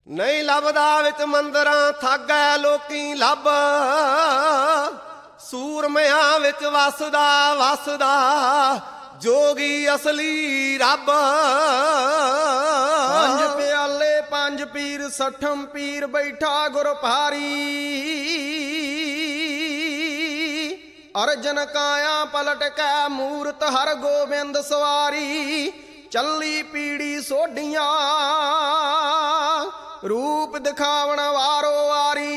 ਨਹੀਂ ਲੱਭਦਾ ਵਿੱਚ ਮੰਦਰਾਂ ਥਾਗੈ ਲੋਕੀ ਲੱਭ, ਸੂਰਮਿਆਂ ਵਿੱਚ ਵਸਦਾ ਵਸਦਾ ਜੋਗੀ ਅਸਲੀ ਰੱਬ। ਪੰਜ ਪਿਆਲੇ ਪੰਜ ਪੀਰ ਸਠਮ ਪੀਰ ਬੈਠਾ ਗੁਰ ਭਾਰੀ, ਅਰਜਨ ਕਾਇਆ ਪਲਟ ਕੈ ਮੂਰਤ ਹਰ ਗੋਬਿੰਦ ਸਵਾਰੀ। ਚੱਲੀ ਪੀੜੀ ਸੋਢੀਆਂ ਰੂਪ ਦਿਖਾਵਣ ਵਾਰੋ ਵਾਰੀ,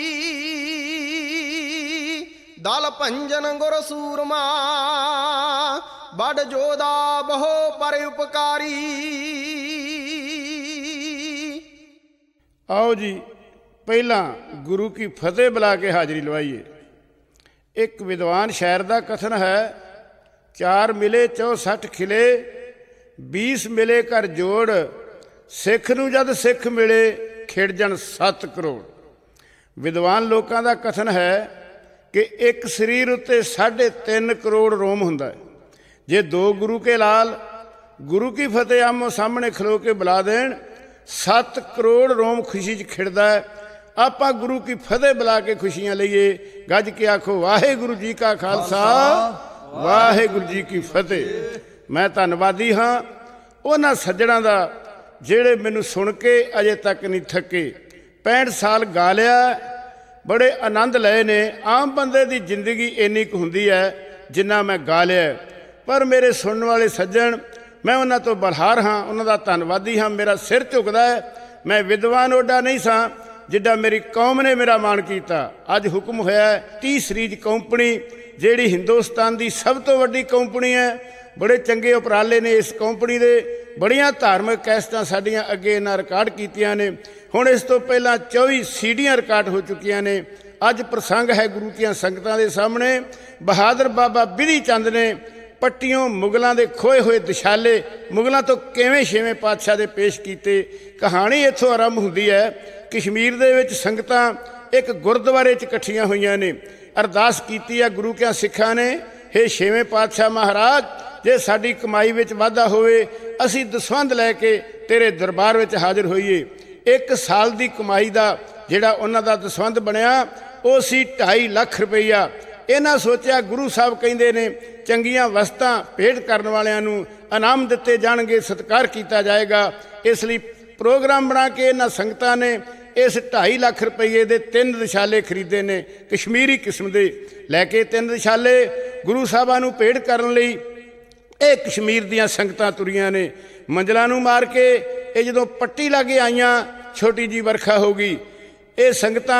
ਦਲ ਭੰਜਨ ਗੁਰ ਸੂਰਮਾ ਬੜ ਜੋਦਾ ਬਹੁ ਪਰ ਉਪਕਾਰੀ। आओ जी ਪਹਿਲਾਂ ਗੁਰੂ ਕੀ ਫਤਿਹ ਬੁਲਾ ਕੇ ਹਾਜ਼ਰੀ ਲਵਾਈਏ। ਇੱਕ ਵਿਦਵਾਨ ਸ਼ਾਇਰ ਦਾ ਕਥਨ ਹੈ, 4 ਮਿਲੇ 64 ਖਿਲੇ 20 ਮਿਲੇ ਕਰ ਜੋੜ, ਸਿੱਖ ਨੂੰ ਜਦ ਸਿੱਖ ਮਿਲੇ ਖਿੜ ਜਣ 7 ਕਰੋੜ। ਵਿਦਵਾਨ ਲੋਕਾਂ ਦਾ ਕਥਨ ਹੈ ਕਿ ਇੱਕ ਸਰੀਰ ਉੱਤੇ 3.5 ਕਰੋੜ ਰੋਮ ਹੁੰਦਾ ਹੈ। ਜੇ 2 ਗੁਰੂ ਕੇ ਲਾਲ ਗੁਰੂ ਕੀ ਫਤਿਹ ਆਮੋ ਸਾਹਮਣੇ ਖਲੋ ਕੇ ਬੁਲਾ ਦੇਣ, 7 ਕਰੋੜ ਰੋਮ ਖੁਸ਼ੀ 'ਚ ਖਿੜਦਾ ਹੈ। ਆਪਾਂ ਗੁਰੂ ਕੀ ਫਤਿਹ ਬੁਲਾ ਕੇ ਖੁਸ਼ੀਆਂ ਲਈਏ। ਗੱਜ ਕੇ ਆਖੋ ਵਾਹਿਗੁਰੂ ਜੀ ਕਾ ਖਾਲਸਾ ਵਾਹਿਗੁਰੂ ਜੀ ਕੀ ਫਤਿਹ। ਮੈਂ ਧੰਨਵਾਦੀ ਹਾਂ ਉਹਨਾਂ ਸੱਜਣਾਂ ਦਾ ਜਿਹੜੇ ਮੈਨੂੰ ਸੁਣ ਕੇ ਅਜੇ ਤੱਕ ਨਹੀਂ ਥੱਕੇ। 65 ਸਾਲ ਗਾ ਲਿਆ, ਬੜੇ ਆਨੰਦ ਲਏ ਨੇ। ਆਮ ਬੰਦੇ ਦੀ ਜ਼ਿੰਦਗੀ ਇੰਨੀ ਕੁ ਹੁੰਦੀ ਹੈ ਜਿੰਨਾ ਮੈਂ ਗਾ ਲਿਆ, ਪਰ ਮੇਰੇ ਸੁਣਨ ਵਾਲੇ ਸੱਜਣ, ਮੈਂ ਉਹਨਾਂ ਤੋਂ ਬਲਹਾਰ ਹਾਂ, ਉਹਨਾਂ ਦਾ ਧੰਨਵਾਦੀ ਹਾਂ। ਮੇਰਾ ਸਿਰ ਝੁਕਦਾ ਹੈ। ਮੈਂ ਵਿਦਵਾਨ ਓਡਾ ਨਹੀਂ ਸਾਂ ਜਿੱਡਾ ਮੇਰੀ ਕੌਮ ਨੇ ਮੇਰਾ ਮਾਣ ਕੀਤਾ। ਅੱਜ ਹੁਕਮ ਹੋਇਆ 30 ਸੀਰੀਜ਼ ਕੰਪਨੀ, ਜਿਹੜੀ ਹਿੰਦੁਸਤਾਨ ਦੀ ਸਭ ਤੋਂ ਵੱਡੀ ਕੰਪਨੀ ਹੈ। ਬੜੇ ਚੰਗੇ ਉਪਰਾਲੇ ਨੇ ਇਸ ਕੰਪਨੀ ਦੇ। ਬੜੀਆਂ ਧਾਰਮਿਕ ਕੈਸਟਾਂ ਸਾਡੀਆਂ ਅੱਗੇ ਇਹਨਾਂ ਰਿਕਾਰਡ ਕੀਤੀਆਂ ਨੇ। ਹੁਣ ਇਸ ਤੋਂ ਪਹਿਲਾਂ 24 ਸੀਡੀਆਂ ਰਿਕਾਰਡ ਹੋ ਚੁੱਕੀਆਂ ਨੇ। ਅੱਜ ਪ੍ਰਸੰਗ ਹੈ ਗੁਰੂ ਦੀਆਂ ਸੰਗਤਾਂ ਦੇ ਸਾਹਮਣੇ। ਬਹਾਦਰ ਬਾਬਾ ਬਿਧੀ ਚੰਦ ਨੇ ਪੱਟੀਓਂ ਮੁਗਲਾਂ ਦੇ ਖੋਏ ਹੋਏ ਦਿਸ਼ਾਲੇ ਮੁਗਲਾਂ ਤੋਂ ਕਿਵੇਂ 6ਵੇਂ ਪਾਤਸ਼ਾਹ ਦੇ ਪੇਸ਼ ਕੀਤੇ। ਕਹਾਣੀ ਇੱਥੋਂ ਆਰੰਭ ਹੁੰਦੀ ਹੈ। ਕਸ਼ਮੀਰ ਦੇ ਵਿੱਚ ਸੰਗਤਾਂ ਇੱਕ ਗੁਰਦੁਆਰੇ 'ਚ ਇਕੱਠੀਆਂ ਹੋਈਆਂ ਨੇ। ਅਰਦਾਸ ਕੀਤੀ ਹੈ ਗੁਰੂ ਕਿਆਂ ਸਿੱਖਾਂ ਨੇ, ਹੇ 6ਵੇਂ ਪਾਤਸ਼ਾਹ ਮਹਾਰਾਜ, ਜੇ ਸਾਡੀ ਕਮਾਈ ਵਿੱਚ ਵਾਧਾ ਹੋਵੇ ਅਸੀਂ ਦਸਵੰਧ ਲੈ ਕੇ ਤੇਰੇ ਦਰਬਾਰ ਵਿੱਚ ਹਾਜ਼ਰ ਹੋਈਏ। 1 ਸਾਲ ਦੀ ਕਮਾਈ ਦਾ ਜਿਹੜਾ ਉਹਨਾਂ ਦਾ ਦਸਵੰਧ ਬਣਿਆ ਉਹ ਸੀ 2.5 ਲੱਖ ਰੁਪਈਆ। ਇਹਨਾਂ ਸੋਚਿਆ ਗੁਰੂ ਸਾਹਿਬ ਕਹਿੰਦੇ ਨੇ ਚੰਗੀਆਂ ਵਸਤਾਂ ਭੇਟ ਕਰਨ ਵਾਲਿਆਂ ਨੂੰ ਇਨਾਮ ਦਿੱਤੇ ਜਾਣਗੇ, ਸਤਿਕਾਰ ਕੀਤਾ ਜਾਏਗਾ। ਇਸ ਲਈ ਪ੍ਰੋਗਰਾਮ ਬਣਾ ਕੇ ਇਹਨਾਂ ਸੰਗਤਾਂ ਨੇ ਇਸ 2.5 ਲੱਖ ਰੁਪਈਏ ਦੇ 3 ਦਿਸ਼ਾਲੇ ਖਰੀਦੇ ਨੇ, ਕਸ਼ਮੀਰੀ ਕਿਸਮ ਦੇ। ਲੈ ਕੇ 3 ਦਿਸ਼ਾਲੇ ਗੁਰੂ ਸਾਹਿਬਾਂ ਨੂੰ ਭੇਟ ਕਰਨ ਲਈ ਇਹ ਕਸ਼ਮੀਰ ਦੀਆਂ ਸੰਗਤਾਂ ਤੁਰੀਆਂ ਨੇ। ਮੰਜ਼ਲਾਂ ਨੂੰ ਮਾਰ ਕੇ ਇਹ ਜਦੋਂ ਪੱਟੀ ਲਾਗੇ ਆਈਆਂ, ਛੋਟੀ ਜੀ ਵਰਖਾ ਹੋ ਗਈ। ਇਹ ਸੰਗਤਾਂ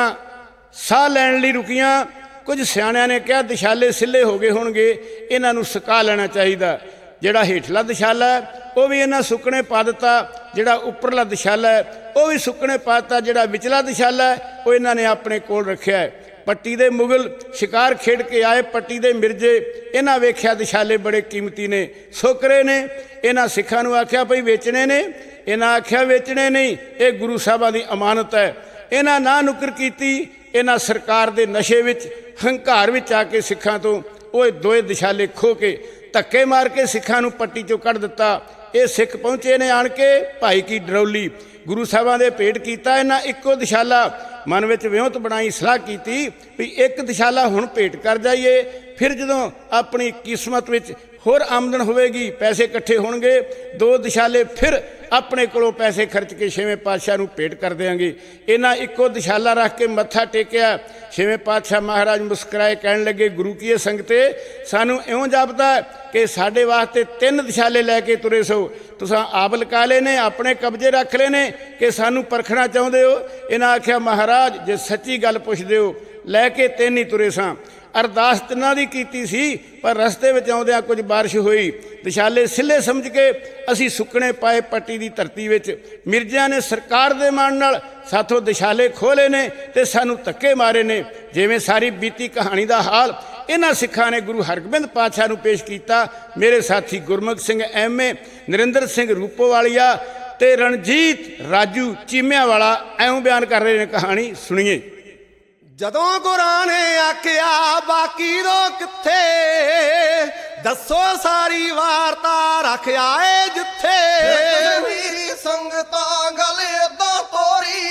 ਸਾਹ ਲੈਣ ਲਈ ਰੁਕੀਆਂ। ਕੁਝ ਸਿਆਣਿਆਂ ਨੇ ਕਿਹਾ ਦਿਸ਼ਾਲੇ ਸਿੱਲੇ ਹੋ ਗਏ ਹੋਣਗੇ, ਇਹਨਾਂ ਨੂੰ ਸੁਕਾ ਲੈਣਾ ਚਾਹੀਦਾ। ਜਿਹੜਾ ਹੇਠਲਾ ਦਿਸ਼ਾਲਾ ਹੈ ਉਹ ਵੀ ਇਹਨਾਂ ਸੁੱਕਣੇ ਪਾ ਦਿੱਤਾ, ਜਿਹੜਾ ਉੱਪਰਲਾ ਦਿਸ਼ਾਲਾ ਹੈ ਉਹ ਵੀ ਸੁੱਕਣੇ ਪਾ ਦਿੱਤਾ, ਜਿਹੜਾ ਵਿਚਲਾ ਦਿਸ਼ਾਲਾ ਹੈ ਉਹ ਇਹਨਾਂ ਨੇ ਆਪਣੇ ਕੋਲ ਰੱਖਿਆ ਹੈ। ਪੱਟੀ ਦੇ ਮੁਗਲ ਸ਼ਿਕਾਰ ਖੇਡ ਕੇ ਆਏ, ਪੱਟੀ ਦੇ ਮਿਰਜੇ, ਇਹਨਾਂ ਵੇਖਿਆ ਦਿਸ਼ਾਲੇ ਬੜੇ ਕੀਮਤੀ ਨੇ, ਸੁੱਕਰੇ ਨੇ। ਇਹਨਾਂ ਸਿੱਖਾਂ ਨੂੰ ਆਖਿਆ ਭਈ ਵੇਚਣੇ ਨੇ। ਇਹਨਾਂ ਆਖਿਆ ਵੇਚਣੇ ਨਹੀਂ, ਇਹ ਗੁਰੂ ਸਾਹਿਬਾਂ ਦੀ ਅਮਾਨਤ ਹੈ। ਇਹਨਾਂ ਨਾ ਨੁਕਰ ਕੀਤੀ। ਇਹਨਾਂ ਸਰਕਾਰ ਦੇ ਨਸ਼ੇ ਵਿੱਚ, ਹੰਕਾਰ ਵਿੱਚ ਆ ਕੇ ਸਿੱਖਾਂ ਤੋਂ ਉਹ 2 ਦਿਸ਼ਾਲੇ ਖੋਹ ਕੇ ਧੱਕੇ ਮਾਰ ਕੇ ਸਿੱਖਾਂ ਨੂੰ ਪੱਟੀ 'ਚੋਂ ਕੱਢ ਦਿੱਤਾ। ਇਹ ਸਿੱਖ ਪਹੁੰਚੇ ਨੇ ਆਣ ਕੇ ਭਾਈ ਕੀ ਡਰੌਲੀ, ਗੁਰੂ ਸਾਹਿਬਾਂ ਦੇ ਭੇਟ ਕੀਤਾ। ਇਹਨਾਂ ਇੱਕੋ ਦਿਸ਼ਾਲਾ ਮਨ ਵਿੱਚ ਵਿਉਂਤ ਬਣਾਈ, ਸਲਾਹ ਕੀਤੀ ਵੀ 1 ਦਿਸ਼ਾਲਾ ਹੁਣ ਭੇਟ ਕਰ ਜਾਈਏ, ਫਿਰ ਜਦੋਂ ਆਪਣੀ ਕਿਸਮਤ ਵਿੱਚ ਹੋਰ ਆਮਦਨ ਹੋਵੇਗੀ, ਪੈਸੇ ਇਕੱਠੇ ਹੋਣਗੇ, 2 ਦਿਸ਼ਾਲੇ ਫਿਰ ਆਪਣੇ ਕੋਲੋਂ ਪੈਸੇ ਖਰਚ ਕੇ 6ਵੇਂ ਪਾਤਸ਼ਾਹ ਨੂੰ ਭੇਟ ਕਰ ਦਿਆਂਗੇ। ਇਹਨਾਂ ਇੱਕੋ ਦਿਸ਼ਾਲਾ ਰੱਖ ਕੇ ਮੱਥਾ ਟੇਕਿਆ। 6ਵੇਂ ਪਾਤਸ਼ਾਹ ਮਹਾਰਾਜ ਮੁਸਕਰਾਏ, ਕਹਿਣ ਲੱਗੇ ਗੁਰੂ ਕੀ ਇਹ ਸੰਗਤੇ, ਸਾਨੂੰ ਇਉਂ ਜਾਪਦਾ ਕਿ ਸਾਡੇ ਵਾਸਤੇ 3 ਦਿਸ਼ਾਲੇ ਲੈ ਕੇ ਤੁਰੇ ਸੋ। ਤੁਸੀਂ ਆਪ ਲਕਾ ਲਏ ਨੇ, ਆਪਣੇ ਕਬਜ਼ੇ ਰੱਖ ਲਏ ਨੇ ਕਿ ਸਾਨੂੰ ਪਰਖਣਾ ਚਾਹੁੰਦੇ ਹੋ। ਇਹਨਾਂ ਆਖਿਆ ਮਹਾਰਾਜ ਜੇ ਸੱਚੀ ਗੱਲ ਪੁੱਛਦੇ ਹੋ, ਲੈ ਕੇ 3 ਹੀ ਤੁਰੇ ਸਾਂ। ਅਰਦਾਸ 3 ਦੀ ਕੀਤੀ ਸੀ, ਪਰ ਰਸਤੇ ਵਿੱਚ ਆਉਂਦਿਆਂ ਕੁਝ ਬਾਰਿਸ਼ ਹੋਈ। ਦਿਸ਼ਾਲੇ ਸਿੱਲੇ ਸਮਝ ਕੇ ਅਸੀਂ ਸੁੱਕਣੇ ਪਾਏ ਪੱਟੀ ਦੀ ਧਰਤੀ ਵਿੱਚ। ਮਿਰਜ਼ਿਆਂ ਨੇ ਸਰਕਾਰ ਦੇ ਮਾਣ ਨਾਲ ਸਾਥੋਂ ਦਿਸ਼ਾਲੇ ਖੋਲੇ ਨੇ ਤੇ ਸਾਨੂੰ ਧੱਕੇ ਮਾਰੇ ਨੇ। ਜਿਵੇਂ ਸਾਰੀ ਬੀਤੀ ਕਹਾਣੀ ਦਾ ਹਾਲ ਇਹਨਾਂ ਸਿੱਖਾਂ ਨੇ ਗੁਰੂ ਹਰਗੋਬਿੰਦ ਪਾਤਸ਼ਾਹ ਨੂੰ ਪੇਸ਼ ਕੀਤਾ। ਮੇਰੇ ਸਾਥੀ ਗੁਰਮੁਖ ਸਿੰਘ ਐਮ.ਏ, ਨਰਿੰਦਰ ਸਿੰਘ ਰੂਪੋਵਾਲੀਆ ਤੇ ਰਣਜੀਤ ਰਾਜੂ ਚੀਮਿਆਂ ਵਾਲਾ ਐਉਂ ਬਿਆਨ ਕਰ ਰਹੇ ਨੇ ਕਹਾਣੀ। ਸੁਣੀਏ। ਜਦੋਂ ਗੁਰਾਂ ਨੇ ਆਖਿਆ ਬਾਕੀ ਦੋ ਕਿੱਥੇ, ਦੱਸੋ ਸਾਰੀ ਵਾਰਤਾ ਰੱਖ ਆਏ ਜਿੱਥੇ। ਮੇਰੀ ਸੰਗਤਾਂ ਗੱਲ ਏਦਾਂ ਤੋਰੀ,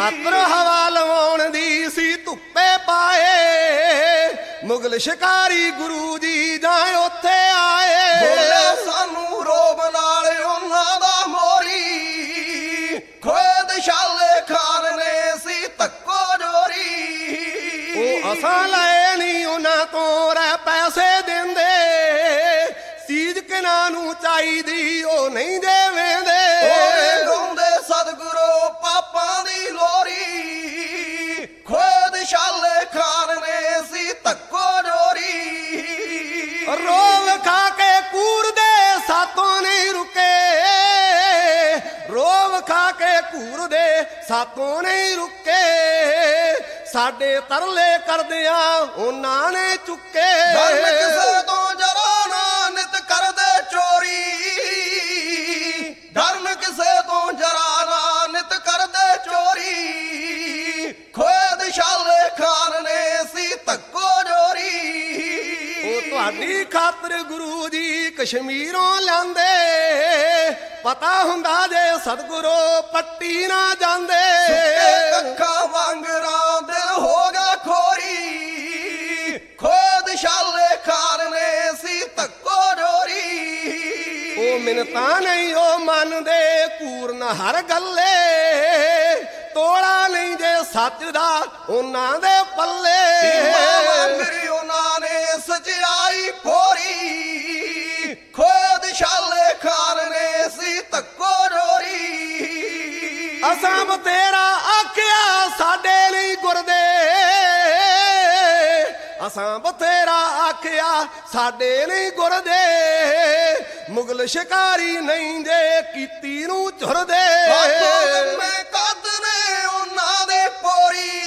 ਖਾਤਰ ਹਵਾ ਲਵਾਉਣ ਦੀ ਸੀ ਧੁੱਪੇ ਪਾਏ ਮੁਗਲ ਸ਼ਿਕਾਰੀ ਗੁਰੂ ਜੀ ਜਾਂ ਉੱਥੇ ਆਏ ਬੋਲੇ ਸਾਨੂੰ ਰੋਬ ਨਾਲ ਉਹਨਾਂ ਦਾ ਮੋਰੀ ਖੁਦ ਸ਼ਾਲੇ ਖਾਨ ਨੇ ਸੀ ਧੱਕੋ ਜੋਰੀ ਉਹ ਅਸਾਂ ਲਏ ਨਹੀਂ ਉਹਨਾਂ ਤੋਂ ਰਹਿ ਪੈਸੇ ਦਿੰਦੇ ਸੀਜ ਕਿਨਾਂ ਨੂੰ ਚਾਹੀਦੀ ਉਹ ਨਹੀਂ ਦੇਵੇਂਦੇ ਓਏ ਗਾਉਂਦੇ ਸਤਿਗੁਰੂ ਪਾਪਾਂ ਦੀ ਲੋਰੀ ਖੁਦ ਸ਼ਾਲੇ ਖਾਨ ਨੇ ਸੀ ਧੱਕੋ ਜੋਰੀ ਰੋਵ ਖਾ ਕੇ ਕੂਰਦੇ ਸਾਤੋਂ ਨਹੀਂ ਰੁਕੇ ਰੋਵ ਖਾ ਕੇ ਕੂਰਦੇ ਸਾਤੋਂ ਨਹੀਂ ਰੁਕੇ ਸਾਡੇ ਤਰਲੇ ਕਰਦਿਆਂ ਉਹਨਾਂ ਨੇ ਚੁੱਕੇ ਧਰਮ ਕਿਸੇ ਤੋਂ ਜਰਾ ਨਾ ਨਿਤ ਕਰਦੇ ਚੋਰੀ ਧਰਮ ਕਿਸੇ ਤੋਂ ਜਰਾ ਨਾ ਨਿਤ ਕਰਦੇ ਚੋਰੀ ਖੁਦ ਸ਼ਾਲੇ ਖਾਨ ਨੇ ਸੀ ਧੱਕੋ ਜੋਰੀ ਉਹ ਤੁਹਾਡੀ ਖਾਤਰ ਗੁਰੂ ਜੀ ਕਸ਼ਮੀਰੋਂ ਲਿਆਂਦੇ ਪਤਾ ਹੁੰਦਾ ਜੇ ਸਤਿਗੁਰੂ ਪੱਟੀ ਨਾ ਜਾਂਦੇ ਅੱਖਾਂ ਵਾਂਗਰਾਂ ਦਿਲ ਹੋ ਗਿਆ ਖੋਰੀ ਖੁਦ ਸ਼ਾਲੇ ਖਾਨ ਨੇ ਸੀ ਧੱਕੋ ਜੋਰੀ ਉਹ ਮਿੰਨਤਾਂ ਨਹੀਂ ਉਹ ਮੰਨਦੇ ਕੂਰਨ ਹਰ ਗੱਲੇ ਤੋੜਾ ਨਹੀਂ ਜੇ ਸੱਚ ਦਾ ਉਹਨਾਂ ਦੇ ਪੱਲੇ ਮੇਰੀ ਉਹਨਾਂ ਨੇ ਸਚਾਈ ਫੋਰੀ ਖੁਦ ਸ਼ਾਲੇ ਖਾਨ ਨੇ ਸੀ ਧੱਕੋ ਜੋਰੀ ਅਸਾਂ ਬਤੇਰਾ ਆਖਿਆ ਸਾਡੇ ਲਈ ਗੁਰਦੇ ਅਸਾਂ ਬਤੇਰਾ ਆਖਿਆ ਸਾਡੇ ਲਈ ਗੁਰਦੇ ਮੁਗਲ ਸ਼ਿਕਾਰੀ ਨਹੀਂ ਜੇ ਕੀਤੀ ਨੂੰ ਝੁਰਦੇ ਮੈਂ ਕੱਦ ਨੇ ਉਹਨਾਂ ਦੇ ਪੋਰੀ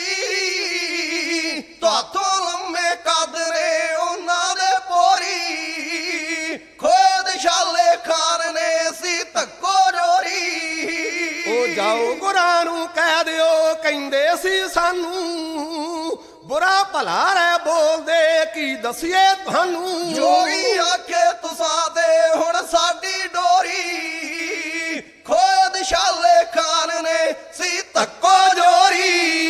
ਤੁਹਾਥੋਂ ਲੰਮੇ ਕੱਦ ਨੇ ਉਹਨਾਂ ਦੇ ਪੋਰੀ ਖੁਦ ਸ਼ਾਲੇ ਖਾਨ ਨੇ ਸੀ ਧੱਕੋ ਜੋਰੀ ਉਹ ਜਾਓ ਗੁਰਾਂ ਨੂੰ ਕਹਿ ਦਿਓ ਕਹਿੰਦੇ ਸੀ ਸਾਨੂੰ ਬੁਰਾ ਭਲਾ ਰਹਿ ਬੋਲਦੇ ਕੀ ਦਸੀਏ ਤੁਹਾਨੂੰ ਜੋਗੀ ਆਖੇ ਤੁਸਾਂ ਤੇ ਹੁਣ ਸਾਡੀ ਡੋਰੀ ਖੁਦ ਸ਼ਾਲੇ ਖਾਨ ਨੇ ਸੀ ਧੱਕੋ ਜੋਰੀ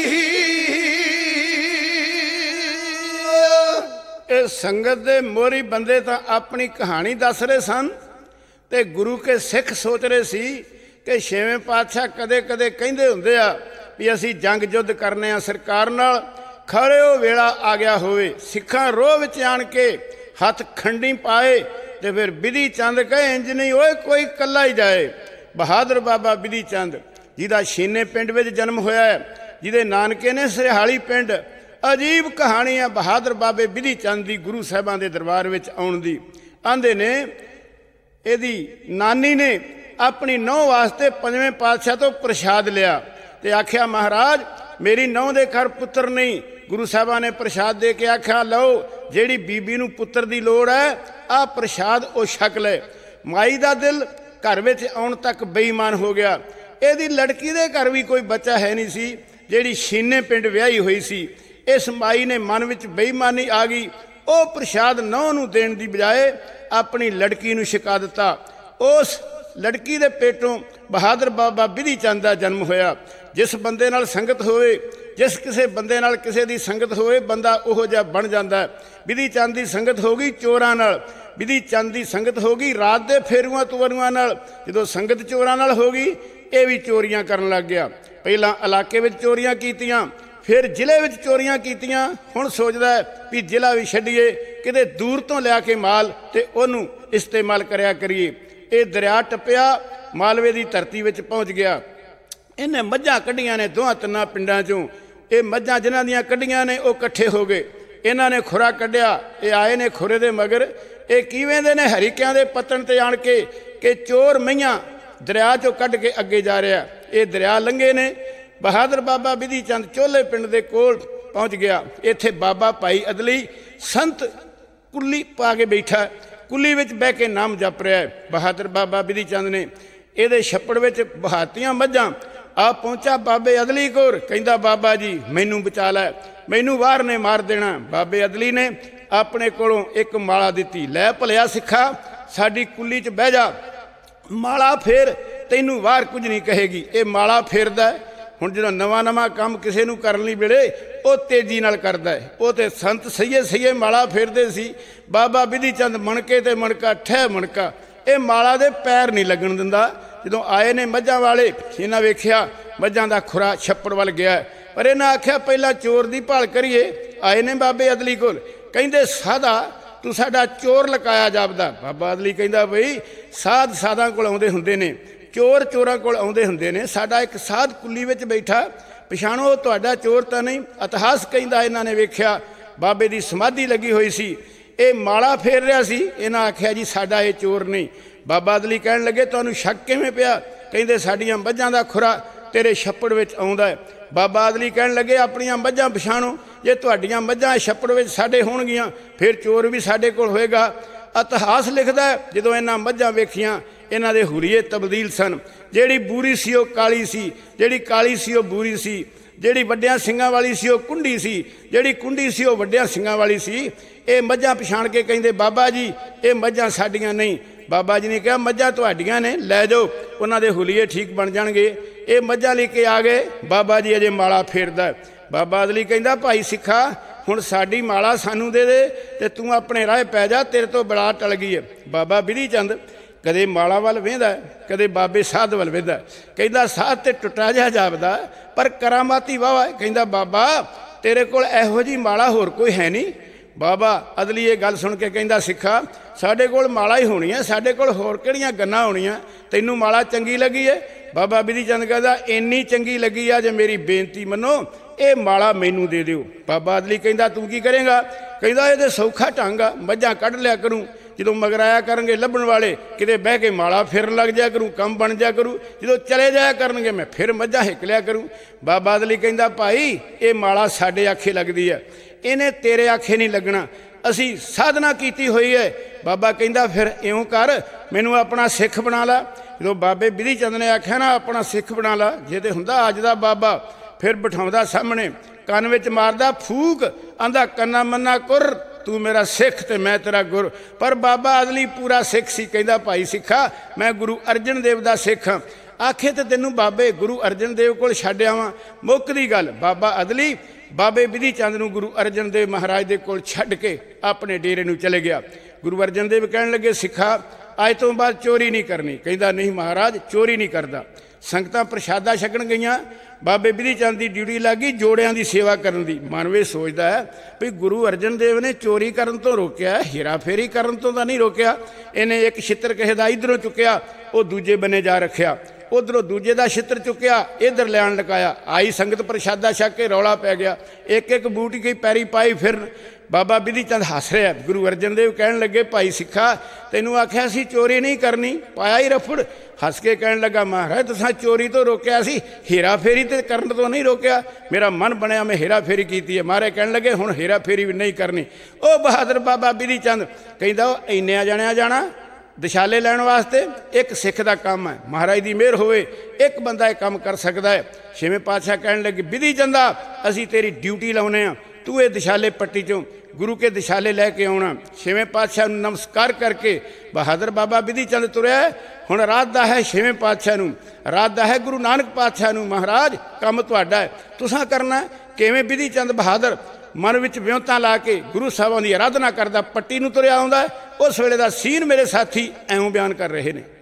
ਇਹ ਸੰਗਤ ਦੇ ਮੋਹਰੀ ਬੰਦੇ ਤਾਂ ਆਪਣੀ ਕਹਾਣੀ ਦੱਸ ਰਹੇ ਸਨ ਤੇ ਗੁਰੂ ਕੇ ਸਿੱਖ ਸੋਚ ਰਹੇ ਸੀ ਕਿ ਛੇਵੇਂ ਪਾਤਸ਼ਾਹ ਕਦੇ ਕਦੇ ਕਹਿੰਦੇ ਹੁੰਦੇ ਆ ਵੀ ਅਸੀਂ ਜੰਗ ਜੁੱਧ ਕਰਨੇ ਆ ਸਰਕਾਰ ਨਾਲ ਖਰੇ ਉਹ ਵੇਲਾ ਆ ਗਿਆ ਹੋਵੇ ਸਿੱਖਾਂ ਰੋਹ ਵਿੱਚ ਆਣ ਕੇ ਹੱਥ ਖੰਡੀ ਪਾਏ ਤੇ ਫਿਰ ਬਿਧੀ ਚੰਦ ਕਹੇ ਇੰਜ ਨਹੀਂ ਓਏ ਕੋਈ ਇਕੱਲਾ ਹੀ ਜਾਏ ਬਹਾਦਰ ਬਾਬਾ ਬਿਧੀ ਚੰਦ ਜਿਹਦਾ ਛੀਨੇ ਪਿੰਡ ਵਿੱਚ ਜਨਮ ਹੋਇਆ ਹੈ ਜਿਹਦੇ ਨਾਨਕੇ ਨੇ ਸਰਿਹਾਲੀ ਪਿੰਡ ਅਜੀਬ ਕਹਾਣੀ ਆ ਬਹਾਦਰ ਬਾਬੇ ਬਿਧੀ ਚੰਦ ਦੀ ਗੁਰੂ ਸਾਹਿਬਾਂ ਦੇ ਦਰਬਾਰ ਵਿੱਚ ਆਉਣ ਦੀ ਆਂਦੇ ਨੇ ਇਹਦੀ ਨਾਨੀ ਨੇ ਆਪਣੀ ਨਹੁੰ ਵਾਸਤੇ ਪੰਜਵੇਂ ਪਾਤਸ਼ਾਹ ਤੋਂ ਪ੍ਰਸ਼ਾਦ ਲਿਆ ਤੇ ਆਖਿਆ ਮਹਾਰਾਜ ਮੇਰੀ ਨਹੁੰ ਦੇ ਘਰ ਪੁੱਤਰ ਨਹੀਂ ਗੁਰੂ ਸਾਹਿਬਾਂ ਨੇ ਪ੍ਰਸ਼ਾਦ ਦੇ ਕੇ ਆਖਿਆ ਲਓ ਜਿਹੜੀ ਬੀਬੀ ਨੂੰ ਪੁੱਤਰ ਦੀ ਲੋੜ ਹੈ ਆਹ ਪ੍ਰਸ਼ਾਦ ਉਹ ਛਕ ਲੈ ਮਾਈ ਦਾ ਦਿਲ ਘਰ ਵਿੱਚ ਆਉਣ ਤੱਕ ਬੇਈਮਾਨ ਹੋ ਗਿਆ ਇਹਦੀ ਲੜਕੀ ਦੇ ਘਰ ਵੀ ਕੋਈ ਬੱਚਾ ਹੈ ਨਹੀਂ ਸੀ ਜਿਹੜੀ ਛੀਨੇ ਪਿੰਡ ਵਿਆਹੀ ਹੋਈ ਸੀ ਇਸ ਮਾਈ ਨੇ ਮਨ ਵਿੱਚ ਬੇਈਮਾਨੀ ਆ ਗਈ ਉਹ ਪ੍ਰਸ਼ਾਦ ਨਹੁੰ ਨੂੰ ਦੇਣ ਦੀ ਬਜਾਏ ਆਪਣੀ ਲੜਕੀ ਨੂੰ ਛਕਾ ਦਿੱਤਾ ਉਸ ਲੜਕੀ ਦੇ ਪੇਟੋਂ ਬਹਾਦਰ ਬਾਬਾ ਬਿਧੀ ਚੰਦ ਦਾ ਜਨਮ ਹੋਇਆ ਜਿਸ ਬੰਦੇ ਨਾਲ ਸੰਗਤ ਹੋਵੇ ਜਿਸ ਕਿਸੇ ਬੰਦੇ ਨਾਲ ਕਿਸੇ ਦੀ ਸੰਗਤ ਹੋਵੇ ਬੰਦਾ ਉਹੋ ਜਿਹਾ ਬਣ ਜਾਂਦਾ ਬਿਧੀ ਚੰਦ ਦੀ ਸੰਗਤ ਹੋ ਗਈ ਚੋਰਾਂ ਨਾਲ ਬਿਧੀ ਚੰਦ ਦੀ ਸੰਗਤ ਹੋ ਗਈ ਰਾਤ ਦੇ ਫੇਰੂਆਂ ਤੁਵਰੂਆਂ ਨਾਲ ਜਦੋਂ ਸੰਗਤ ਚੋਰਾਂ ਨਾਲ ਹੋ ਗਈ ਇਹ ਵੀ ਚੋਰੀਆਂ ਕਰਨ ਲੱਗ ਗਿਆ ਪਹਿਲਾਂ ਇਲਾਕੇ ਵਿੱਚ ਚੋਰੀਆਂ ਕੀਤੀਆਂ ਫਿਰ ਜ਼ਿਲ੍ਹੇ ਵਿੱਚ ਚੋਰੀਆਂ ਕੀਤੀਆਂ ਹੁਣ ਸੋਚਦਾ ਵੀ ਜ਼ਿਲ੍ਹਾ ਵੀ ਛੱਡੀਏ ਕਿਤੇ ਦੂਰ ਤੋਂ ਲਿਆ ਕੇ ਮਾਲ ਤੇ ਉਹਨੂੰ ਇਸਤੇਮਾਲ ਕਰਿਆ ਕਰੀਏ ਇਹ ਦਰਿਆ ਟੱਪਿਆ ਮਾਲਵੇ ਦੀ ਧਰਤੀ ਵਿੱਚ ਪਹੁੰਚ ਗਿਆ ਇਹਨੇ ਮੱਝਾਂ ਕੱਢੀਆਂ ਨੇ ਦੋਹਾਂ ਤਿੰਨਾਂ ਪਿੰਡਾਂ 'ਚੋਂ ਇਹ ਮੱਝਾਂ ਜਿਨ੍ਹਾਂ ਦੀਆਂ ਕੱਢੀਆਂ ਨੇ ਉਹ ਇਕੱਠੇ ਹੋ ਗਏ ਇਹਨਾਂ ਨੇ ਖੁਰਾ ਕੱਢਿਆ ਇਹ ਆਏ ਨੇ ਖੁਰੇ ਦੇ ਮਗਰ ਇਹ ਕਿਵੇਂ ਦੇ ਨੇ ਹਰੀਕਿਆਂ ਦੇ ਪੱਤਣ ਤੇ ਆਣ ਕੇ ਕਿ ਚੋਰ ਮਈਆਂ ਦਰਿਆ 'ਚੋਂ ਕੱਢ ਕੇ ਅੱਗੇ ਜਾ ਰਿਹਾ ਇਹ ਦਰਿਆ ਲੰਘੇ ਨੇ ਬਹਾਦਰ ਬਾਬਾ ਬਿਧੀ ਚੰਦ ਚੋਲੇ ਪਿੰਡ ਦੇ ਕੋਲ ਪਹੁੰਚ ਗਿਆ ਇੱਥੇ ਬਾਬਾ ਭਾਈ ਅਦਲੀ ਸੰਤ ਕੁੱਲੀ ਪਾ ਕੇ ਬੈਠਾ ਕੁੱਲੀ ਵਿੱਚ ਬਹਿ ਕੇ ਨਾਮ ਜਪ ਰਿਹਾ ਬਹਾਦਰ ਬਾਬਾ ਬਿਧੀ ਚੰਦ ਨੇ ਇਹਦੇ ਛੱਪੜ ਵਿੱਚ ਬਹਾਤੀਆਂ ਮੱਝਾਂ ਆ ਪਹੁੰਚਾ ਬਾਬੇ ਅਦਲੀ ਕੋਲ ਕਹਿੰਦਾ ਬਾਬਾ ਜੀ ਮੈਨੂੰ ਬਚਾ ਲੈ ਮੈਨੂੰ ਵਾਰ ਨੇ ਮਾਰ ਦੇਣਾ ਬਾਬੇ ਅਦਲੀ ਨੇ ਆਪਣੇ ਕੋਲੋਂ ਇੱਕ ਮਾਲਾ ਦਿੱਤੀ ਲੈ ਭਲਿਆ ਸਿੱਖਾ ਸਾਡੀ ਕੁੱਲੀ 'ਚ ਬਹਿ ਜਾ ਮਾਲਾ ਫੇਰ ਤੈਨੂੰ ਵਾਰ ਕੁਝ ਨਹੀਂ ਕਹੇਗੀ ਇਹ ਮਾਲਾ ਫੇਰਦਾ ਹੁਣ ਜਦੋਂ ਨਵਾਂ ਕੰਮ ਕਿਸੇ ਨੂੰ ਕਰਨ ਲਈ ਵੇਲੇ ਉਹ ਤੇਜ਼ੀ ਨਾਲ ਕਰਦਾ ਹੈ। ਉਹ ਤੇ ਸੰਤ ਸਈਏ ਮਾਲਾ ਫੇਰਦੇ ਸੀ। ਬਾਬਾ ਬਿਧੀ ਚੰਦ ਮਣਕੇ ਤੇ ਮਣਕਾ ਠਹਿ ਮਣਕਾ, ਇਹ ਮਾਲਾ ਦੇ ਪੈਰ ਨਹੀਂ ਲੱਗਣ ਦਿੰਦਾ। ਜਦੋਂ ਆਏ ਨੇ ਮੱਝਾਂ ਵਾਲੇ, ਇਹਨਾਂ ਵੇਖਿਆ ਮੱਝਾਂ ਦਾ ਖੁਰਾ ਛੱਪੜ ਵੱਲ ਗਿਆ, ਪਰ ਇਹਨਾਂ ਆਖਿਆ ਪਹਿਲਾਂ ਚੋਰ ਦੀ ਭਾਲ ਕਰੀਏ। ਆਏ ਨੇ ਬਾਬੇ ਅਦਲੀ ਕੋਲ, ਕਹਿੰਦੇ ਸਾਧਾ ਤੂੰ ਸਾਡਾ ਚੋਰ ਲਕਾਇਆ ਜਾਪਦਾ। ਬਾਬਾ ਅਦਲੀ ਕਹਿੰਦਾ ਬਈ ਸਾਧ ਸਾਧਾਂ ਕੋਲ ਆਉਂਦੇ ਹੁੰਦੇ ਨੇ, ਚੋਰ ਚੋਰਾਂ ਕੋਲ ਆਉਂਦੇ ਹੁੰਦੇ ਨੇ। ਸਾਡਾ ਇੱਕ ਸਾਧ ਕੁੱਲੀ ਵਿੱਚ ਬੈਠਾ, ਪਛਾਣੋ ਉਹ ਤੁਹਾਡਾ ਚੋਰ ਤਾਂ ਨਹੀਂ। ਇਤਿਹਾਸ ਕਹਿੰਦਾ ਇਹਨਾਂ ਨੇ ਵੇਖਿਆ ਬਾਬੇ ਦੀ ਸਮਾਧੀ ਲੱਗੀ ਹੋਈ ਸੀ, ਇਹ ਮਾਲਾ ਫੇਰ ਰਿਹਾ ਸੀ। ਇਹਨਾਂ ਆਖਿਆ ਜੀ ਸਾਡਾ ਇਹ ਚੋਰ ਨਹੀਂ। ਬਾਬਾ ਅਦਲੀ ਕਹਿਣ ਲੱਗੇ ਤੁਹਾਨੂੰ ਸ਼ੱਕ ਕਿਵੇਂ ਪਿਆ? ਕਹਿੰਦੇ ਸਾਡੀਆਂ ਮੱਝਾਂ ਦਾ ਖੁਰਾ ਤੇਰੇ ਛੱਪੜ ਵਿੱਚ ਆਉਂਦਾ ਹੈ। ਬਾਬਾ ਅਦਲੀ ਕਹਿਣ ਲੱਗੇ ਆਪਣੀਆਂ ਮੱਝਾਂ ਪਛਾਣੋ, ਜੇ ਤੁਹਾਡੀਆਂ ਮੱਝਾਂ ਛੱਪੜ ਵਿੱਚ ਸਾਡੇ ਹੋਣਗੀਆਂ ਫਿਰ ਚੋਰ ਵੀ ਸਾਡੇ ਕੋਲ ਹੋਏਗਾ। ਇਤਿਹਾਸ ਲਿਖਦਾ ਜਦੋਂ ਇਹਨਾਂ ਮੱਝਾਂ ਵੇਖੀਆਂ ਇਹਨਾਂ ਦੇ ਹੁਲੀਏ ਤਬਦੀਲ ਸਨ। ਜਿਹੜੀ ਬੂਰੀ ਸੀ ਉਹ ਕਾਲੀ ਸੀ, ਜਿਹੜੀ ਕਾਲੀ ਸੀ ਉਹ ਬੂਰੀ ਸੀ, ਜਿਹੜੀ ਵੱਡਿਆਂ ਸਿੰਘਾਂ ਵਾਲੀ ਸੀ ਉਹ ਕੁੰਡੀ ਸੀ, ਜਿਹੜੀ ਕੁੰਡੀ ਸੀ ਉਹ ਵੱਡਿਆਂ ਸਿੰਘਾਂ ਵਾਲੀ ਸੀ। ਇਹ ਮੱਝਾਂ ਪਛਾਣ ਕੇ ਕਹਿੰਦੇ ਬਾਬਾ ਜੀ ਇਹ ਮੱਝਾਂ ਸਾਡੀਆਂ ਨਹੀਂ। ਬਾਬਾ ਜੀ ਨੇ ਕਿਹਾ ਮੱਝਾਂ ਤੁਹਾਡੀਆਂ ਨੇ, ਲੈ ਜਾਓ, ਉਹਨਾਂ ਦੇ ਹੁਲੀਏ ਠੀਕ ਬਣ ਜਾਣਗੇ। ਇਹ ਮੱਝਾਂ ਲੈ ਕੇ ਆ ਗਏ। ਬਾਬਾ ਜੀ ਅਜੇ ਮਾਲਾ ਫੇਰਦਾ। ਬਾਬਾ ਅਦਲੀ ਕਹਿੰਦਾ ਭਾਈ ਸਿੱਖਾ ਹੁਣ ਸਾਡੀ ਮਾਲਾ ਸਾਨੂੰ ਦੇ ਦੇ ਤੇ ਤੂੰ ਆਪਣੇ ਰਾਹ ਪੈ ਜਾ, ਤੇਰੇ ਤੋਂ ਬਲਾ ਟਲ ਗਈ ਹੈ। ਬਾਬਾ ਬਿਧੀ ਚੰਦ ਕਦੇ ਮਾਲਾ ਵੱਲ ਵੇਂਦਾ, ਕਦੇ ਬਾਬੇ ਸਾਧ ਵੱਲ ਵੇਂਦਾ। ਕਹਿੰਦਾ ਸਾਧ ਤੇ ਟੁੱਟਾ ਜਿਹਾ ਜਾਪਦਾ ਪਰ ਕਰਾਮਾਤੀ ਵਾਵਾ। ਕਹਿੰਦਾ ਬਾਬਾ ਤੇਰੇ ਕੋਲ ਇਹੋ ਜਿਹੀ ਮਾਲਾ ਹੋਰ ਕੋਈ ਹੈ ਨਹੀਂ। ਬਾਬਾ ਅਦਲੀ ਇਹ ਗੱਲ ਸੁਣ ਕੇ ਕਹਿੰਦਾ ਸਿੱਖਾ ਸਾਡੇ ਕੋਲ ਮਾਲਾ ਹੀ ਹੋਣੀ ਹੈ, ਸਾਡੇ ਕੋਲ ਹੋਰ ਕਿਹੜੀਆਂ ਗੰਨਾਂ ਹੋਣੀਆਂ, ਤੈਨੂੰ ਮਾਲਾ ਚੰਗੀ ਲੱਗੀ ਹੈ? ਬਾਬਾ ਬਿਧੀ ਚੰਦ ਕਹਿੰਦਾ ਇੰਨੀ ਚੰਗੀ ਲੱਗੀ ਆ ਜੇ ਮੇਰੀ ਬੇਨਤੀ ਮੰਨੋ ਇਹ ਮਾਲਾ ਮੈਨੂੰ ਦੇ ਦਿਓ। ਬਾਬਾ ਅਦਲੀ ਕਹਿੰਦਾ ਤੂੰ ਕੀ ਕਰੇਗਾ? ਕਹਿੰਦਾ ਇਹ ਤਾਂ ਸੌਖਾ ਢੰਗ ਆ, ਮੱਝਾਂ ਕੱਢ ਲਿਆ ਕਰੂੰ, ਜਦੋਂ ਮਗਰ ਆਇਆ ਕਰਨਗੇ ਲੱਭਣ ਵਾਲੇ ਕਿਤੇ ਬਹਿ ਕੇ ਮਾਲਾ ਫਿਰਨ ਲੱਗ ਜਾਇਆ ਕਰੂ, ਕੰਮ ਬਣ ਜਾਇਆ ਕਰੂ, ਜਦੋਂ ਚਲੇ ਜਾਇਆ ਕਰਨਗੇ ਮੈਂ ਫਿਰ ਮੱਝਾਂ ਹਿੱਕ ਲਿਆ ਕਰੂ। ਬਾਬਾ ਅਦਲੀ ਕਹਿੰਦਾ ਭਾਈ ਇਹ ਮਾਲਾ ਸਾਡੇ ਆਖੇ ਲੱਗਦੀ ਹੈ, ਇਹਨੇ ਤੇਰੇ ਆਖੇ ਨਹੀਂ ਲੱਗਣਾ, ਅਸੀਂ ਸਾਧਨਾ ਕੀਤੀ ਹੋਈ ਹੈ। ਬਾਬਾ ਕਹਿੰਦਾ ਫਿਰ ਇਉਂ ਕਰ ਮੈਨੂੰ ਆਪਣਾ ਸਿੱਖ ਬਣਾ ਲਾ। ਜਦੋਂ ਬਾਬੇ ਬਿਧੀ ਚੰਦ ਨੇ ਆਖਿਆ ਨਾ ਆਪਣਾ ਸਿੱਖ ਬਣਾ ਲਾ, ਜੇ ਤੇ ਹੁੰਦਾ ਅੱਜ ਦਾ ਬਾਬਾ ਫਿਰ ਬਿਠਾਉਂਦਾ ਸਾਹਮਣੇ, ਕੰਨ ਵਿੱਚ ਮਾਰਦਾ ਫੂਕ, ਆਂਦਾ ਕੰਨਾ ਮੰਨਾ ਕੁਰ ਤੂੰ ਮੇਰਾ ਸਿੱਖ ਤੇ ਮੈਂ ਤੇਰਾ ਗੁਰ। ਪਰ ਬਾਬਾ ਅਦਲੀ ਪੂਰਾ ਸਿੱਖ ਸੀ। ਕਹਿੰਦਾ ਭਾਈ ਸਿੱਖਾ ਮੈਂ ਗੁਰੂ ਅਰਜਨ ਦੇਵ ਦਾ ਸਿੱਖ ਹਾਂ। ਆਖੇ ਤੇ ਤੈਨੂੰ ਬਾਬੇ ਗੁਰੂ ਅਰਜਨ ਦੇਵ ਕੋਲ ਛੱਡ ਆਵਾਂ, ਮੁੱਕਦੀ ਗੱਲ। ਬਾਬਾ ਅਦਲੀ ਬਾਬੇ ਬਿਧੀ ਚੰਦ ਨੂੰ ਗੁਰੂ ਅਰਜਨ ਦੇਵ ਮਹਾਰਾਜ ਦੇ ਕੋਲ ਛੱਡ ਕੇ ਆਪਣੇ ਡੇਰੇ ਨੂੰ ਚਲੇ ਗਿਆ। ਗੁਰੂ ਅਰਜਨ ਦੇਵ ਕਹਿਣ ਲੱਗੇ ਸਿੱਖਾ ਅੱਜ ਤੋਂ ਬਾਅਦ ਚੋਰੀ ਨਹੀਂ ਕਰਨੀ। ਕਹਿੰਦਾ ਨਹੀਂ ਮਹਾਰਾਜ ਚੋਰੀ ਨਹੀਂ ਕਰਦਾ। ਸੰਗਤਾਂ ਪ੍ਰਸ਼ਾਦਾ ਛਕਣ ਗਈਆਂ, ਬਾਬੇ ਬਿਧੀ ਚੰਦ ਦੀ ਡਿਊਟੀ ਲੱਗ ਗਈ ਜੋੜਿਆਂ ਦੀ ਸੇਵਾ ਕਰਨ ਦੀ। ਮਨਵੇ ਸੋਚਦਾ ਹੈ ਵੀ ਗੁਰੂ ਅਰਜਨ ਦੇਵ ਨੇ ਚੋਰੀ ਕਰਨ ਤੋਂ ਰੋਕਿਆ, ਹੀਰਾ ਫੇਰੀ ਕਰਨ ਤੋਂ ਤਾਂ ਨਹੀਂ ਰੋਕਿਆ। ਇਹਨੇ ਇੱਕ ਛਿੱਤਰ ਕਿਸੇ ਦਾ ਇੱਧਰੋਂ ਚੁੱਕਿਆ ਉਹ ਦੂਜੇ ਬੰਨੇ ਜਾ ਰੱਖਿਆ, ਉਧਰੋਂ ਦੂਜੇ ਦਾ ਛਿੱਤਰ ਚੁੱਕਿਆ ਇੱਧਰ ਲਿਆਣ ਲਗਾਇਆ। ਆਈ ਸੰਗਤ ਪ੍ਰਸ਼ਾਦਾ ਛਕ ਕੇ ਰੌਲਾ ਪੈ ਗਿਆ, ਇੱਕ ਇੱਕ ਬੂਟੀ ਗਈ ਪੈਰੀ ਪਾਈ ਫਿਰਨ। ਬਾਬਾ ਬਿਧੀ ਚੰਦ ਹੱਸ ਰਿਹਾ। ਗੁਰੂ ਅਰਜਨ ਦੇਵ ਕਹਿਣ ਲੱਗੇ ਭਾਈ ਸਿੱਖਾ ਤੈਨੂੰ ਆਖਿਆ ਸੀ ਚੋਰੀ ਨਹੀਂ ਕਰਨੀ, ਪਾਇਆ ਹੀ ਰਫੜ। ਹੱਸ ਕੇ ਕਹਿਣ ਲੱਗਾ ਮਹਾਰਾਜ ਤੁਸੀਂ ਚੋਰੀ ਤੋਂ ਰੋਕਿਆ ਸੀ, ਹੀਰਾ ਫੇਰੀ ਤੇ ਕਰਨ ਤੋਂ ਨਹੀਂ ਰੋਕਿਆ। ਮੇਰਾ ਮਨ ਬਣਿਆ ਮੈਂ ਹੀਰਾ ਫੇਰੀ ਕੀਤੀ ਹੈ। ਮਹਾਰਾਜ ਕਹਿਣ ਲੱਗੇ ਹੁਣ ਹੀਰਾ ਫੇਰੀ ਵੀ ਨਹੀਂ ਕਰਨੀ। ਉਹ ਬਹਾਦਰ ਬਾਬਾ ਬਿਧੀ ਚੰਦ ਕਹਿੰਦਾ ਉਹ ਇੰਨਿਆਂ ਜਣਿਆਂ ਜਾਣਾ ਦਿਸ਼ਾਲੇ ਲੈਣ ਵਾਸਤੇ ਇੱਕ ਸਿੱਖ ਦਾ ਕੰਮ ਹੈ। ਮਹਾਰਾਜ ਦੀ ਮਿਹਰ ਹੋਵੇ ਇੱਕ ਬੰਦਾ ਇਹ ਕੰਮ ਕਰ ਸਕਦਾ ਹੈ। ਛੇਵੇਂ ਪਾਤਸ਼ਾਹ ਕਹਿਣ ਲੱਗੇ ਬਿਧੀ ਚੰਦਾ ਅਸੀਂ ਤੇਰੀ ਡਿਊਟੀ ਲਾਉਨੇ ਆ, ਤੂੰ ਇਹ ਦਿਸ਼ਾਲੇ ਪੱਟੀ ਚੋਂ ਗੁਰੂ ਕੇ ਦਿਸ਼ਾਲੇ ਲੈ ਕੇ ਆਉਣਾ। ਛੇਵੇਂ ਪਾਤਸ਼ਾਹ ਨੂੰ ਨਮਸਕਾਰ ਕਰਕੇ ਬਹਾਦਰ ਬਾਬਾ ਬਿਧੀ ਚੰਦ ਤੁਰਿਆ। ਹੁਣ ਰਾਤ ਦਾ ਹੈ ਛੇਵੇਂ ਪਾਤਸ਼ਾਹ ਨੂੰ, ਰਾਤ ਦਾ ਹੈ ਗੁਰੂ ਨਾਨਕ ਪਾਤਸ਼ਾਹ ਨੂੰ। ਮਹਾਰਾਜ ਕੰਮ ਤੁਹਾਡਾ ਹੈ, ਤੁਸਾਂ ਕਰਨਾ। ਕਿਵੇਂ ਬਿਧੀ ਚੰਦ ਬਹਾਦਰ ਮਨ ਵਿੱਚ ਵਿਉਂਤਾਂ ਲਾ ਕੇ ਗੁਰੂ ਸਾਹਿਬਾਂ ਦੀ ਆਰਾਧਨਾ ਕਰਦਾ ਪੱਟੀ ਨੂੰ ਤੁਰਿਆ ਆਉਂਦਾ। ਉਸ ਵੇਲੇ ਦਾ ਸੀਨ ਮੇਰੇ ਸਾਥੀ ਐਵੇਂ ਬਿਆਨ ਕਰ ਰਹੇ ਨੇ।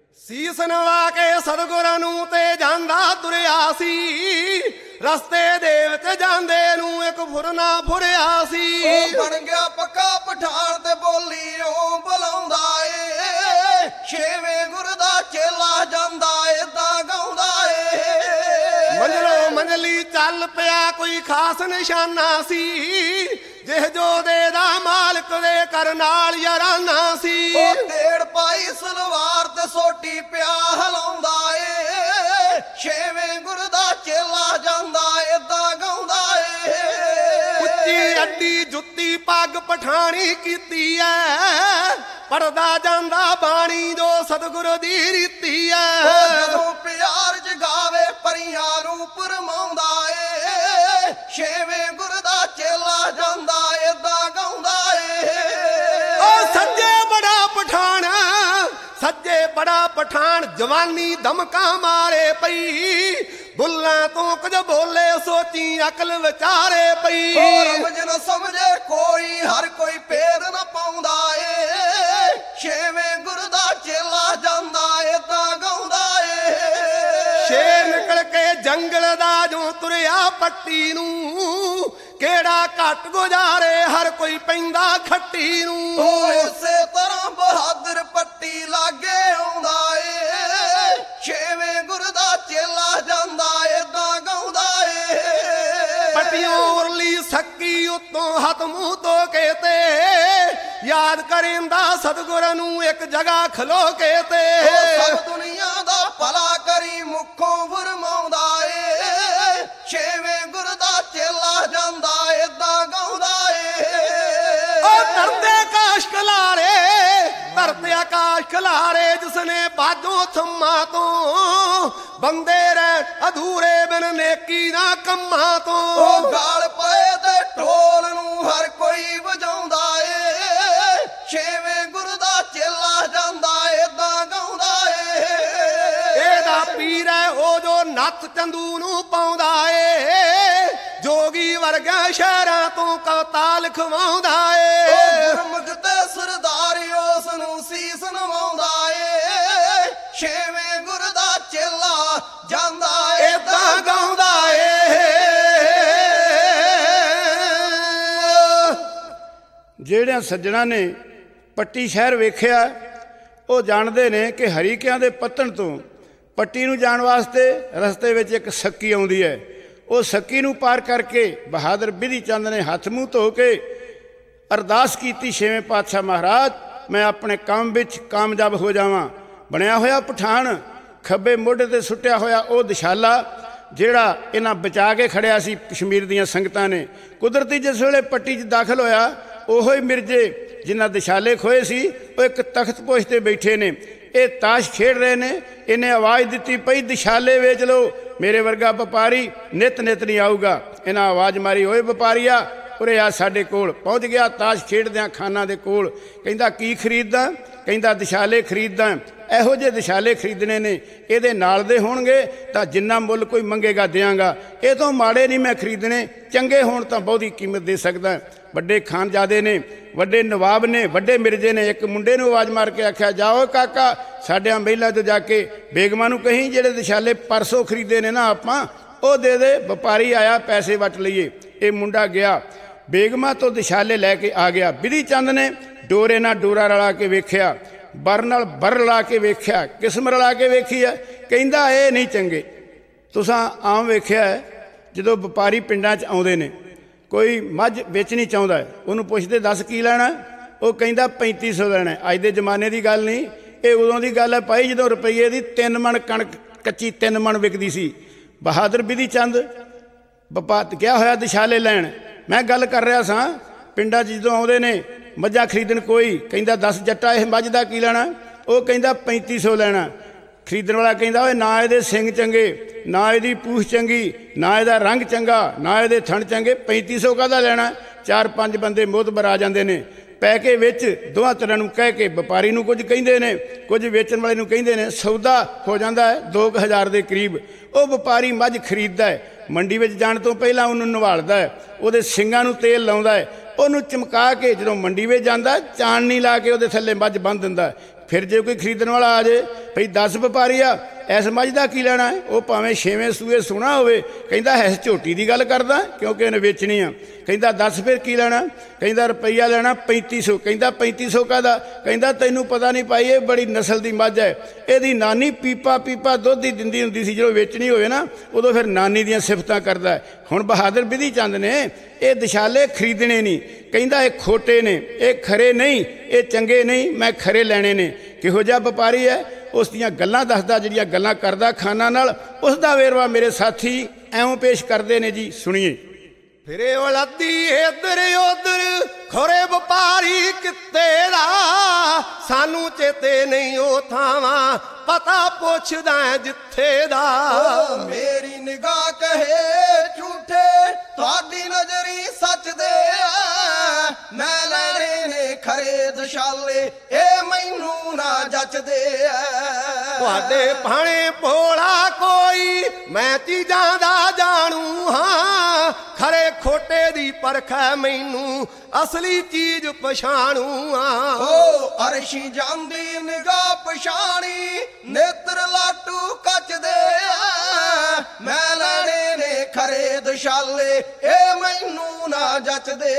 ਸੀਸ ਨਵਾ ਕੇ ਸਤਿਗੁਰਾਂ ਨੂੰ ਤੇ ਜਾਂਦਾ ਤੁਰਿਆ ਸੀ, ਰਸਤੇ ਦੇ ਵਿੱਚ ਜਾਂਦੇ ਨੂੰ ਇੱਕ ਫੁਰਨਾ ਫੁਰਿਆ ਸੀ। ਉਹ ਬਣ ਗਿਆ ਪੱਕਾ ਪਠਾਨ ਤੇ ਬੋਲੀਓ ਬੁਲਾਉਂਦਾ ਏ, ਛੇਵੇਂ ਗੁਰ ਦਾ ਚੇਲਾ ਜਾਂਦਾ ਏਦਾਂ ਗਾਉਂਦਾ ਏ। ਮੰਜ਼ਲੋਂ ਮੰਜ਼ਲੀ ਚੱਲ ਪਿਆ ਕੋਈ ਖਾਸ ਨਿਸ਼ਾਨਾ ਸੀ, ਜਿਹ ਜੋਦੇ ਦਾ ਮਾਲਕ ਦੇ ਕਰ ਨਾਲ ਯਾਰਾਨਾ ਸੀ। ਉਹ ਢੇੜ ਪਾਈ ਸਲਵਾਰ ਤੇ ਸੋਟੀ ਪਿਆ ਹਲਾਉਂਦਾ ਏ, ਛੇਵੇਂ ਗੁਰ ਦਾ ਚੇਲਾ ਜਾਂਦਾ ਏਦਾਂ ਗਾਉਂਦਾ ਏ। ਉੱਚੀ ਅੱਡੀ ਜੁੱਤੀ ਪੱਗ ਪਠਾਣੀ ਕੀਤੀ ਐ, ਪੜਦਾ ਜਾਂਦਾ ਬਾਣੀ ਜੋ ਸਤਿਗੁਰੂ ਦੀ ਰੀਤੀ ਐ। ਜਦੋਂ ਪਿਆਰ ਜਗਾਵੇ ਪਰੀਆਂ ਨੂੰ ਪਰਮਾਉਂਦਾ ਏ, ਛੇਵੇਂ ਗੁਰ ਦਾ ਚੇਲਾ ਜਾਂਦਾ ਏਦਾਂ ਗਾਉਂਦਾ ਏ। ਉਹ ਸੱਜੇ ਬੜਾ ਪਠਾਨ, ਸੱਜੇ ਬੜਾ ਪਠਾਨ ਜਵਾਨੀ ਦਮਕਾਂ ਮਾਰੇ ਪਈ ਬੁੱਲਾਂ ਤੋਂ ਕੁਝ ਬੋਲੇ ਸੋਚੀ ਅਕਲ ਵਿਚਾਰੇ ਪਈ ਰਮਜ ਨਾ ਸਮਝੇ ਕੋਈ ਹਰ ਕੋਈ ਭੇਦ ਨਾ ਪਾਉਂਦਾ ਏ ਛੇਵੇਂ ਗੁਰੂ ਦਾ ਚੇਲਾ ਜਾਂਦਾ ਏ ਤਾਂ ਗਾਉਂਦਾ ਏ ਸ਼ੇਰ ਨਿਕਲ ਕੇ ਜੰਗਲ ਦਾ ਜੋ ਤੁਰਿਆ ਪੱਟੀ ਨੂੰ ਕਿਹੜਾ ਘੱਟ ਗੁਜ਼ਾਰੇ ਹਰ ਕੋਈ ਪੈਂਦਾ ਖੱਟੀ ਨੂੰ ਉਸੇ ਤਰ੍ਹਾਂ ਬਹਾਦਰ ਪੱਟੀ ਲਾਗੇ ਆਉਂਦਾ ਏ ਛੇਵੇਂ ਗੁਰੂ ਦਾ ਚੇਲਾ ਜਾਂਦਾ ਏ ਤਾਂ ਗਾਉਂਦਾ ਏ ਪੱਟੀਆਂ ਉਰਲੀ ਸੱਕੀ ਉੱਤੋਂ ਹੱਥ ਮੂੰਹ ਧੋ ਕੇ ਤੇ ਯਾਦ ਕਰਿੰਦਾ ਸਤਿਗੁਰਾਂ ਨੂੰ ਇੱਕ ਜਗ੍ਹਾ ਖਲੋ ਕੇ ਤੇ ਸਭ ਦੁਨੀਆ ਦਾ ਭਲਾ ਕਰੀ ਮੁਖੋਂ ਫਰਮਾਉਂਦਾ ਏ ਛੇਵੇਂ ਗੁਰੂ ਦਾ ਚੇਲਾ ਜਾਂਦਾ ਏ ਤਾਂ ਗਾਉਂਦਾ ਏ ਉਹ ਧਰਤੇ ਆਕਾਸ਼ ਖਲਾਰੇ ਧਰਤੇ ਆਕਾਸ਼ ਖਲਾਰੇ ਜਿਸਨੇ ਬਾਜੋਂ ਥੰਮਾ ਤੋਂ ਬੰਦੇ ਰਹਿ ਅਧੂਰੇ ਬਿਨ ਨੇਕੀ ਨਾ ਕੰਮਾਂ ਤੋਂ ਉਹ ਗਾਲ ਪਏ ਤੇ ਢੋਲ ਨੂੰ ਹਰ ਕੋਈ ਵਜਾਉਂਦਾ ਏ ਛੇਵੇਂ ਗੁਰੂ ਦਾ ਚੇਲਾ ਜਾਂਦਾ ਏ ਤਾਂ ਗਾਉਂਦਾ ਏ ਇਹਦਾ ਪੀਰ ਹੈ ਉਹ ਜੋ ਨੱਥ ਚੰਦੂ ਨੂੰ ਪਾਉਂਦਾ ਏ ਜੋਗੀ ਵਰਗਾ ਸ਼ਹਿਰਾਂ ਤੋਂ ਕਵਤਾ ਲਿਖਵਾਉਂਦਾ ਏ ਗੁਰਮੁਖ ਤੇ ਸਰਦਾਰ ਉਸ ਨੂੰ ਸੀਸ ਨਵਾਉਂਦਾ ਏ ਛੇਵੇਂ ਗੁਰੂ ਦਾ ਚੇਲਾ ਜਾਂਦਾ ਏ ਤਾਂ ਗਾਉਂਦਾ ਏ ਜਿਹੜਿਆਂ ਸੱਜਣਾ ਨੇ ਪੱਟੀ ਸ਼ਹਿਰ ਵੇਖਿਆ ਉਹ ਜਾਣਦੇ ਨੇ ਕਿ ਹਰੀਕਿਆਂ ਦੇ ਪੱਤਣ ਤੋਂ ਪੱਟੀ ਨੂੰ ਜਾਣ ਵਾਸਤੇ ਰਸਤੇ ਵਿੱਚ ਇੱਕ ਸੱਕੀ ਆਉਂਦੀ ਹੈ ਉਹ ਸੱਕੀ ਨੂੰ ਪਾਰ ਕਰਕੇ ਬਹਾਦਰ ਬਿਧੀ ਚੰਦ ਨੇ ਹੱਥ ਮੂੰਹ ਧੋ ਕੇ ਅਰਦਾਸ ਕੀਤੀ ਛੇਵੇਂ ਪਾਤਸ਼ਾਹ ਮਹਾਰਾਜ ਮੈਂ ਆਪਣੇ ਕੰਮ ਵਿੱਚ ਕਾਮਯਾਬ ਹੋ ਜਾਵਾਂ ਬਣਿਆ ਹੋਇਆ ਪਠਾਨ ਖੱਬੇ ਮੋਢੇ ਤੇ ਸੁੱਟਿਆ ਹੋਇਆ ਉਹ ਦਿਸ਼ਾਲਾ ਜਿਹੜਾ ਇਹਨਾਂ ਬਚਾ ਕੇ ਖੜਿਆ ਸੀ ਕਸ਼ਮੀਰ ਦੀਆਂ ਸੰਗਤਾਂ ਨੇ ਕੁਦਰਤੀ ਜਿਸ ਵੇਲੇ ਪੱਟੀ 'ਚ ਦਾਖਲ ਹੋਇਆ ਉਹੋ ਹੀ ਮਿਰਜੇ ਜਿਨ੍ਹਾਂ ਦਿਸ਼ਾਲੇ ਖੋਏ ਸੀ ਉਹ ਇੱਕ ਤਖਤ ਪੋਸ਼ ਤੇ ਬੈਠੇ ਨੇ ਇਹ ਤਾਸ਼ ਖੇਡ ਰਹੇ ਨੇ ਇਹਨੇ ਆਵਾਜ਼ ਦਿੱਤੀ ਪਈ ਦਿਸ਼ਾਲੇ ਵੇਚ ਲਓ ਮੇਰੇ ਵਰਗਾ ਵਪਾਰੀ ਨਿਤ ਨਹੀਂ ਆਊਗਾ ਇਹਨਾਂ ਆਵਾਜ਼ ਮਾਰੀ ਓਏ ਵਪਾਰੀਆ ਉਰੇ ਆ ਸਾਡੇ ਕੋਲ ਪਹੁੰਚ ਗਿਆ ਤਾਸ਼ ਖੇਡਦਿਆਂ ਖਾਨਾਂ ਦੇ ਕੋਲ ਕਹਿੰਦਾ ਕੀ ਖਰੀਦਦਾ ਕਹਿੰਦਾ ਦਿਸ਼ਾਲੇ ਖਰੀਦਦਾ ਇਹੋ ਜਿਹੇ ਦਿਸ਼ਾਲੇ ਖਰੀਦਣੇ ਨੇ ਇਹਦੇ ਨਾਲ ਦੇ ਹੋਣਗੇ ਤਾਂ ਜਿੰਨਾ ਮੁੱਲ ਕੋਈ ਮੰਗੇਗਾ ਦਿਆਂਗਾ ਇਹ ਤੋਂ ਮਾੜੇ ਨਹੀਂ ਮੈਂ ਖਰੀਦਣੇ ਚੰਗੇ ਹੋਣ ਤਾਂ ਬਹੁਤੀ ਕੀਮਤ ਦੇ ਸਕਦਾ ਵੱਡੇ ਖਾਨਜ਼ਾਦੇ ਨੇ ਵੱਡੇ ਨਵਾਬ ਨੇ ਵੱਡੇ ਮਿਰਜੇ ਨੇ ਇੱਕ ਮੁੰਡੇ ਨੂੰ ਆਵਾਜ਼ ਮਾਰ ਕੇ ਆਖਿਆ ਜਾਓ ਕਾਕਾ ਸਾਡਿਆਂ ਮਹਿਲਾਂ 'ਚ ਜਾ ਕੇ ਬੇਗਮਾਂ ਨੂੰ ਕਹੀਂ ਜਿਹੜੇ ਦਿਸ਼ਾਲੇ ਪਰਸੋਂ ਖਰੀਦੇ ਨੇ ਨਾ ਆਪਾਂ ਉਹ ਦੇ ਦੇ ਵਪਾਰੀ ਆਇਆ ਪੈਸੇ ਵਟ ਲਈਏ ਇਹ ਮੁੰਡਾ ਗਿਆ ਬੇਗਮਾਂ ਤੋਂ ਦਿਸ਼ਾਲੇ ਲੈ ਕੇ ਆ ਗਿਆ ਬਿਧੀ ਚੰਦ ਨੇ ਡੋਰੇ ਨਾਲ ਡੋਰਾ ਰਲਾ ਕੇ ਵੇਖਿਆ ਬਰ ਨਾਲ ਬਰ ਰਲਾ ਕੇ ਵੇਖਿਆ ਕਿਸਮ ਰਲਾ ਕੇ ਵੇਖੀ ਹੈ ਕਹਿੰਦਾ ਇਹ ਨਹੀਂ ਚੰਗੇ ਤੁਸਾਂ ਆਮ ਵੇਖਿਆ ਜਦੋਂ ਵਪਾਰੀ ਪਿੰਡਾਂ 'ਚ ਆਉਂਦੇ ਨੇ ਕੋਈ ਮੱਝ ਵੇਚਣੀ ਚਾਹੁੰਦਾ ਉਹਨੂੰ ਪੁੱਛਦੇ ਦੱਸ ਕੀ ਲੈਣਾ ਉਹ ਕਹਿੰਦਾ 3500 ਲੈਣਾ ਅੱਜ ਦੇ ਜ਼ਮਾਨੇ ਦੀ ਗੱਲ ਨਹੀਂ ਇਹ ਉਦੋਂ ਦੀ ਗੱਲ ਹੈ ਭਾਈ ਜਦੋਂ ਰੁਪਈਏ ਦੀ 3 ਮਣ ਕਣਕ ਕੱਚੀ 3 ਮਣ ਵਿਕਦੀ ਸੀ ਬਹਾਦਰ ਬਿਧੀ ਚੰਦ ਗਿਆ ਹੋਇਆ ਦਿਸ਼ਾਲੇ ਲੈਣ ਮੈਂ ਗੱਲ ਕਰ ਰਿਹਾ ਸਾਂ ਪਿੰਡਾਂ 'ਚ ਜਦੋਂ ਆਉਂਦੇ ਨੇ ਮੱਝਾਂ ਖਰੀਦਣ ਕੋਈ ਕਹਿੰਦਾ 10 ਜੱਟਾ ਇਹ ਮੱਝ ਦਾ ਕੀ ਲੈਣਾ ਉਹ ਕਹਿੰਦਾ 3500 ਲੈਣਾ ਖਰੀਦਣ ਵਾਲਾ ਕਹਿੰਦਾ ਓਏ ਨਾ ਇਹਦੇ ਸਿੰਘ ਚੰਗੇ ਨਾ ਇਹਦੀ ਪੂਛ ਚੰਗੀ ਨਾ ਇਹਦਾ ਰੰਗ ਚੰਗਾ ਨਾ ਇਹਦੇ ਥਣ ਚੰਗੇ 3500 ਕਾਹਦਾ ਲੈਣਾ 4-5 ਬੰਦੇ ਮੋਹਤਬਰ ਆ ਜਾਂਦੇ ਨੇ ਪੈ ਕੇ ਵਿੱਚ ਦੋਹਾਂ ਤਰ੍ਹਾਂ ਨੂੰ ਕਹਿ ਕੇ ਵਪਾਰੀ ਨੂੰ ਕੁਝ ਕਹਿੰਦੇ ਨੇ ਕੁਝ ਵੇਚਣ ਵਾਲੇ ਨੂੰ ਕਹਿੰਦੇ ਨੇ ਸੌਦਾ ਹੋ ਜਾਂਦਾ ਹੈ 2000 ਦੇ ਕਰੀਬ ਉਹ ਵਪਾਰੀ ਮੱਝ ਖਰੀਦਦਾ ਹੈ ਮੰਡੀ ਵਿੱਚ ਜਾਣ ਤੋਂ ਪਹਿਲਾਂ ਉਹਨੂੰ ਨਵਾਲਦਾ ਹੈ ਉਹਦੇ ਸਿੰਗਾਂ ਨੂੰ ਤੇਲ ਲਾਉਂਦਾ ਹੈ ਉਹਨੂੰ ਚਮਕਾ ਕੇ ਜਦੋਂ ਮੰਡੀ ਵਿੱਚ ਜਾਂਦਾ ਚਾਨਣੀ ਲਾ ਕੇ ਉਹਦੇ ਥੱਲੇ ਮੱਝ ਬੰਨ੍ਹ ਦਿੰਦਾ ਫਿਰ ਜੇ ਕੋਈ ਖਰੀਦਣ ਵਾਲਾ ਆ ਜੇ ਭਈ 10 ਵਪਾਰੀ ਆ ਇਸ ਮੱਝ ਦਾ ਕੀ ਲੈਣਾ ਉਹ ਭਾਵੇਂ 6ਵੇਂ ਸੂਏ ਸੋਹਣਾ ਹੋਵੇ ਕਹਿੰਦਾ ਇਸ ਝੋਟੀ ਦੀ ਗੱਲ ਕਰਦਾ ਕਿਉਂਕਿ ਇਹਨੇ ਵੇਚਣੀ ਆ ਕਹਿੰਦਾ 10 ਫਿਰ ਕੀ ਲੈਣਾ ਕਹਿੰਦਾ ਰੁਪਈਆ ਲੈਣਾ 3500 ਕਹਿੰਦਾ 3500 ਕਾਹਦਾ ਕਹਿੰਦਾ ਤੈਨੂੰ ਪਤਾ ਨਹੀਂ ਭਾਈ ਇਹ ਬੜੀ ਨਸਲ ਦੀ ਮੱਝ ਹੈ ਇਹਦੀ ਨਾਨੀ ਪੀਪਾ ਦੁੱਧ ਹੀ ਦਿੰਦੀ ਹੁੰਦੀ ਸੀ ਜਦੋਂ ਵੇਚਣੀ ਹੋਵੇ ਨਾ ਉਦੋਂ ਫਿਰ ਨਾਨੀ ਦੀਆਂ ਸਿਫਤਾਂ ਕਰਦਾ ਹੁਣ ਬਹਾਦਰ ਬਿਧੀ ਚੰਦ ਨੇ ਇਹ ਦਿਸ਼ਾਲੇ ਖਰੀਦਣੇ ਨਹੀਂ ਕਹਿੰਦਾ ਇਹ ਖੋਟੇ ਨੇ ਇਹ ਖਰੇ ਨਹੀਂ ਇਹ ਚੰਗੇ ਨਹੀਂ ਮੈਂ ਖਰੇ ਲੈਣੇ ਨੇ ਕਿਹੋ ਜਿਹਾ ਵਪਾਰੀ ਹੈ ਉਸ ਦੀਆਂ ਗੱਲਾਂ ਦੱਸਦਾ ਜਿਹੜੀਆਂ ਗੱਲਾਂ ਕਰਦਾ ਖਾਨਾਂ ਨਾਲ ਉਸ ਦਾ ਵੇਰਵਾ ਮੇਰੇ ਸਾਥੀ ਐਵੇਂ ਪੇਸ਼ ਕਰਦੇ ਨੇ ਜੀ ਸੁਣੀਏ ਫਿਰੇ ਉਲੱਦੀ ਇੱਧਰ ਉੱਧਰ ਖੋਰੇ ਵਪਾਰੀ ਕਿੱਤੇ ਦਾ ਸਾਨੂੰ ਚੇਤੇ ਨਹੀਂ ਉਹ ਥਾਵਾਂ ਪਤਾ ਪੁੱਛਦਾ ਜਿੱਥੇ ਦਾ ਮੇਰੀ ਨਿਗਾਹ ਕਹੇ ਝੂਠੇ ਤੁਹਾਡੀ ਨਜ਼ਰੀ ਸੱਚ ਦੇ ਮੈਂ ਲੈਣੇ ਨੇ ਖਰੇ ਦਿਸ਼ਾਲੇ ਇਹ ਮੈਨੂੰ ਨਾ ਜੱਚਦੇ ਤੁਹਾਡੇ ਭਾਣੇ ਭੋਲਾ ਕੋਈ ਮੈਂ ਚੀਜ਼ਾਂ ਦਾ ਜਾਣੂ ਹਾਂ ਖਰੇ ਖੋਟੇ ਦੀ ਪਰਖ ਹੈ ਮੈਨੂੰ ਅਸਲੀ ਚੀਜ਼ ਪਛਾਣੂ ਆ ਓ ਅਰਸ਼ੀ ਜਾਂਦੀ ਨਿਗਾਹ ਪਛਾਣੀ ਨੇਤਰ ਲਾਟੂ ਕੱਚਦੇ ਮੈਂ ਲੈਣੇ ਨੇ ਖਰੇ ਦਸ਼ਾਲੇ ਇਹ ਮੈਨੂੰ ਨਾ ਜੱਚਦੇ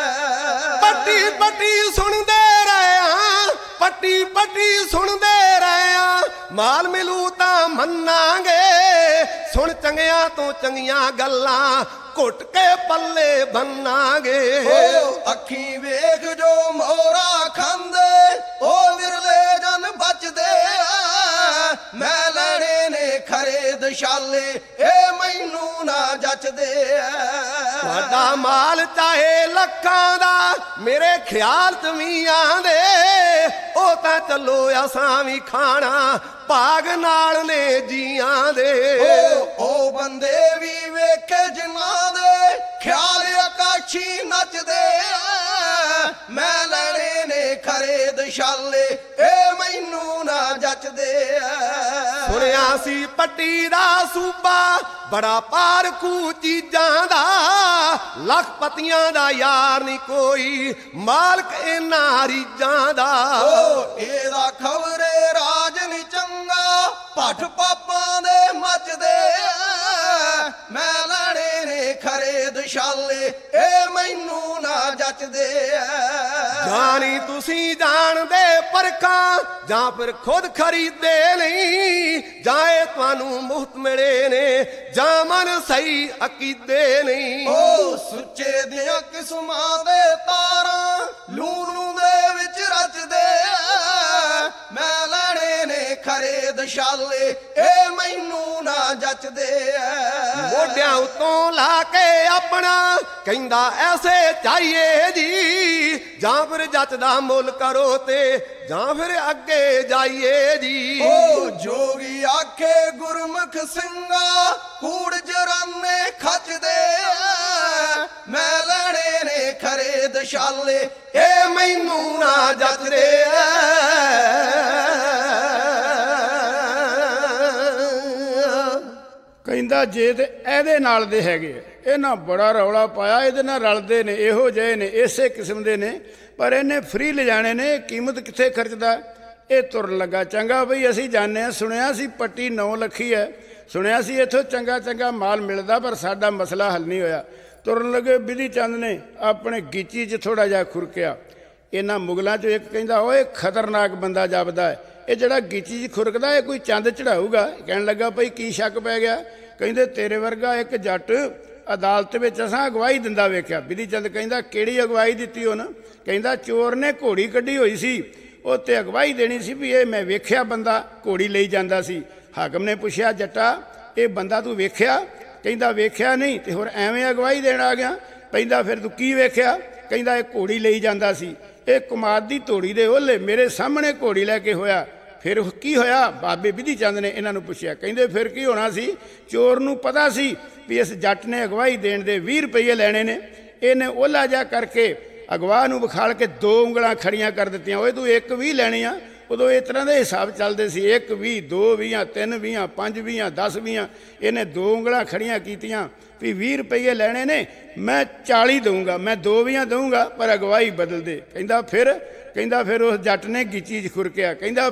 ਪੱਟੀ ਪੱਟੀ ਸੁਣਦੇ ਰਹਿਆ ਪੱਟੀ ਪੱਟੀ ਸੁਣਦੇ ਰਹਿਆ ਮਾਲ ਮਿਲੂ ਤਾਂ ਮੰਨਾਂਗੇ ਸੁਣ ਚੰਗਿਆਂ ਤੋਂ ਚੰਗੀਆਂ ਗੱਲਾਂ ਘੁੱਟ ਕੇ ਪੱਲੇ ਬੰਨਾਂਗੇ ਓ ਅੱਖੀ ਵੇਖ ਜੋ ਮੋਰਾ ਖਾਂਦੇ ਉਹ ਵਿਰਲੇ ਜਨ ਬਚਦੇ ਮੈਂ ਲੈਣੇ ਨੇ ਖਰੇ ਦਸ਼ਾਲੇ ਇਹ ਮੈਨੂੰ ਨਾ ਜੱਚਦੇ ਤੁਹਾਡਾ ਮਾਲ ਚਾਹੇ ਲੱਖਾਂ ਦਾ ਮੇਰੇ ਖਿਆਲ ਚ ਵੀ ਆਂਦੇ ਉਹ ਤਾਂ ਚੱਲੋ ਅਸਾਂ ਵੀ ਖਾਣਾ ਭਾਗ ਨਾਲ ਨੇ ਜੀਆਂ ਦੇ ਉਹ ਬੰਦੇ ਵੀ ਵੇਖੇ ਜਿਨ੍ਹਾਂ ਦੇ ਖਿਆਲ ਆਕਾਸ਼ੀ ਨੱਚਦੇ ਮੈਂ ਲੈਣੇ ਨੇ ਖਰੇ ਦਸ਼ਾਲੇ ਇਹ ਮੈਨੂੰ ਨਾ ਜੱਚਦੇ ਸੁਣਿਆ ਸੀ ਪੱਟੀ ਦਾ ਸੂਬਾ ਬੜਾ ਪਾਰਖੂ ਚੀਜ਼ਾਂ ਦਾ ਲੱਖਪਤੀਆਂ ਦਾ ਯਾਰ ਨਹੀਂ ਕੋਈ ਮਾਲਕ ਇਹਨਾਂ ਰੀਜਾਂ ਦਾ ਇਹਦਾ ਖਬਰੇ ਰਾਜ ਨੀ ਚੰਗਾ ਭੱਠ ਪਾਪਾਂ ਦੇ ਮੱਚਦੇ ਮੈਂ ਲੈਣੇ ਨੇ ਖਰੇ ਦਸ਼ਾਲੇ ਇਹ ਮੈਨੂੰ ਨਾ ਜੱਚਦੇ ਜਾਣੀ ਤੁਸੀਂ ਜਾਣਦੇ ਪਰਖਾਂ ਜਾਂ ਫਿਰ ਖੁਦ ਖਰੀਦੇ ਨਹੀਂ ਜਾਂ ਇਹ ਤੁਹਾਨੂੰ ਮੁਫਤ ਮਿਲੇ ਨੇ ਜਾਂ ਮਨ ਸਹੀ ਅਕੀਦੇ ਨਹੀਂ ਓ ਸੁੱਚੇ ਦੀਆਂ ਕਿਸਮਾਂ ਦੇ ਤਾਰਾਂ ਲੂਣ ਦੇ ਵਿੱਚ ਰਚਦੇ ਮੈਂ ਲੈਣੇ ਨੇ ਖਰੇ ਦਸ਼ਾਲੇ ਇਹ ਮੈਨੂੰ ਨਾ ਜੱਚਦੇ ਮੋਢਿਆਂ ਉਤੋਂ ਲਾ ਕੇ ਆਪਣਾ ਕਹਿੰਦਾ ਐਸੇ ਚਾਹੀਏ ਜੀ ਜਾਂ ਫਿਰ ਜੱਚਦਾ ਮੁੱਲ ਕਰੋ ਤੇ ਜਾਂ ਫਿਰ ਅੱਗੇ ਜਾਈਏ ਜੀ ਓ ਜੋਗੀ ਆਖੇ ਗੁਰਮੁਖ ਸਿੰਘਾ ਕੂੜ ਜਰਾਨੇ ਖੱਚਦੇ ਮੈਂ ਲੈਣੇ ਨੇ ਖਰੇ ਦਸ਼ਾਲੇ ਇਹ ਮੈਨੂੰ ਨਾ ਜੱਚਦੇ ਕਹਿੰਦਾ ਜੇ ਤੇ ਇਹਦੇ ਨਾਲ ਦੇ ਹੈਗੇ ਇਹਨਾਂ ਬੜਾ ਰੌਲਾ ਪਾਇਆ ਇਹਦੇ ਨਾਲ ਰਲਦੇ ਨੇ ਇਹੋ ਜਿਹੇ ਨੇ ਇਸੇ ਕਿਸਮ ਦੇ ਨੇ ਪਰ ਇਹਨੇ ਫ੍ਰੀ ਲਿਜਾਣੇ ਨੇ ਕੀਮਤ ਕਿੱਥੇ ਖਰਚਦਾ ਇਹ ਤੁਰਨ ਲੱਗਾ ਚੰਗਾ ਬਈ ਅਸੀਂ ਜਾਣਦੇ ਹਾਂ ਸੁਣਿਆ ਸੀ ਪੱਟੀ 9 ਲੱਖੀ ਹੈ ਸੁਣਿਆ ਸੀ ਇੱਥੋਂ ਚੰਗਾ ਚੰਗਾ ਮਾਲ ਮਿਲਦਾ ਪਰ ਸਾਡਾ ਮਸਲਾ ਹੱਲ ਨਹੀਂ ਹੋਇਆ ਤੁਰਨ ਲੱਗੇ ਬਿਧੀ ਚੰਦ ਨੇ ਆਪਣੇ ਗੀਚੀ 'ਚ ਥੋੜ੍ਹਾ ਜਿਹਾ ਖੁਰਕਿਆ ਇਹਨਾਂ ਮੁਗਲਾਂ 'ਚੋਂ ਇੱਕ ਕਹਿੰਦਾ ਓਏ ਖਤਰਨਾਕ ਬੰਦਾ ਜਾਪਦਾ ਹੈ ਇਹ ਜਿਹੜਾ ਗੀਚੀ 'ਚ ਖੁਰਕਦਾ ਇਹ ਕੋਈ ਚੰਦ ਚੜਾਊਗਾ ਕਹਿਣ ਲੱਗਾ ਭਈ ਕੀ ਸ਼ੱਕ ਪੈ ਗਿਆ ਕਹਿੰਦੇ ਤੇਰੇ ਵਰਗਾ ਇੱਕ ਜੱਟ ਅਦਾਲਤ ਵਿੱਚ ਅਸਾਂ ਅਗਵਾਈ ਦਿੰਦਾ ਵੇਖਿਆ ਬਿਧੀ ਚੰਦ ਕਹਿੰਦਾ ਕਿਹੜੀ ਅਗਵਾਈ ਦਿੱਤੀ ਉਹਨੇ ਕਹਿੰਦਾ ਚੋਰ ਨੇ ਘੋੜੀ ਕੱਢੀ ਹੋਈ ਸੀ ਉਹ ਤੇ ਅਗਵਾਈ ਦੇਣੀ ਸੀ ਵੀ ਇਹ ਮੈਂ ਵੇਖਿਆ ਬੰਦਾ ਘੋੜੀ ਲਈ ਜਾਂਦਾ ਸੀ ਹਾਕਮ ਨੇ ਪੁੱਛਿਆ ਜੱਟਾ ਇਹ ਬੰਦਾ ਤੂੰ ਵੇਖਿਆ ਕਹਿੰਦਾ ਵੇਖਿਆ ਨਹੀਂ ਤੇ ਹੋਰ ਐਵੇਂ ਅਗਵਾਈ ਦੇਣ ਆ ਗਿਆ ਕਹਿੰਦਾ ਫਿਰ ਤੂੰ ਕੀ ਵੇਖਿਆ ਕਹਿੰਦਾ ਇਹ ਘੋੜੀ ਲਈ ਜਾਂਦਾ ਸੀ ਇਹ ਕੁਮਾਰ ਦੀ ਧੋੜੀ ਦੇ ਓਲੇ ਮੇਰੇ ਸਾਹਮਣੇ ਘੋੜੀ ਲੈ ਕੇ ਹੋਇਆ ਫਿਰ ਕੀ ਹੋਇਆ ਬਾਬੇ ਬਿਧੀ ਚੰਦ ਨੇ ਇਹਨਾਂ ਨੂੰ ਪੁੱਛਿਆ ਕਹਿੰਦੇ ਫਿਰ ਕੀ ਹੋਣਾ ਸੀ ਚੋਰ ਨੂੰ ਪਤਾ ਸੀ ਵੀ ਇਸ ਜੱਟ ਨੇ ਅਗਵਾਈ ਦੇਣ ਦੇ 20 ਰੁਪਏ ਲੈਣੇ ਨੇ ਇਹਨੇ ਓਲਾ ਜਾ ਕਰਕੇ ਅਗਵਾਹ ਨੂੰ ਵਿਖਾਲ ਕੇ 2 ਉਂਗਲਾਂ ਖੜੀਆਂ ਕਰ ਦਿੱਤੀਆਂ ਓਏ ਤੂੰ 1 20 ਲੈਣੀ ਆ ਉਦੋਂ ਇਸ ਤਰ੍ਹਾਂ ਦੇ ਹਿਸਾਬ ਚੱਲਦੇ ਸੀ 1 20 2 20 3 20 5 20 10 20 ਇਹਨੇ 2 ਉਂਗਲਾਂ ਖੜੀਆਂ ਕੀਤੀਆਂ ਵੀ 20 ਰੁਪਏ ਲੈਣੇ ਨੇ ਮੈਂ 40 ਦਊਂਗਾ ਮੈਂ 2 20 ਦਊਂਗਾ ਪਰ ਅਗਵਾਈ ਬਦਲ ਦੇ ਕਹਿੰਦਾ ਫਿਰ ਉਸ ਜੱਟ ਨੇ ਗੀਚੀ 'ਚ ਖੁਰਕਿਆ ਕਹਿੰਦਾ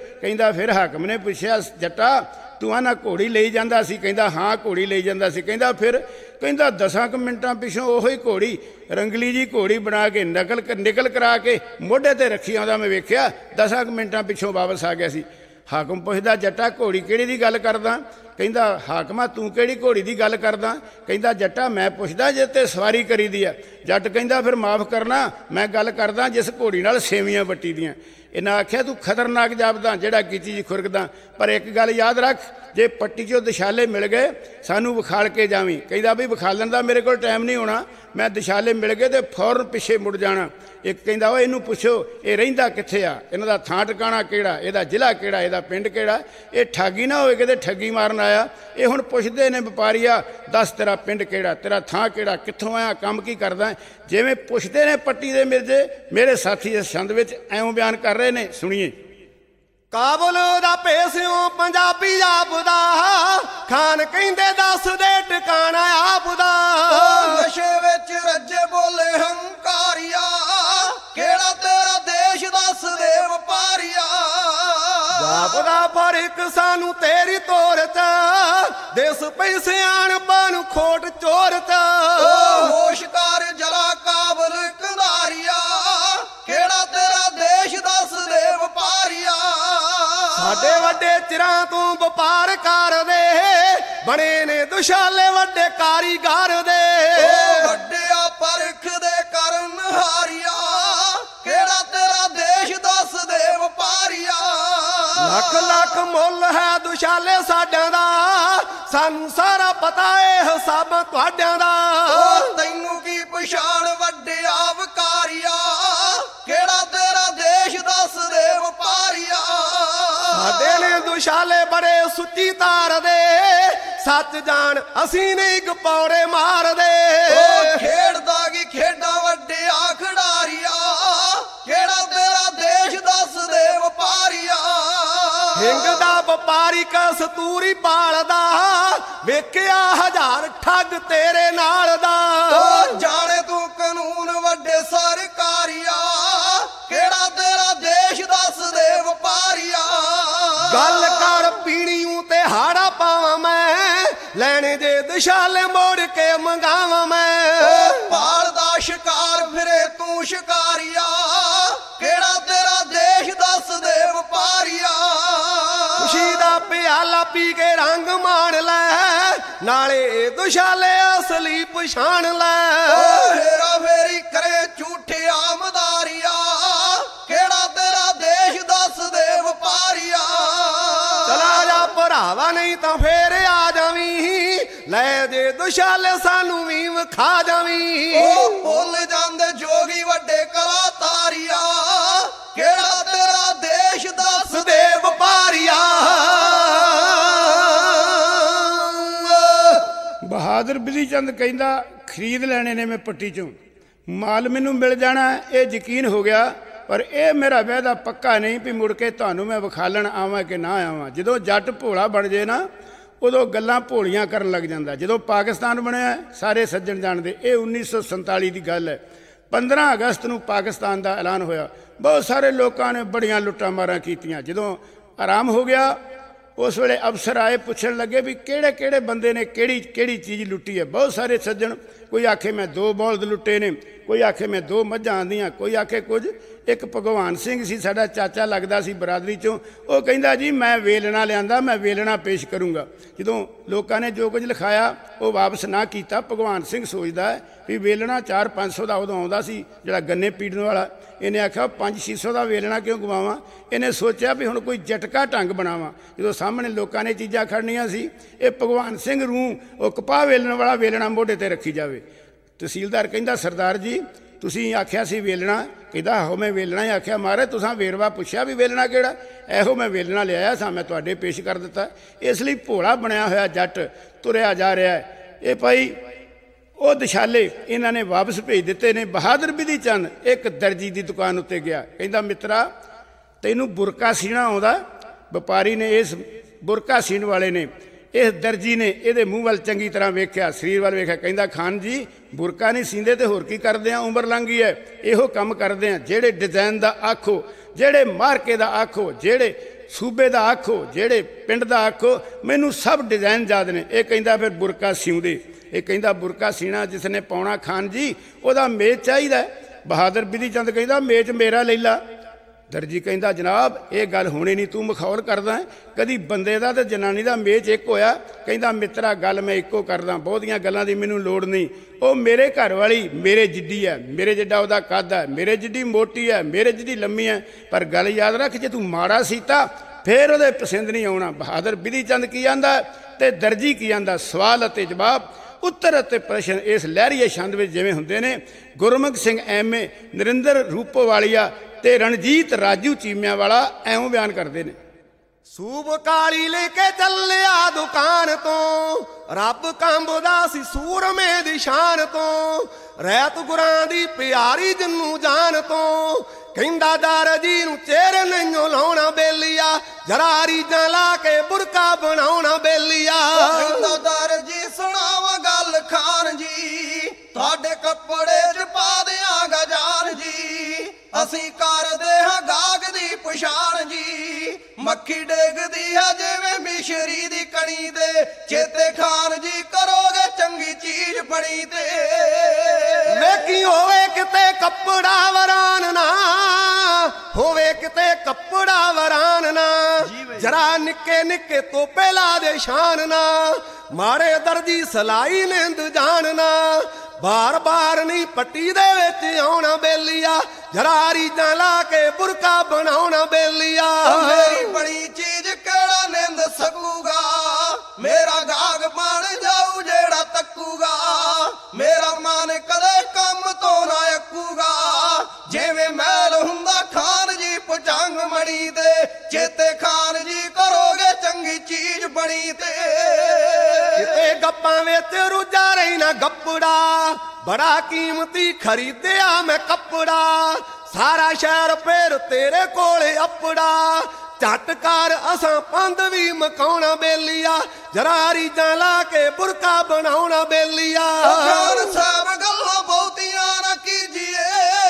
ਫਿਰ ਹਾਕਮ ਨੇ ਪੁੱਛਿਆ ਜੱਟਾ ਤੂੰ ਆਹ ਨਾ ਘੋੜੀ ਲਈ ਜਾਂਦਾ ਸੀ ਕਹਿੰਦਾ ਹਾਂ ਘੋੜੀ ਲਈ ਜਾਂਦਾ ਸੀ ਕਹਿੰਦਾ 10 ਮਿੰਟਾਂ ਪਿੱਛੋਂ ਉਹੀ ਘੋੜੀ ਰੰਗਲੀ ਜੀ ਘੋੜੀ ਬਣਾ ਕੇ ਨਿਕਲ ਕਰਾ ਕੇ ਮੋਢੇ ਤੇ ਰੱਖੀ ਆਉਂਦਾ ਮੈਂ ਵੇਖਿਆ 10 ਮਿੰਟਾਂ ਪਿੱਛੋਂ ਵਾਪਸ ਆ ਗਿਆ ਸੀ ਹਾਕਮ ਪੁੱਛਦਾ ਜੱਟਾ ਘੋੜੀ ਕਿਹੜੀ ਦੀ ਗੱਲ ਕਰਦਾ ਕਹਿੰਦਾ ਹਾਕਮਾ ਤੂੰ ਕਿਹੜੀ ਘੋੜੀ ਦੀ ਗੱਲ ਕਰਦਾ ਕਹਿੰਦਾ ਜੱਟਾ ਮੈਂ ਪੁੱਛਦਾ ਜੇ ਤੇ ਸਵਾਰੀ ਕਰੀ ਦੀ ਆ ਜੱਟ ਕਹਿੰਦਾ ਫਿਰ ਮਾਫ ਕਰਨਾ ਮੈਂ ਗੱਲ ਕਰਦਾ ਜਿਸ ਘੋੜੀ ਨਾਲ ਸੇਵੀਆਂ ਵੱਟੀ ਦੀਆਂ ਇਹਨਾਂ ਆਖਿਆ ਤੂੰ ਖਤਰਨਾਕ ਜਾਪਦਾ ਜਿਹੜਾ ਗੀਚੀ 'ਚ ਖੁਰਕਦਾ ਪਰ ਇੱਕ ਗੱਲ ਯਾਦ ਰੱਖ ਜੇ ਪੱਟੀ 'ਚੋਂ ਦਿਸ਼ਾਲੇ ਮਿਲ ਗਏ ਸਾਨੂੰ ਵਿਖਾਲ ਕੇ ਜਾਵੀਂ ਕਹਿੰਦਾ ਵੀ ਵਿਖਾਲਣ ਦਾ ਮੇਰੇ ਕੋਲ ਟਾਈਮ ਨਹੀਂ ਹੋਣਾ ਮੈਂ ਦਿਸ਼ਾਲੇ ਮਿਲ ਗਏ ਤੇ ਫੌਰਨ ਪਿੱਛੇ ਮੁੜ ਜਾਣਾ ਇੱਕ ਕਹਿੰਦਾ ਓਏ ਇਹਨੂੰ ਪੁੱਛੋ ਇਹ ਰਹਿੰਦਾ ਕਿੱਥੇ ਆ ਇਹਨਾਂ ਦਾ ਥਾਂ ਟਿਕਾਣਾ ਕਿਹੜਾ ਇਹਦਾ ਜ਼ਿਲ੍ਹਾ ਕਿਹੜਾ ਇਹਦਾ ਪਿੰਡ ਕਿਹੜਾ ਇਹ ਠੱਗੀ ਨਾ ਹੋਵੇ ਕਿਤੇ ਠੱਗੀ ਮਾਰਨ ਆਇਆ ਇਹ ਹੁਣ ਪੁੱਛਦੇ ਨੇ ਵਪਾਰੀਆ ਦੱਸ ਤੇਰਾ ਪਿੰਡ ਕਿਹੜਾ ਤੇਰਾ ਥਾਂ ਕਿਹੜਾ ਕਿੱਥੋਂ ਆਇਆ ਕੰਮ ਕੀ ਕਰਦਾ ਜਿਵੇਂ ਪੁੱਛਦੇ ਨੇ ਪੱਟੀ ਦੇ ਮਿਰਜ਼ੇ ਮੇਰੇ ਸਾਥੀ ਇਸ ਛੰਦ ਵਿੱਚ ਐਵੇਂ ਬਿਆਨ ਕਰ ਰਹੇ ਨੇ ਸੁਣੀਏ ਕਾਬਲ ਦਾ ਭੇਸਿਓ ਪੰਜਾਬੀ ਆਪਦਾ, ਖਾਨ ਕਹਿੰਦੇ ਦੱਸ ਦੇ ਟਿਕਾਣਾ ਆਪਦਾ। ਨਸ਼ੇ ਵਿੱਚ ਰੱਜੇ ਬੋਲੇ ਹੰਕਾਰੀਆ, ਕਿਹੜਾ ਤੇਰਾ ਦੇਸ਼ ਦੱਸ ਦੇ ਵਪਾਰੀਆ। ਆਪਦਾ ਫਰਕ ਸਾਨੂੰ ਤੇਰੀ ਤੋਰ ਚ, ਦੇਸ ਪੈਸੇ ਆਣਪਾਂ ਨੂੰ ਖੋਟ ਚੋਰ ਚ। ਹੋਸ਼ਕਾਰ ਜਰਾ ਕਾਬਲ ਕੰਧਾਰੀਆ, ਕਿਹੜਾ ਤੇਰਾ ਦੇਸ਼ ਦੱਸ ਦੇ ਵਪਾਰੀਆ। ਸਾਡੇ ਵੱਡੇ ਚਿਰਾਂ ਤੋਂ ਵਪਾਰ ਕਰਦੇ, ਬਣੇ ਨੇ ਦੁਸ਼ਾਲੇ ਵੱਡੇ ਕਾਰੀਗਰ ਦੇ। ਵੱਡਿਆ ਪਰਖ ਦੇ ਕਰਨ ਹਾਰੀਆ, ਕਿਹੜਾ ਤੇਰਾ ਦੇਸ਼ ਦੱਸ ਦੇ ਵਪਾਰੀਆ। ਲੱਖ ਲੱਖ ਮੁੱਲ ਹੈ ਦੁਸ਼ਾਲੇ ਸਾਡਿਆਂ ਦਾ, ਸਾਨੂੰ ਸਾਰਾ ਪਤਾ ਏ ਹਿਸਾਬਾਂ ਤੁਹਾਡਿਆਂ ਦਾ। ਤੈਨੂੰ ਕੀ ਪਛਾਣ ਵੱਡਿਆ ਵਕਾਰੀਆ, ਕਿਹੜਾ ਤੇਰਾ ਦੇਸ਼ ਦੱਸ ਦੇ ਵਪਾਰੀਆ। ਸਾਡੇ ਨੇ ਦੁਸ਼ਾਲੇ ਬੜੇ ਸੁੱਚੀ ਤਾਰ ਦੇ, ਸੱਚ ਜਾਣ ਅਸੀਂ ਨਹੀਂ ਗਪੌੜੇ ਮਾਰਦੇ। ਖੇਡਦਾ ਕੀ ਖੇਡਾਂ ਵੱਡਿਆ ਖਿਡਾਰੀਆ, ਕਿਹੜਾ ਤੇਰਾ ਦੇਸ਼ ਦੱਸ ਦੇ ਵਪਾਰੀਆ। ਹਿੰਗ ਦਾ ਵਪਾਰੀ ਕਸਤੂਰੀ ਪਾਲਦਾ, ਵੇਖਿਆ ਹਜ਼ਾਰ ਠੱਗ ਤੇਰੇ ਨਾਲ ਦਾ। ਜਾਣੇ ਤੂੰ ਕਾਨੂੰਨ ਵੱਡੇ ਸਰਕਾਰੀਆ, ਕਿਹੜਾ ਤੇਰਾ ਦੇਸ਼ ਦੱਸ ਦੇ ਵਪਾਰੀਆ। ਗੱਲ ਕਰ ਪੀਣੀਆਂ ਤੇ ਹਾੜਾ ਪਾਵਾਂ ਮੈਂ, ਲੈਣੇ ਦੇ ਦੁਸ਼ਾਲੇ ਮੋੜ ਕੇ ਮੰਗਾਵਾਂ ਮੈਂ। ਭਾਲਦਾ ਸ਼ਿਕਾਰ ਫਿਰੇ ਤੂੰ ਸ਼ਿਕਾਰੀਆ, ਕਿਹੜਾ ਤੇਰਾ ਦੇਸ਼ ਦੱਸ ਦੇ ਵਪਾਰੀਆ। ਖੁਸ਼ੀ ਦਾ ਪਿਆਲਾ ਪੀ ਕੇ ਰੰਗ ਮਾਣ ਲੈ, ਨਾਲੇ ਦੁਸ਼ਾਲੇ ਅਸਲੀ ਪਛਾਣ ਲੈ। ਹੇਰਾ ਫੇਰੀ ਕਰੇ ਝੂਠੇ ਆਮਦਾਰੀਆ, ਕਿਹੜਾ ਤੇਰਾ ਦੇਸ਼ ਦੱਸ ਦੇ ਵਪਾਰੀਆ। ਚਲਾ ਜਾ ਭਰਾਵਾ ਨਹੀਂ ਤਾਂ ਫੇਰ ਆ ਜਾਵੀਂ, ਲੈ ਦੇ ਦੁਸ਼ਾਲੇ ਸਾਨੂੰ ਵੀ ਵਿਖਾ ਜਾਵੀਂ। ਭੁੱਲ ਜਾਂਦੇ ਜੋਗੀ ਵੱਡੇ ਕਲਾਤਾਰੀਆ, ਕਿਹੜਾ ਤੇਰਾ ਦੇਸ਼ ਦੱਸ ਦੇ ਵਪਾਰੀਆ। ਬਹਾਦਰ ਬਿਧੀ ਚੰਦ ਕਹਿੰਦਾ ਖਰੀਦ ਲੈਣੇ ਨੇ ਮੈਂ ਪੱਟੀ ਚੋਂ, ਮਾਲ ਮੈਨੂੰ ਮਿਲ ਜਾਣਾ ਇਹ ਯਕੀਨ ਹੋ ਗਿਆ, ਪਰ ਇਹ ਮੇਰਾ ਵਾਅਦਾ ਪੱਕਾ ਨਹੀਂ ਵੀ ਮੁੜ ਕੇ ਤੁਹਾਨੂੰ ਮੈਂ ਵਿਖਾਲਣ ਆਵਾਂ ਕਿ ਨਾ ਆਵਾਂ। ਜਦੋਂ ਜੱਟ ਭੋਲਾ ਬਣ ਜੇ ਨਾ, ਉਦੋਂ ਗੱਲਾਂ ਭੋਲੀਆਂ ਕਰਨ ਲੱਗ ਜਾਂਦਾ। ਜਦੋਂ ਪਾਕਿਸਤਾਨ ਬਣਿਆ ਸਾਰੇ ਸੱਜਣ ਜਾਣਦੇ, ਇਹ 1947 ਦੀ ਗੱਲ ਹੈ। 15 ਅਗਸਤ ਨੂੰ ਪਾਕਿਸਤਾਨ ਦਾ ਐਲਾਨ ਹੋਇਆ। ਬਹੁਤ ਸਾਰੇ ਲੋਕਾਂ ਨੇ ਬੜੀਆਂ ਲੁੱਟਾਂ ਮਾਰਾਂ ਕੀਤੀਆਂ। ਜਦੋਂ ਆਰਾਮ ਹੋ ਗਿਆ, ਉਸ ਵੇਲੇ ਅਫਸਰ ਆਏ, ਪੁੱਛਣ ਲੱਗੇ ਵੀ ਕਿਹੜੇ ਕਿਹੜੇ ਬੰਦੇ ਨੇ ਕਿਹੜੀ ਕਿਹੜੀ ਚੀਜ਼ ਲੁੱਟੀ ਹੈ। ਬਹੁਤ ਸਾਰੇ ਸੱਜਣ, ਕੋਈ ਆਖੇ ਮੈਂ 2 ਬਲਦ ਲੁੱਟੇ ਨੇ, ਕੋਈ ਆਖੇ ਮੈਂ 2 ਮੱਝਾਂ ਆਂਦੀਆਂ, ਕੋਈ ਆਖੇ ਕੁਝ। ਇੱਕ ਭਗਵਾਨ ਸਿੰਘ ਸੀ, ਸਾਡਾ ਚਾਚਾ ਲੱਗਦਾ ਸੀ ਬਰਾਦਰੀ ਚੋਂ, ਉਹ ਕਹਿੰਦਾ ਜੀ ਮੈਂ ਵੇਲਣਾ ਲਿਆਂਦਾ, ਮੈਂ ਵੇਲਣਾ ਪੇਸ਼ ਕਰੂੰਗਾ। ਜਦੋਂ ਲੋਕਾਂ ਨੇ ਜੋ ਕੁਝ ਲਿਖਾਇਆ ਉਹ ਵਾਪਸ ਨਾ ਕੀਤਾ, ਭਗਵਾਨ ਸਿੰਘ ਸੋਚਦਾ ਹੈ ਵੀ ਵੇਲਣਾ 400-500 ਦਾ ਉਦੋਂ ਆਉਂਦਾ ਸੀ ਜਿਹੜਾ ਗੰਨੇ ਪੀੜਨ ਵਾਲਾ। ਇਹਨੇ ਆਖਿਆ 500-600 ਦਾ ਵੇਲਣਾ ਕਿਉਂ ਗਵਾਵਾਂ। ਇਹਨੇ ਸੋਚਿਆ ਵੀ ਹੁਣ ਕੋਈ ਜਟਕਾ ਢੰਗ ਬਣਾਵਾਂ। ਜਦੋਂ ਸਾਹਮਣੇ ਲੋਕਾਂ ਨੇ ਚੀਜ਼ਾਂ ਖੜਨੀਆਂ ਸੀ, ਇਹ ਭਗਵਾਨ ਸਿੰਘ ਨੂੰ ਉਹ ਕਪਾਹ ਵੇਲਣ ਵਾਲਾ ਵੇਲਣਾ ਮੋਢੇ 'ਤੇ ਰੱਖੀ ਜਾਵੇ। ਤਹਿਸੀਲਦਾਰ ਕਹਿੰਦਾ ਸਰਦਾਰ ਜੀ ਤੁਸੀਂ ਆਖਿਆ ਸੀ ਵੇਲਣਾ, ਕਹਿੰਦਾ ਆਹੋ ਮੈਂ ਵੇਲਣਾ ਹੀ ਆਖਿਆ। ਮਹਾਰਾਜ ਤੁਸਾਂ ਵੇਰਵਾ ਪੁੱਛਿਆ ਵੀ ਵੇਲਣਾ ਕਿਹੜਾ, ਇਹੋ ਮੈਂ ਵੇਲਣਾ ਲਿਆਇਆ ਸਾਂ, ਮੈਂ ਤੁਹਾਡੇ ਪੇਸ਼ ਕਰ ਦਿੱਤਾ। ਇਸ ਲਈ ਭੋਲਾ ਬਣਿਆ ਹੋਇਆ ਜੱਟ ਤੁਰਿਆ ਜਾ ਰਿਹਾ ਹੈ। ਇਹ ਭਾਈ ਉਹ ਦਿਸ਼ਾਲੇ ਇਹਨਾਂ ਨੇ ਵਾਪਸ ਭੇਜ ਦਿੱਤੇ ਨੇ। ਬਹਾਦਰ ਬਿਧੀ ਚੰਦ ਇੱਕ ਦਰਜੀ ਦੀ ਦੁਕਾਨ ਉੱਤੇ ਗਿਆ, ਕਹਿੰਦਾ ਮਿੱਤਰਾ ਤੈਨੂੰ ਬੁਰਕਾ ਸੀਣਾ ਆਉਂਦਾ। ਵਪਾਰੀ ਨੇ, ਇਸ ਬੁਰਕਾ ਸੀਣ ਵਾਲੇ ਨੇ, ਇਸ ਦਰਜੀ ਨੇ ਇਹਦੇ ਮੂੰਹ ਵੱਲ ਚੰਗੀ ਤਰ੍ਹਾਂ ਵੇਖਿਆ, ਸਰੀਰ ਵੱਲ ਵੇਖਿਆ। ਕਹਿੰਦਾ ਖਾਨ ਜੀ ਬੁਰਕਾ ਨਹੀਂ ਸੀਂਦੇ ਤੇ ਹੋਰ ਕੀ ਕਰਦੇ ਆ, ਉਮਰ ਲੰਘ ਗਈ ਹੈ, ਇਹੋ ਕੰਮ ਕਰਦੇ ਆ। ਜਿਹੜੇ ਡਿਜ਼ਾਈਨ ਦਾ ਆਖੋ, ਜਿਹੜੇ ਮਾਰਕੇ ਦਾ ਆਖੋ, ਜਿਹੜੇ ਸੂਬੇ ਦਾ ਆਖੋ, ਜਿਹੜੇ ਪਿੰਡ ਦਾ ਆਖੋ, ਮੈਨੂੰ ਸਭ ਡਿਜ਼ਾਈਨ ਯਾਦ ਨੇ। ਇਹ ਕਹਿੰਦਾ ਫਿਰ ਬੁਰਕਾ ਸਿਉਂਦੇ। ਇਹ ਕਹਿੰਦਾ ਬੁਰਕਾ ਸੀਣਾ ਜਿਸ ਨੇ ਪਾਉਣਾ ਖਾਨ ਜੀ ਉਹਦਾ ਮੇਚ ਚਾਹੀਦਾ। ਬਹਾਦਰ ਬਿਧੀ ਚੰਦ ਕਹਿੰਦਾ ਮੇਚ ਮੇਰਾ ਲੈ ਲਾ। ਦਰਜੀ ਕਹਿੰਦਾ ਜਨਾਬ ਇਹ ਗੱਲ ਹੋਣੀ ਨਹੀਂ, ਤੂੰ ਮਖੌਲ ਕਰਦਾ ਹੈ, ਕਦੀ ਬੰਦੇ ਦਾ ਤੇ ਜਨਾਨੀ ਦਾ ਮੇਚ ਇੱਕ ਹੋਇਆ। ਕਹਿੰਦਾ ਮਿੱਤਰਾ ਗੱਲ ਮੈਂ ਇੱਕੋ ਕਰਦਾ, ਬਹੁਤੀਆਂ ਗੱਲਾਂ ਦੀ ਮੈਨੂੰ ਲੋੜ ਨਹੀਂ। ਉਹ ਮੇਰੇ ਘਰ ਵਾਲੀ ਮੇਰੇ ਜਿੱਡੀ ਹੈ, ਮੇਰੇ ਜਿੱਡਾ ਉਹਦਾ ਕੱਦ ਹੈ, ਮੇਰੇ ਜਿੱਡੀ ਮੋਟੀ ਹੈ, ਮੇਰੇ ਜਿੱਡੀ ਲੰਮੀ ਹੈ, ਪਰ ਗੱਲ ਯਾਦ ਰੱਖ ਜੇ ਤੂੰ ਮਾੜਾ ਸੀਤਾ ਫਿਰ ਉਹਦੇ ਪਸੰਦ ਨਹੀਂ ਆਉਣਾ। ਬਹਾਦਰ ਬਿਧੀ ਚੰਦ ਕੀ ਆਂਦਾ ਤੇ ਦਰਜੀ ਕੀ ਆਂਦਾ, ਸਵਾਲ ਅਤੇ ਜਵਾਬ, ਉੱਤਰ ਅਤੇ ਪ੍ਰਸ਼ਨ ਇਸ ਲਹਿਰੀਏ ਛੰਦ ਵਿੱਚ ਜਿਵੇਂ ਹੁੰਦੇ ਨੇ। ਗੁਰਮੁਖ ਸਿੰਘ ਐਮਏ, ਨਰਿੰਦਰ ਰੂਪੋਵਾਲੀਆ ਤੇ ਰਣਜੀਤ ਰਾਜੂ ਚੀਮਿਆਂ ਵਾਲਾ ਐਵੇਂ ਬਿਆਨ ਕਰਦੇ ਨੇ। ਸੂਬ ਕਾਲੀ ਲੈ ਕੇ ਚੱਲਿਆ ਦੁਕਾਨ ਤੋਂ, ਰੱਬ ਕੰਬਦਾ ਸੀ ਸੂਰਮੇ ਦੀ ਸ਼ਾਨ ਤੋਂ, ਰਹਿਤ ਗੁਰਾਂ ਦੀ ਪਿਆਰੀ ਜੰਨੂ ਜਾਨ ਤੋਂ। ਕਹਿੰਦਾ ਦਰਜੀ ਨੂੰ ਚਿਹਰੇ ਨਹੀਂਓ ਲਾਉਣਾ ਬੇਲੀਆ, ਜਰਾ ਰੀਜਾਂ ਲਾ ਕੇ ਬੁਰਕਾ ਬਣਾਉਣਾ ਬੇਲੀਆ। ਦਰਜੀ ਸੁਣਾਵਾਂ ਗੱਲ ਖਾਨ ਜੀ, ਤੁਹਾਡੇ ਕੱਪੜੇ ਚ ਪਾ ਦਿਆਂਗਾ ਜਾਨ ਜੀ। ਅਸੀਂ ਕਰਦੇ ਹਾਂ ਗਾਗ ਦੀ ਪਛਾਣ ਜੀ, ਮੱਖੀ ਡੇਗਦੀ ਹੈ ਜਿਵੇਂ ਮਿਸ਼ਰੀ ਦੀ ਕਣੀ ਦੇ। ਚੇਤੇ ਖਾਨ ਜੀ ਕਰੋਗੇ ਚੰਗੀ ਚੀਜ਼ ਬਣੀ ਤੇ। ਵੇਖੀ ਹੋਵੇ ਕਿਤੇ ਕੱਪੜਾ ਵਰਾਨ ਨਾ, ਹੋਵੇ ਕਿਤੇ ਕੱਪੜਾ ਵਰਾਨ ਨਾ। ਜਰਾ ਨਿੱਕੇ ਨਿੱਕੇ ਤੋਪੇ ਲਾ ਦੇ ਸ਼ਾਨ ਨਾ, ਮਾੜੇ ਦਰਜੀ ਸਲਾਈ ਨਿੰਦ ਜਾਣਨਾ। ਬਾਰ ਬਾਰ ਨਹੀਂ ਪੱਟੀ ਦੇ ਵਿੱਚ ਆਉਣਾ ਬੇਲੀਆ, ਜਰਾ ਰੀਜਾਂ ਲਾ ਕੇ ਬੁਰਕਾ ਬਣਾਉਣਾ ਬੇਲੀਆ। ਮੇਰੀ ਬਣੀ ਚੀਜ਼ ਕਿਹੜਾ ਨਿੰਦ ਸਕੂਗਾ, ਮੇਰਾ ਗਾਗ ਬਣ ਜਾਊ ਜਿਹੜਾ ਤੱਕੂਗਾ। ਮੇਰਾ ਮਨ ਕਦੇ ਕੰਮ ਤੋਂ ਨਾ ਅੱਕੂਗਾ, ਜਿਵੇਂ ਮਹਿਲ ਹੁੰਦਾ ਖਾਨ ਜੀ ਪਚੰਗ ਮਣੀ ਦੇ। ਚੇਤੇ ਖਾਨ ਜੀ ਕਰੋਗੇ ਚੰਗੀ ਚੀਜ਼ ਬਣੀ ਤੇ। ਕਿਤੇ ਗੱਪਾਂ ਵਿੱਚ ਰੁੱਝਾ ਰਹਿਣਾ ਗੱਪੜਾ, ਬੜਾ ਕੀਮਤੀ ਖਰੀਦਿਆ ਮੈਂ ਕੱਪੜਾ। ਸਾਰਾ ਸ਼ਹਿਰ ਫੇਰ ਤੇਰੇ ਕੋਲੇ ਅੱਪੜਾ, ਝੱਟ ਕਰ ਅਸਾਂ ਪੰਧ ਵੀ ਮਕਾਉਣਾ ਬੇਲੀਆ, ਜਰਾ ਰੀਜਾਂ ਲਾ ਕੇ ਬੁਰਕਾ ਬਣਾਉਣਾ ਬੇਲੀਆ। ਖਾਨ ਸਾਹਿਬ ਗੱਲਾਂ ਬਹੁਤੀਆਂ ਨਾ ਕੀਜੀਏ,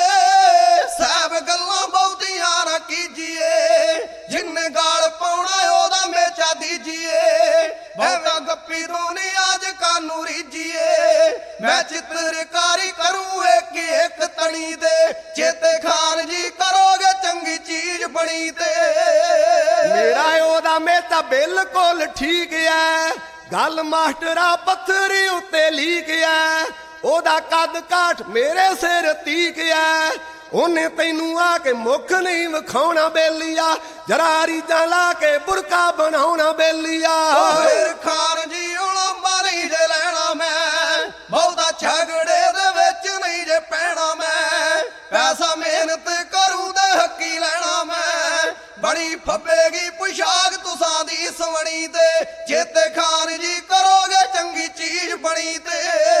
ਸਾਹਿਬ ਗੱਲਾਂ ਬਹੁਤੀਆਂ ਨਾ ਕੀਜੀਏ। ਜਿੰਨੇ ਗਾਲ ਪਾਉਣਾ ਉਹਦਾ ਮੇਚਾ ਦੀਜੀਏ, ਬਹੁਤਾ ਗੱਪੀ ਦੁਨੀਆ ਅੱਜ ਕਾਨੂੰ ਰੀਜੀਏ। ਮੈਂ ਚਿੱਤਰਕਾਰੀ ਕਰੂੰ ਇੱਕ ਇੱਕ ਤਣੀ ਦੇ। ਚੇਤੇ ਖਾਨ ਜੀ ਕਰੋਗੇ ਚੰਗੀ ਚੀਜ਼ ਬਣੀ ਤੇ। ਮੇਰਾ ਉਹਦਾ ਮੇਚਾ ਬਿਲਕੁਲ ਠੀਕ ਐ, ਗੱਲ ਮਾਸਟਰਾ ਪੱਥਰੀ ਉੱਤੇ ਲੀਕ ਐ। ਉਹਦਾ ਕੱਦ ਕਾਠ ਮੇਰੇ ਸਿਰ ਤੀਕ ਐ, ਉਹਨੇ ਤੈਨੂੰ ਆ ਕੇ ਮੁੱਖ ਨਹੀਂ ਵਿਖਾਉਣਾ ਬੇਲੀਆ, ਜਰਾ ਰੀਜਾਂ ਲਾ ਕੇ ਬੁਰਕਾ ਬਣਾਉਣਾ ਬੇਲੀਆ। ਫਿਰ ਖਾਨ ਜੀ ਉਲੰਬਾ ਨਹੀਂ ਜੇ ਲੈਣਾ ਮੈਂ, ਬਹੁਤਾ ਝਗੜੇ ਦੇ ਵਿੱਚ ਨਹੀਂ ਜੇ ਪੈਣਾ ਮੈਂ। ਪੈਸਾ ਮਿਹਨਤ ਕਰੂ ਤੇ ਹੱਕੀ ਲੈਣਾ ਮੈਂ, ਬੜੀ ਫੱਬੇਗੀ ਪੁਸ਼ਾਕ ਤੁਸਾਂ ਦੀ ਸਵਣੀ ਤੇ। ਚੇਤੇ ਖਾਨ ਜੀ ਕਰੋਗੇ ਚੰਗੀ ਚੀਜ਼ ਬਣੀ ਤੇ।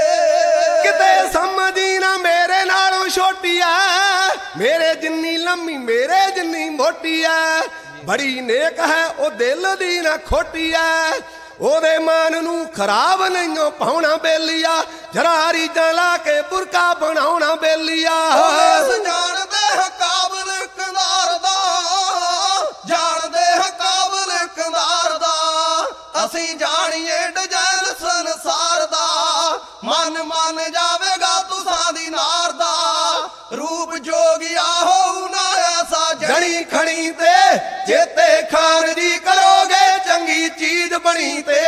ਕਿਤੇ ਸਮਝੀ ਨਾ ਮੇਰੇ ਨਾਲੋਂ ਛੋਟੀ ਐ, ਮੇਰੇ ਜਿੰਨੀ ਲੰਮੀ ਮੇਰੇ ਜਿੰਨੀ ਮੋਟੀ ਐ। ਬੜੀ ਨੇਕ ਹੈ ਉਹ ਦਿਲ ਦੀ ਨਾ ਖੋਟੀ ਐ, ਉਹਦੇ ਮਨ ਨੂੰ ਖਰਾਬ ਨਹੀਂ ਪਾਉਣਾ ਬੇਲੀਆ, ਜਰਾ ਰੀਜਾਂ ਲਾ ਕੇ ਬੁਰਕਾ ਬਣਾਉਣਾ ਬੇਲੀਆ। ਜਾਣਦੇ ਹਾਂ ਕਾਬਲ ਕੰਧਾਰ ਦਾ, ਜਾਣਦੇ ਹਾਂ ਕਾਬਲ ਕੰਧਾਰ ਦਾ। ਅਸੀਂ ਜਾਣੀਏ ਡਿਜ਼ਾਈਨ ਸੰਸਾਰ ਦਾ, ਮਨ ਮੰਨ ਜਾਵੇਗਾ ਤੁਸਾਂ ਦੀ ਨਾਰ ਦਾ। ਰੂਪ ਜੋਗਿਆ ਹੋਊ ਨਾ ਐਸਾ ਜਣੀ ਖਣੀ ਤੇ। ਚੇਤੇ ਖਾਨ ਜੀ ਕਰੋਗੇ ਚੰਗੀ ਚੀਜ਼ ਬਣੀ ਤੇ।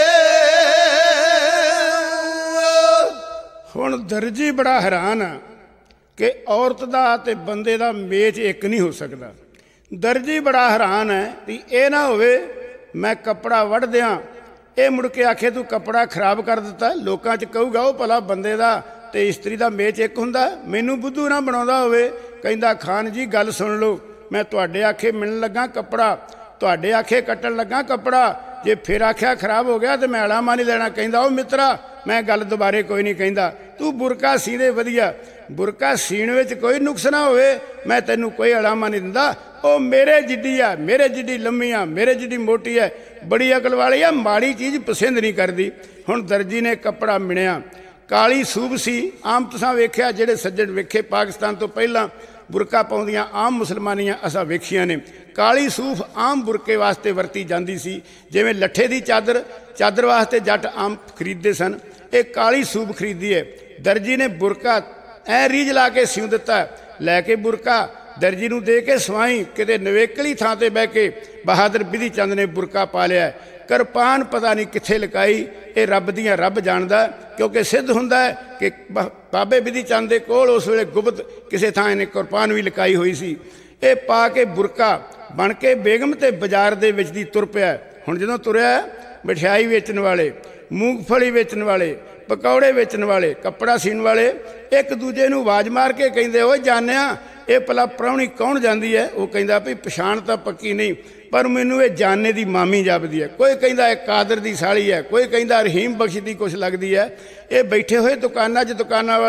ਹੁਣ ਦਰਜੀ ਬੜਾ ਹੈਰਾਨ ਆ ਕਿ ਔਰਤ ਦਾ ਤੇ ਬੰਦੇ ਦਾ ਮੇਚ ਇੱਕ ਨਹੀਂ ਹੋ ਸਕਦਾ। ਦਰਜੀ ਬੜਾ ਹੈਰਾਨ ਹੈ ਵੀ ਇਹ ਨਾ ਹੋਵੇ ਮੈਂ ਕੱਪੜਾ ਵੱਢ ਦਿਆਂ, ਇਹ ਮੁੜ ਕੇ ਆਖੇ ਤੂੰ ਕੱਪੜਾ ਖਰਾਬ ਕਰ ਦਿੱਤਾ। ਲੋਕਾਂ 'ਚ ਕਹੂਗਾ ਉਹ ਭਲਾ ਬੰਦੇ ਦਾ ਤੇ ਇਸਤਰੀ ਦਾ ਮੇਚ ਇੱਕ ਹੁੰਦਾ। ਮੈਨੂੰ ਬੁੱਧੂ ਨਾ ਬਣਾਉਂਦਾ ਹੋਵੇ। ਕਹਿੰਦਾ ਖਾਨ ਜੀ ਗੱਲ ਸੁਣ ਲਓ, ਮੈਂ ਤੁਹਾਡੇ ਆਖੇ ਮਿਲਣ ਲੱਗਾ ਕੱਪੜਾ, ਤੁਹਾਡੇ ਆਖੇ ਕੱਟਣ ਲੱਗਾ ਕੱਪੜਾ। ਜੇ ਫਿਰ ਆਖਿਆ ਖਰਾਬ ਹੋ ਗਿਆ ਤੇ ਮੈਂ ਅਲਾਮਾ ਨਹੀਂ ਲੈਣਾ। ਕਹਿੰਦਾ ਉਹ ਮਿੱਤਰਾ ਮੈਂ ਗੱਲ ਦੁਬਾਰੇ ਕੋਈ ਨਹੀਂ ਕਹਿੰਦਾ, ਤੂੰ ਬੁਰਕਾ ਸੀ ਦੇ ਵਧੀਆ। ਬੁਰਕਾ ਸੀਣ ਵਿੱਚ ਕੋਈ ਨੁਕਸ ਨਾ ਹੋਵੇ, ਮੈਂ ਤੈਨੂੰ ਕੋਈ ਅਲਾਮਾ ਨਹੀਂ ਦਿੰਦਾ। ਉਹ ਮੇਰੇ ਜਿੱਡੀ ਆ, ਮੇਰੇ ਜਿੱਡੀ ਲੰਮੀ ਆ, ਮੇਰੇ ਜਿੱਡੀ ਮੋਟੀ ਹੈ, ਬੜੀ ਅਕਲ ਵਾਲੀ ਆ, ਮਾੜੀ ਚੀਜ਼ ਪਸੰਦ ਨਹੀਂ ਕਰਦੀ। ਹੁਣ ਦਰਜੀ ਨੇ ਕੱਪੜਾ ਮਿਣਿਆ, ਕਾਲੀ ਸੂਬ ਸੀ। ਆਮ ਤੁਸਾਂ ਵੇਖਿਆ ਜਿਹੜੇ ਸੱਜਣ ਵੇਖੇ ਪਾਕਿਸਤਾਨ ਤੋਂ ਪਹਿਲਾਂ ਬੁਰਕਾ ਪਾਉਂਦੀਆਂ ਆਮ ਮੁਸਲਮਾਨੀਆਂ ਅਸਾਂ ਵੇਖੀਆਂ ਨੇ। ਕਾਲੀ ਸੂਫ ਆਮ ਬੁਰਕੇ ਵਾਸਤੇ ਵਰਤੀ ਜਾਂਦੀ ਸੀ, ਜਿਵੇਂ ਲੱਠੇ ਦੀ ਚਾਦਰ ਵਾਸਤੇ ਜੱਟ ਆਮ ਖਰੀਦਦੇ ਸਨ। ਇਹ ਕਾਲੀ ਸੂਬ ਖਰੀਦੀ ਹੈ। ਦਰਜੀ ਨੇ ਬੁਰਕਾ ਐ ਰੀਝ ਲਾ ਕੇ ਸਿਉਂ ਦਿੱਤਾ। ਲੈ ਕੇ ਬੁਰਕਾ ਦਰਜੀ ਨੂੰ ਦੇ ਕੇ ਸਵਾਈ। ਕਿਤੇ ਨਵੇਕਲੀ ਥਾਂ ਤੇ ਬਹਿ ਕੇ ਬਹਾਦਰ ਬਿਧੀ ਚੰਦ ਨੇ ਬੁਰਕਾ ਪਾ ਲਿਆ। ਕਿਰਪਾਨ ਪਤਾ ਨਹੀਂ ਕਿੱਥੇ ਲੁਕਾਈ, ਇਹ ਰੱਬ ਦੀਆਂ ਰੱਬ ਜਾਣਦਾ। ਕਿਉਂਕਿ ਸਿੱਧ ਹੁੰਦਾ ਹੈ ਕਿ ਬਾਬੇ ਬਿਧੀ ਚੰਦ ਦੇ ਕੋਲ ਉਸ ਵੇਲੇ ਗੁਪਤ ਕਿਸੇ ਥਾਂ ਇਹਨੇ ਕਿਰਪਾਨ ਵੀ ਲੁਕਾਈ ਹੋਈ ਸੀ। ਇਹ ਪਾ ਕੇ ਬੁਰਕਾ ਬਣ ਕੇ ਬੇਗਮ ਤੇ ਬਾਜ਼ਾਰ ਦੇ ਵਿੱਚ ਦੀ ਤੁਰ ਪਿਆ। ਹੁਣ ਜਦੋਂ ਤੁਰਿਆ, ਮਠਿਆਈ ਵੇਚਣ ਵਾਲੇ, ਮੂੰਗਫਲੀ ਵੇਚਣ ਵਾਲੇ, ਪਕੌੜੇ ਵੇਚਣ ਵਾਲੇ, ਕੱਪੜਾ ਸੀਣ ਵਾਲੇ ਇੱਕ ਦੂਜੇ ਨੂੰ ਆਵਾਜ਼ ਮਾਰ ਕੇ ਕਹਿੰਦੇ ਓਏ ਜਾਣਿਆ ਇਹ ਭਲਾ ਪ੍ਰਾਹੁਣੀ ਕੌਣ ਜਾਂਦੀ ਹੈ? ਉਹ ਕਹਿੰਦਾ ਵੀ ਪਛਾਣ ਤਾਂ ਪੱਕੀ ਨਹੀਂ, ਪਰ ਮੈਨੂੰ ਇਹ ਜਾਨੇ ਦੀ ਮਾਮੀ ਜਾਪਦੀ ਹੈ। ਕੋਈ ਕਹਿੰਦਾ ਇਹ ਕਾਦਰ ਦੀ ਸਾਲੀ ਹੈ, ਕੋਈ ਕਹਿੰਦਾ ਰਹੀਮ ਬਖਸ਼ ਦੀ ਕੁਛ ਲੱਗਦੀ ਹੈ। ਇਹ ਬੈਠੇ ਹੋਏ ਦੁਕਾਨਾਂ 'ਚ ਦੁਕਾਨਾਂ ਵਾਲੇ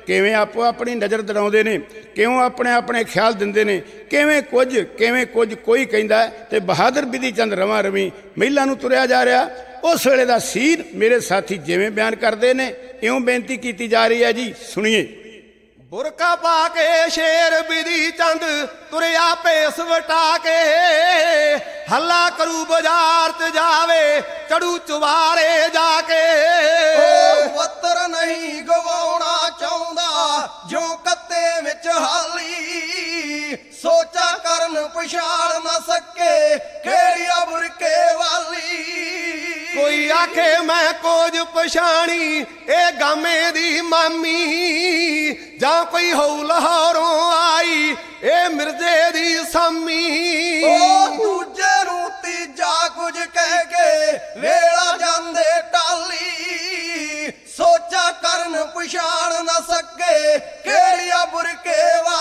ਕਿਵੇਂ ਆਪੋ ਆਪਣੀ ਨਜ਼ਰ ਦੜਾਉਂਦੇ ਨੇ, ਕਿਉਂ ਆਪਣੇ ਆਪਣੇ ਖਿਆਲ ਦਿੰਦੇ ਨੇ, ਕਿਵੇਂ ਕੁਝ ਕੋਈ ਕਹਿੰਦਾ ਤੇ ਬਹਾਦਰ ਬਿਧੀ ਚੰਦ ਰਵਾਂ ਰਵੀ ਮਹਿਲਾਂ ਨੂੰ ਤੁਰਿਆ ਜਾ ਰਿਹਾ। ਉਸ ਵੇਲੇ ਦਾ ਸੀਨ ਮੇਰੇ ਸਾਥੀ ਜਿਵੇਂ ਬਿਆਨ ਕਰਦੇ ਨੇ ਇਉਂ ਬੇਨਤੀ ਕੀਤੀ ਜਾ ਰਹੀ ਹੈ ਜੀ, ਸੁਣੀਏ। ਬੁਰਕਾ ਪਾ ਕੇ ਸ਼ੇਰ ਬਿਧੀ ਚੰਦ ਤੁਰਿਆ ਭੇਸ ਵਟਾ ਕੇ, ਹੱਲਾ ਕਰੂ ਬਾਜ਼ਾਰ 'ਚ ਜਾਵੇ ਚੜੂ ਚੁਬਾਰੇ ਜਾ ਕੇ। ਉਹ ਵਤਰ ਨਹੀਂ ਗਵਾਉਣਾ ਚਾਹੁੰਦਾ ਜੋ ਕੱਤੇ ਵਿੱਚ ਹਾਲੀ, ਸੋਚਾ ਕਰਨ ਪਛਾਣ ਨਾ ਸਕੇ ਕਿਹੜੀਆ ਬੁਰਕੇ ਵਾਲੀ। ਕੋਈ ਆਖੇ ਮੈਂ ਕੁਝ ਪਛਾਣੀ ਇਹ ਗਾਮੇ ਦੀ ਮਾਮੀ, ਜਾਂ ਕੋਈ ਹੋਊ ਲਾਹੌਰੋਂ ਆਈ ਇਹ ਮਿਰਜ਼ੇ ਦੀ ਸਾਮੀ। ਉਹ ਦੂਜੇ ਨੂੰ ਤੀਜਾ ਕੁਝ ਕਹਿ ਕੇ ਵੇਲਾ ਜਾਂਦੇ ਟਾਲੀ, ਸੋਚਾ ਕਰਨ ਪਛਾਣ ਨਾ ਸਕੇ ਕਿਹੜੀਆ ਬੁਰਕੇ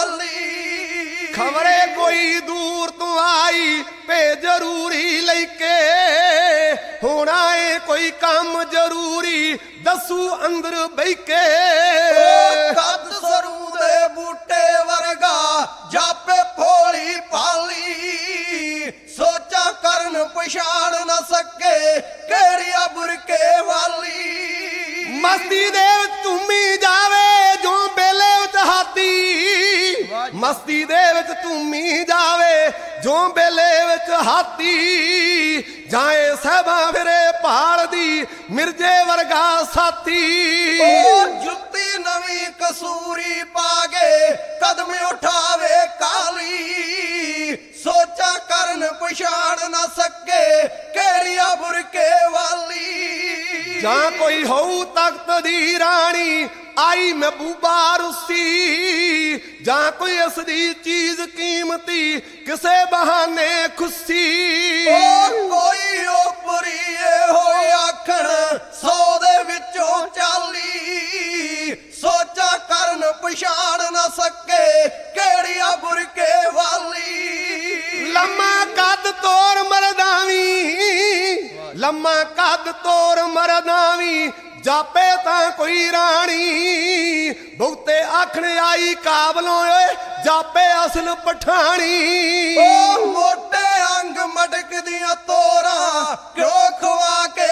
ਵਾਲੀ। ਖਬਰੇ ਕੋਈ ਦੂਰ ਤੋਂ ਆਈ ਭੇ ਜ਼ਰੂਰੀ ਲੈ ਕੇ, ਹੋਣਾ ਏ ਕੋਈ ਕੰਮ ਜ਼ਰੂਰੀ ਦੱਸੂ ਅੰਦਰ ਬਹਿ ਕੇ। ਕੱਦ ਸਰੂ ਦੇ ਬੂਟੇ ਵਰਗਾ ਜਾਪੇ ਭੋਲੀ ਭਾਲੀ, ਸੋਚਾ ਕਰਨ ਪਛਾਣ ਨਾ ਸਕੇ ਕਿਹੜੀਆ ਬੁਰਕੇ ਵਾਲੀ। ਮਸਤੀ ਦੇ ਵਿੱਚ ਧੂਮੀ ਜਾਵੇ ਜੋ ਬੇਲੇ ਵਿੱਚ ਹਾਥੀ, ਮਸਤੀ ਦੇ ਵਿੱਚ ਧੂਮੀ ਜਾਵੇ ਜੋ ਬੇਲੇ ਵਿੱਚ ਹਾਥੀ, ਜਾਏ ਸਹਿਬਾਂ ਫਿਰੇ ਭਾਲ ਦੀ ਮਿਰਜ਼ੇ ਵਰਗਾ ਸਾਥੀ। ਉਹ ਜੁੱਤੀ ਨਵੀਂ ਕਸੂਰੀ ਪਾ ਕੇ ਕਦਮ ਉਠਾਵੇ ਕਾਲੀ, ਸੋਚਾ ਕਰਨ ਪਛਾਣ ਨਾ ਸਕੇ ਕਿਹੜੀਆ ਬੁਰਕੇ ਵਾਲੀ। ਜਾਂ ਕੋਈ ਹੋਊ ਤਖਤ ਦੀ ਰਾਣੀ ਆਈ ਮਹਿਬੂਬਾ ਰੁੱਸੀ, ਜਾਂ ਕੋਈ ਇਸ ਦੀ ਚੀਜ਼ ਕੀਮਤੀ ਕਿਸੇ ਬਹਾਨੇ ਖੁੱਸੀ। ਉਹ ਕੋਈ ਉਪਰੀਏ ਹੋਏ ਆਖਣ 100 ਦੇ ਵਿੱਚੋਂ 40, ਸੋਚਾ ਕਰਨ ਪਛਾਣ ਨਾ ਸਕੇ ਕਿਹੜੀਆ ਬੁਰਕੇ ਵਾਲੀ। ਲੰਮਾ ਕੱਦ ਤੋਰ ਮਰਦਾਵੀ, ਲੰਮਾ ਕੱਦ ਤੋਰ ਮਰਦਾਵੀ, ਜਾਪੇ ਤਾਂ ਕੋਈ ਰਾਣੀ, ਬਹੁਤੇ ਆਖਣ ਆਈ ਕਾਬਲੋਂ ਓਏ ਜਾਪੇ ਅਸਲ ਪਠਾਣੀ। ਉਹ ਮੋਟੇ ਅੰਗ ਮਟਕਦੀਆਂ ਤੋਰਾਂ ਕਿਉਂ ਖਵਾ ਕੇ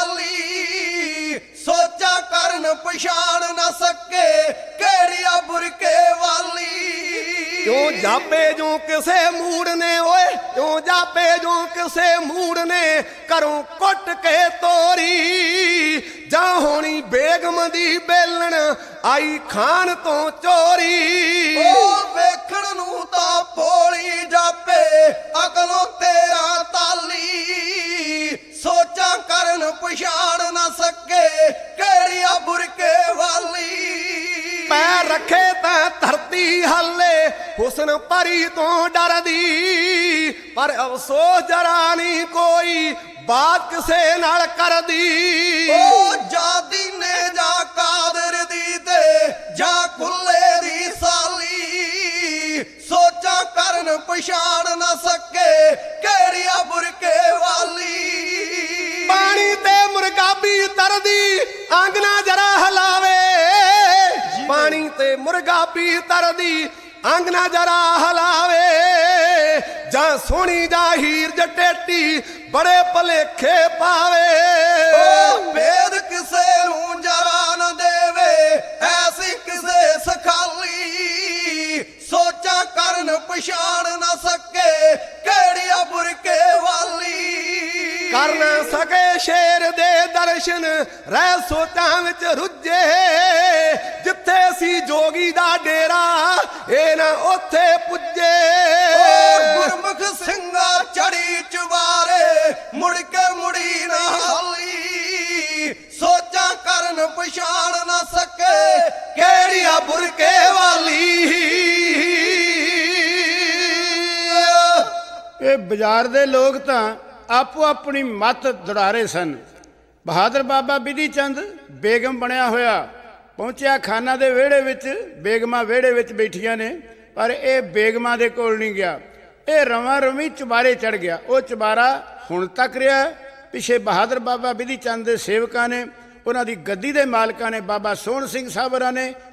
ਪਾਲੀ, ਸੋਚਾ ਕਰਨ ਪਛਾਣ ਨਾ ਸਕੇ ਕਿਹੜੀਆ ਬੁਰਕੇ ਵਾਲੀ। ਕਿਉਂ ਜਾਪੇ ਜੋ ਕਿਸੇ ਮੂੜ ਨੇ ਓਏ, ਕਿਉਂ ਜਾਪੇ ਜੋ ਕਿਸੇ ਮੂੜ ਨੇ ਘਰੋਂ ਕੁੱਟ ਕੇ ਤੋਰੀ, ਜਾਂ ਹੋਣੀ ਬੇਗਮ ਦੀ ਬੇਲਣ ਆਈ ਖਾਨ ਤੋਂ ਚੋਰੀ। ਉਹ ਵੇਖਣ ਨੂੰ ਤਾਂ ਭੋਲੀ ਜਾਪੇ ਅਕਲੋਂ ਤੇਰਾ ਤਾਲੀ, ਸੋਚਾ ਕਰਨ ਪਛਾਣ ਨਾ ਸਕੇ ਕਿਹੜੀਆ ਬੁਰਕੇ ਵਾਲੀ। ਪੈਰ ਰੱਖੇ ਤਾਂ ਧਰਤੀ ਹੱਲੇ ਹੁਸਨ ਪਰੀ ਤੋਂ ਡਰਦੀ, ਪਰ ਅਫਸੋਸ ਜਰਾ ਨਹੀਂ ਕੋਈ ਬਾਤ ਕਿਸੇ ਨਾਲ ਕਰਦੀ। ਉਹ ਜਾਦੀ ਨੇ ਜਾ ਕਾਦਰ ਦੀ ਤੇ ਜਾ ਕੁੱਲੇ ਦੀ ਸਾਲੀ, ਸੋਚਾ ਕਰਨ ਪਛਾਣ ਨਾ ਸਕੇ ਕਿਹੜੀਆ ਬੁਰਕੇ ਵਾਲੀ। ਪਾਣੀ ਤੇ ਮੁਰਗਾਬੀ ਤਰਦੀ ਆਂਗਣਾ ਜਰਾ ਹਲਾਵੇ, ਪਾਣੀ ਤੇ ਮੁਰਗਾਬੀ ਤਰਦੀ ਆਂਗਣਾ ਜਰਾ ਹਲਾਵੇ, ਜਾਂ ਸੋਹਣੀ ਜਾਂ ਹੀਰ ਜਟੇਟੀ ਬੜੇ ਭਲੇਖੇ ਪਾਵੇ। ਉਹ ਭੇਦ ਕਿਸੇ ਨੂੰ ਜਰਾ ਨਾ ਦੇਵੇ ਐਸੀ ਕਿਸੇ ਸਖਾਲੀ, ਸੋਚਾ ਕਰਨ ਪਛਾਣ ਨਾ ਸਕੇ ਕਿਹੜੀਆ ਬੁਰਕੇ ਵਾਲੀ। ਕਰ ਨਾ ਸਕੇ ਸ਼ੇਰ ਦੇ ਦਰਸ਼ਨ ਰਹਿ ਸੋਚਾਂ ਵਿੱਚ ਰੁੱਝੇ, ਜਿੱਥੇ ਸੀ ਜੋਗੀ ਦਾ ਡੇਰਾ ਇਹ ਨਾ ਉੱਥੇ ਪੁੱਜੇ। ਗੁਰਮੁਖ ਸਿੰਘਾ ਚੜੀ ਚੁਬਾਰੇ ਮੁੜ ਕੇ ਮੁੜੀ ਨਾ ਹਾਲੀ, ਸੋਚਾਂ ਕਰਨ ਪਛਾਣ ਨਾ ਸਕੇ ਕਿਹੜੀਆ ਬੁਰਕੇ ਵਾਲੀ। ਇਹ ਬਾਜ਼ਾਰ ਦੇ ਲੋਕ ਤਾਂ ਆਪੋ ਆਪਣੀ ਮੱਤ ਦੜਾਰੇ ਸਨ। ਬਹਾਦਰ ਬਾਬਾ ਬਿਧੀ ਚੰਦ ਬੇਗਮ ਬਣਿਆ ਹੋਇਆ ਪਹੁੰਚਿਆ ਖਾਨਾ ਦੇ ਵਿਹੜੇ ਵਿੱਚ, ਬੇਗਮਾਂ ਵਿਹੜੇ ਵਿੱਚ ਬੈਠੀਆਂ ਨੇ, ਪਰ ਇਹ ਬੇਗਮਾਂ ਦੇ ਕੋਲ ਨਹੀਂ ਗਿਆ, ਇਹ ਰਵਾਂ ਰਵੀ ਚੁਬਾਰੇ ਚੜ ਗਿਆ। ਉਹ ਚੁਬਾਰਾ ਹੁਣ ਤੱਕ ਰਿਹਾ। ਪਿੱਛੇ ਬਹਾਦਰ ਬਾਬਾ ਬਿਧੀ ਚੰਦ ਦੇ ਸੇਵਕਾਂ ਨੇ, ਉਹਨਾਂ ਦੀ ਗੱਦੀ ਦੇ ਮਾਲਕਾਂ ਨੇ ਬਾਬਾ ਸੋਹਣ ਸਿੰਘ ਸਾਹਿਬ ਹੋਰਾਂ ਨੇ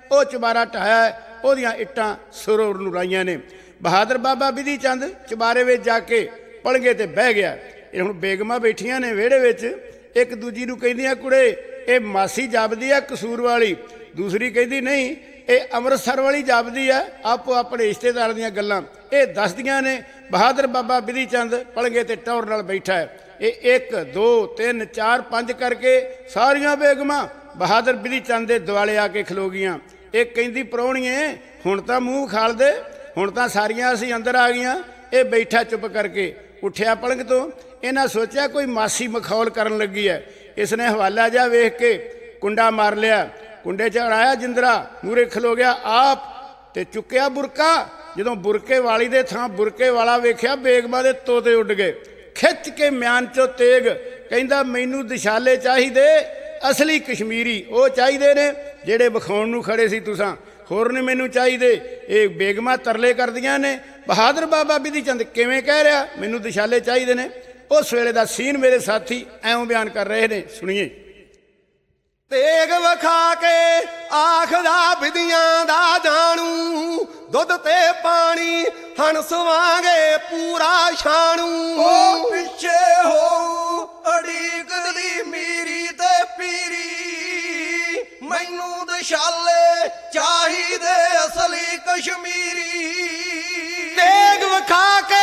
ਉਹ ਚੁਬਾਰਾ ਢਾਇਆ ਹੈ, ਉਹਦੀਆਂ ਇੱਟਾਂ ਸਰੋਵਰ ਨੂੰ ਲਾਈਆਂ ਨੇ। ਬਹਾਦਰ ਬਾਬਾ ਬਿਧੀ ਚੰਦ ਚੁਬਾਰੇ ਵਿੱਚ ਜਾ ਕੇ ਪਲੰਘੇ ਤੇ ਬਹਿ ਗਿਆ। ਇਹ ਹੁਣ ਬੇਗਮਾਂ ਬੈਠੀਆਂ ਨੇ ਵਿਹੜੇ ਵਿੱਚ, ਇੱਕ ਦੂਜੀ ਨੂੰ ਕਹਿੰਦੀਆਂ ਕੁੜੇ ਇਹ ਮਾਸੀ ਜਾਪਦੀ ਆ ਕਸੂਰ ਵਾਲੀ, ਦੂਸਰੀ ਕਹਿੰਦੀ ਨਹੀਂ ਇਹ ਅੰਮ੍ਰਿਤਸਰ ਵਾਲੀ ਜਾਪਦੀ ਆ। ਆਪੋ ਆਪਣੇ ਰਿਸ਼ਤੇਦਾਰਾਂ ਦੀਆਂ ਗੱਲਾਂ ਇਹ ਦੱਸਦੀਆਂ ਨੇ। ਬਹਾਦਰ ਬਾਬਾ ਬਿਧੀ ਚੰਦ ਪਲੰਘੇ ਤੇ ਟੌਰ ਨਾਲ ਬੈਠਾ ਹੈ। ਇਹ 1 2 3 4 5 ਕਰਕੇ ਸਾਰੀਆਂ ਬੇਗਮਾਂ ਬਹਾਦਰ ਬਿਧੀ ਚੰਦ ਦੇ ਦੁਆਲੇ ਆ ਕੇ ਖਲੋ ਗਈਆਂ। ਇਹ ਕਹਿੰਦੀ ਪ੍ਰਾਹੁਣੀਏ ਹੁਣ ਤਾਂ ਮੂੰਹ ਖਾਲ ਦੇ, ਹੁਣ ਤਾਂ ਸਾਰੀਆਂ ਅਸੀਂ ਅੰਦਰ ਆ ਗਈਆਂ। ਇਹ ਬੈਠਾ ਚੁੱਪ ਕਰਕੇ ਉੱਠਿਆ ਪਲੰਘ ਤੋਂ। ਇਹਨਾਂ ਸੋਚਿਆ ਕੋਈ ਮਾਸੀ ਮਖੌਲ ਕਰਨ ਲੱਗੀ ਹੈ। ਇਸ ਨੇ ਹਵਾਲਾ ਜਿਹਾ ਵੇਖ ਕੇ ਕੁੰਡਾ ਮਾਰ ਲਿਆ, ਕੁੰਡੇ 'ਚ ਅੜਾਇਆ ਜਿੰਦਰਾ, ਮੂਹਰੇ ਖਲੋ ਗਿਆ ਆਪ ਤੇ ਚੁੱਕਿਆ ਬੁਰਕਾ। ਜਦੋਂ ਬੁਰਕੇ ਵਾਲੀ ਦੇ ਥਾਂ ਬੁਰਕੇ ਵਾਲਾ ਵੇਖਿਆ ਬੇਗਮਾਂ ਦੇ ਤੋਤੇ ਉੱਡ ਗਏ। ਖਿੱਚ ਕੇ ਮਿਆਨ 'ਚੋਂ ਤੇਗ ਕਹਿੰਦਾ ਮੈਨੂੰ ਦਿਸ਼ਾਲੇ ਚਾਹੀਦੇ ਅਸਲੀ ਕਸ਼ਮੀਰੀ, ਉਹ ਚਾਹੀਦੇ ਨੇ ਜਿਹੜੇ ਵਿਖਾਉਣ ਨੂੰ ਖੜੇ ਸੀ ਤੁਸਾਂ, ਹੋਰ ਨਹੀਂ ਮੈਨੂੰ ਚਾਹੀਦੇ। ਇਹ ਬੇਗਮਾਂ ਤਰਲੇ ਕਰਦੀਆਂ ਨੇ ਬਹਾਦਰ ਬਾਬਾ ਬਿਧੀ ਚੰਦ ਕਿਵੇਂ ਕਹਿ ਰਿਹਾ ਮੈਨੂੰ ਦਿਸ਼ਾਲੇ ਚਾਹੀਦੇ ਨੇ। ਉਸ ਵੇਲੇ ਦਾ ਸੀਨ ਮੇਰੇ ਸਾਥੀ ਐਵੇਂ ਬਿਆਨ ਕਰ ਰਹੇ ਨੇ, ਸੁਣੀਏ। ਤੇਗ ਵਿਖਾ ਕੇ ਆਖਦਾ ਬਿਧੀਆਂ ਦਾ ਜਾਣੂ, ਦੁੱਧ ਤੇ ਪਾਣੀ ਹੰਸ ਵਾਂਗੇ ਪੂਰਾ ਛਾਣੂ। ਉਹ ਪਿੱਛੇ ਹੋ ਅੜੀਕਦੀ ਮੀਰੀ ਤੇ ਪੀਰੀ, ਮੈਨੂੰ ਦਿਸ਼ਾਲੇ ਚਾਹੀਦੇ ਅਸਲੀ ਕਸ਼ਮੀਰੀ। ਤੇਗ ਵਿਖਾ ਕੇ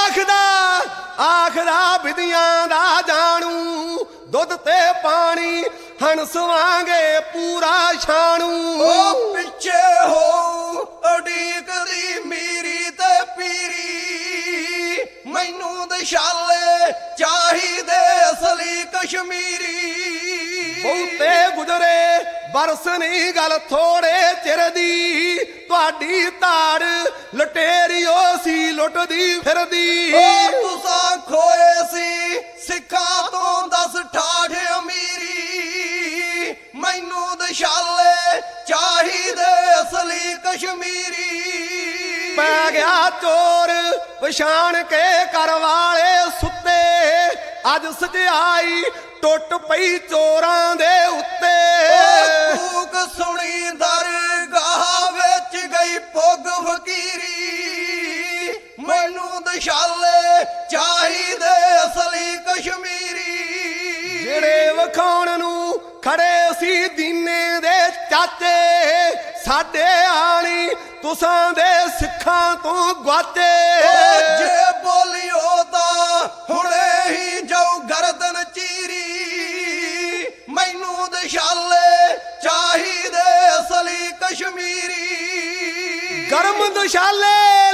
ਆਖਦਾ ਬਿਧੀਆਂ ਦਾ ਜਾਣੂ, ਦੁੱਧ ਤੇ ਪਾਣੀ ਹੰਸ ਵਾਂਗੇ ਪੂਰਾ ਛਾਣੂ। ਉਹ ਪਿੱਛੇ ਹੋ ਅੜੀਕਦੀ ਮੀਰੀ ਤੇ ਪੀਰੀ, ਮੈਨੂੰ ਦਿਸ਼ਾਲੇ ਚਾਹੀਦੇ ਅਸਲੀ ਕਸ਼ਮੀਰੀ। ਬਹੁਤੇ ਗੁਜ਼ਰੇ ਬਰਸ ਨਹੀਂ ਗੱਲ ਥੋੜੇ ਚਿਰ ਦੀ, ਤੁਹਾਡੀ ਤਾੜ ਲਟੇਰੀਓ ਸੀ ਲੁੱਟਦੀ ਫਿਰਦੀ। ਉਹ ਤੁਸਾਂ ਖੋਏ ਸੀ ਸਿੱਖਾਂ ਤੋਂ 10 ਠਾਠ ਅਮੀਰੀ, ਮੈਨੂੰ ਦਿਸ਼ਾਲੇ ਚਾਹੀਦੇ ਅਸਲੀ ਕਸ਼ਮੀਰੀ। ਪੈ ਗਿਆ ਚੋਰ ਪਛਾਣ ਕੇ ਘਰ ਵਾਲੇ ਸੁੱਤੇ, ਅੱਜ ਸਜਾਈ ਟੁੱਟ ਪਈ ਚੋਰਾਂ ਦੇ ਉੱਤੇ। ਕੂਕ ਸੁਣੀ ਦਰਗਾਹ ਵਿੱਚ ਗਈ ਪੁੱਗ ਫਕੀਰੀ, ਮੈਨੂੰ ਦਿਸ਼ਾਲੇ ਚਾਹੀਦੇ ਅਸਲੀ ਕਸ਼ਮੀਰੀ। ਜਿਹੜੇ ਵਿਖਾਉਣ ਨੂੰ ਖੜੇ ਸੀ ਦੀਨੇ ਦੇ ਚਾਚੇ, ਸਾਡੇ ਆਣੀ ਤੁਸਾਂ ਦੇ ਸਿੱਖਾਂ ਤੋਂ ਗਵਾਚੇ। ਜੇ ਬੋਲਿਓ ਤਾਂ ਹੁਣੇ ਹੀ ਜਾਊ ਗਰਦਨ ਚੀਰੀ, ਮੈਨੂੰ ਦਿਸ਼ਾਲੇ ਚਾਹੀਦੇ ਅਸਲੀ ਕਸ਼ਮੀਰੀ। ਗਰਮ ਦਿਸ਼ਾਲੇ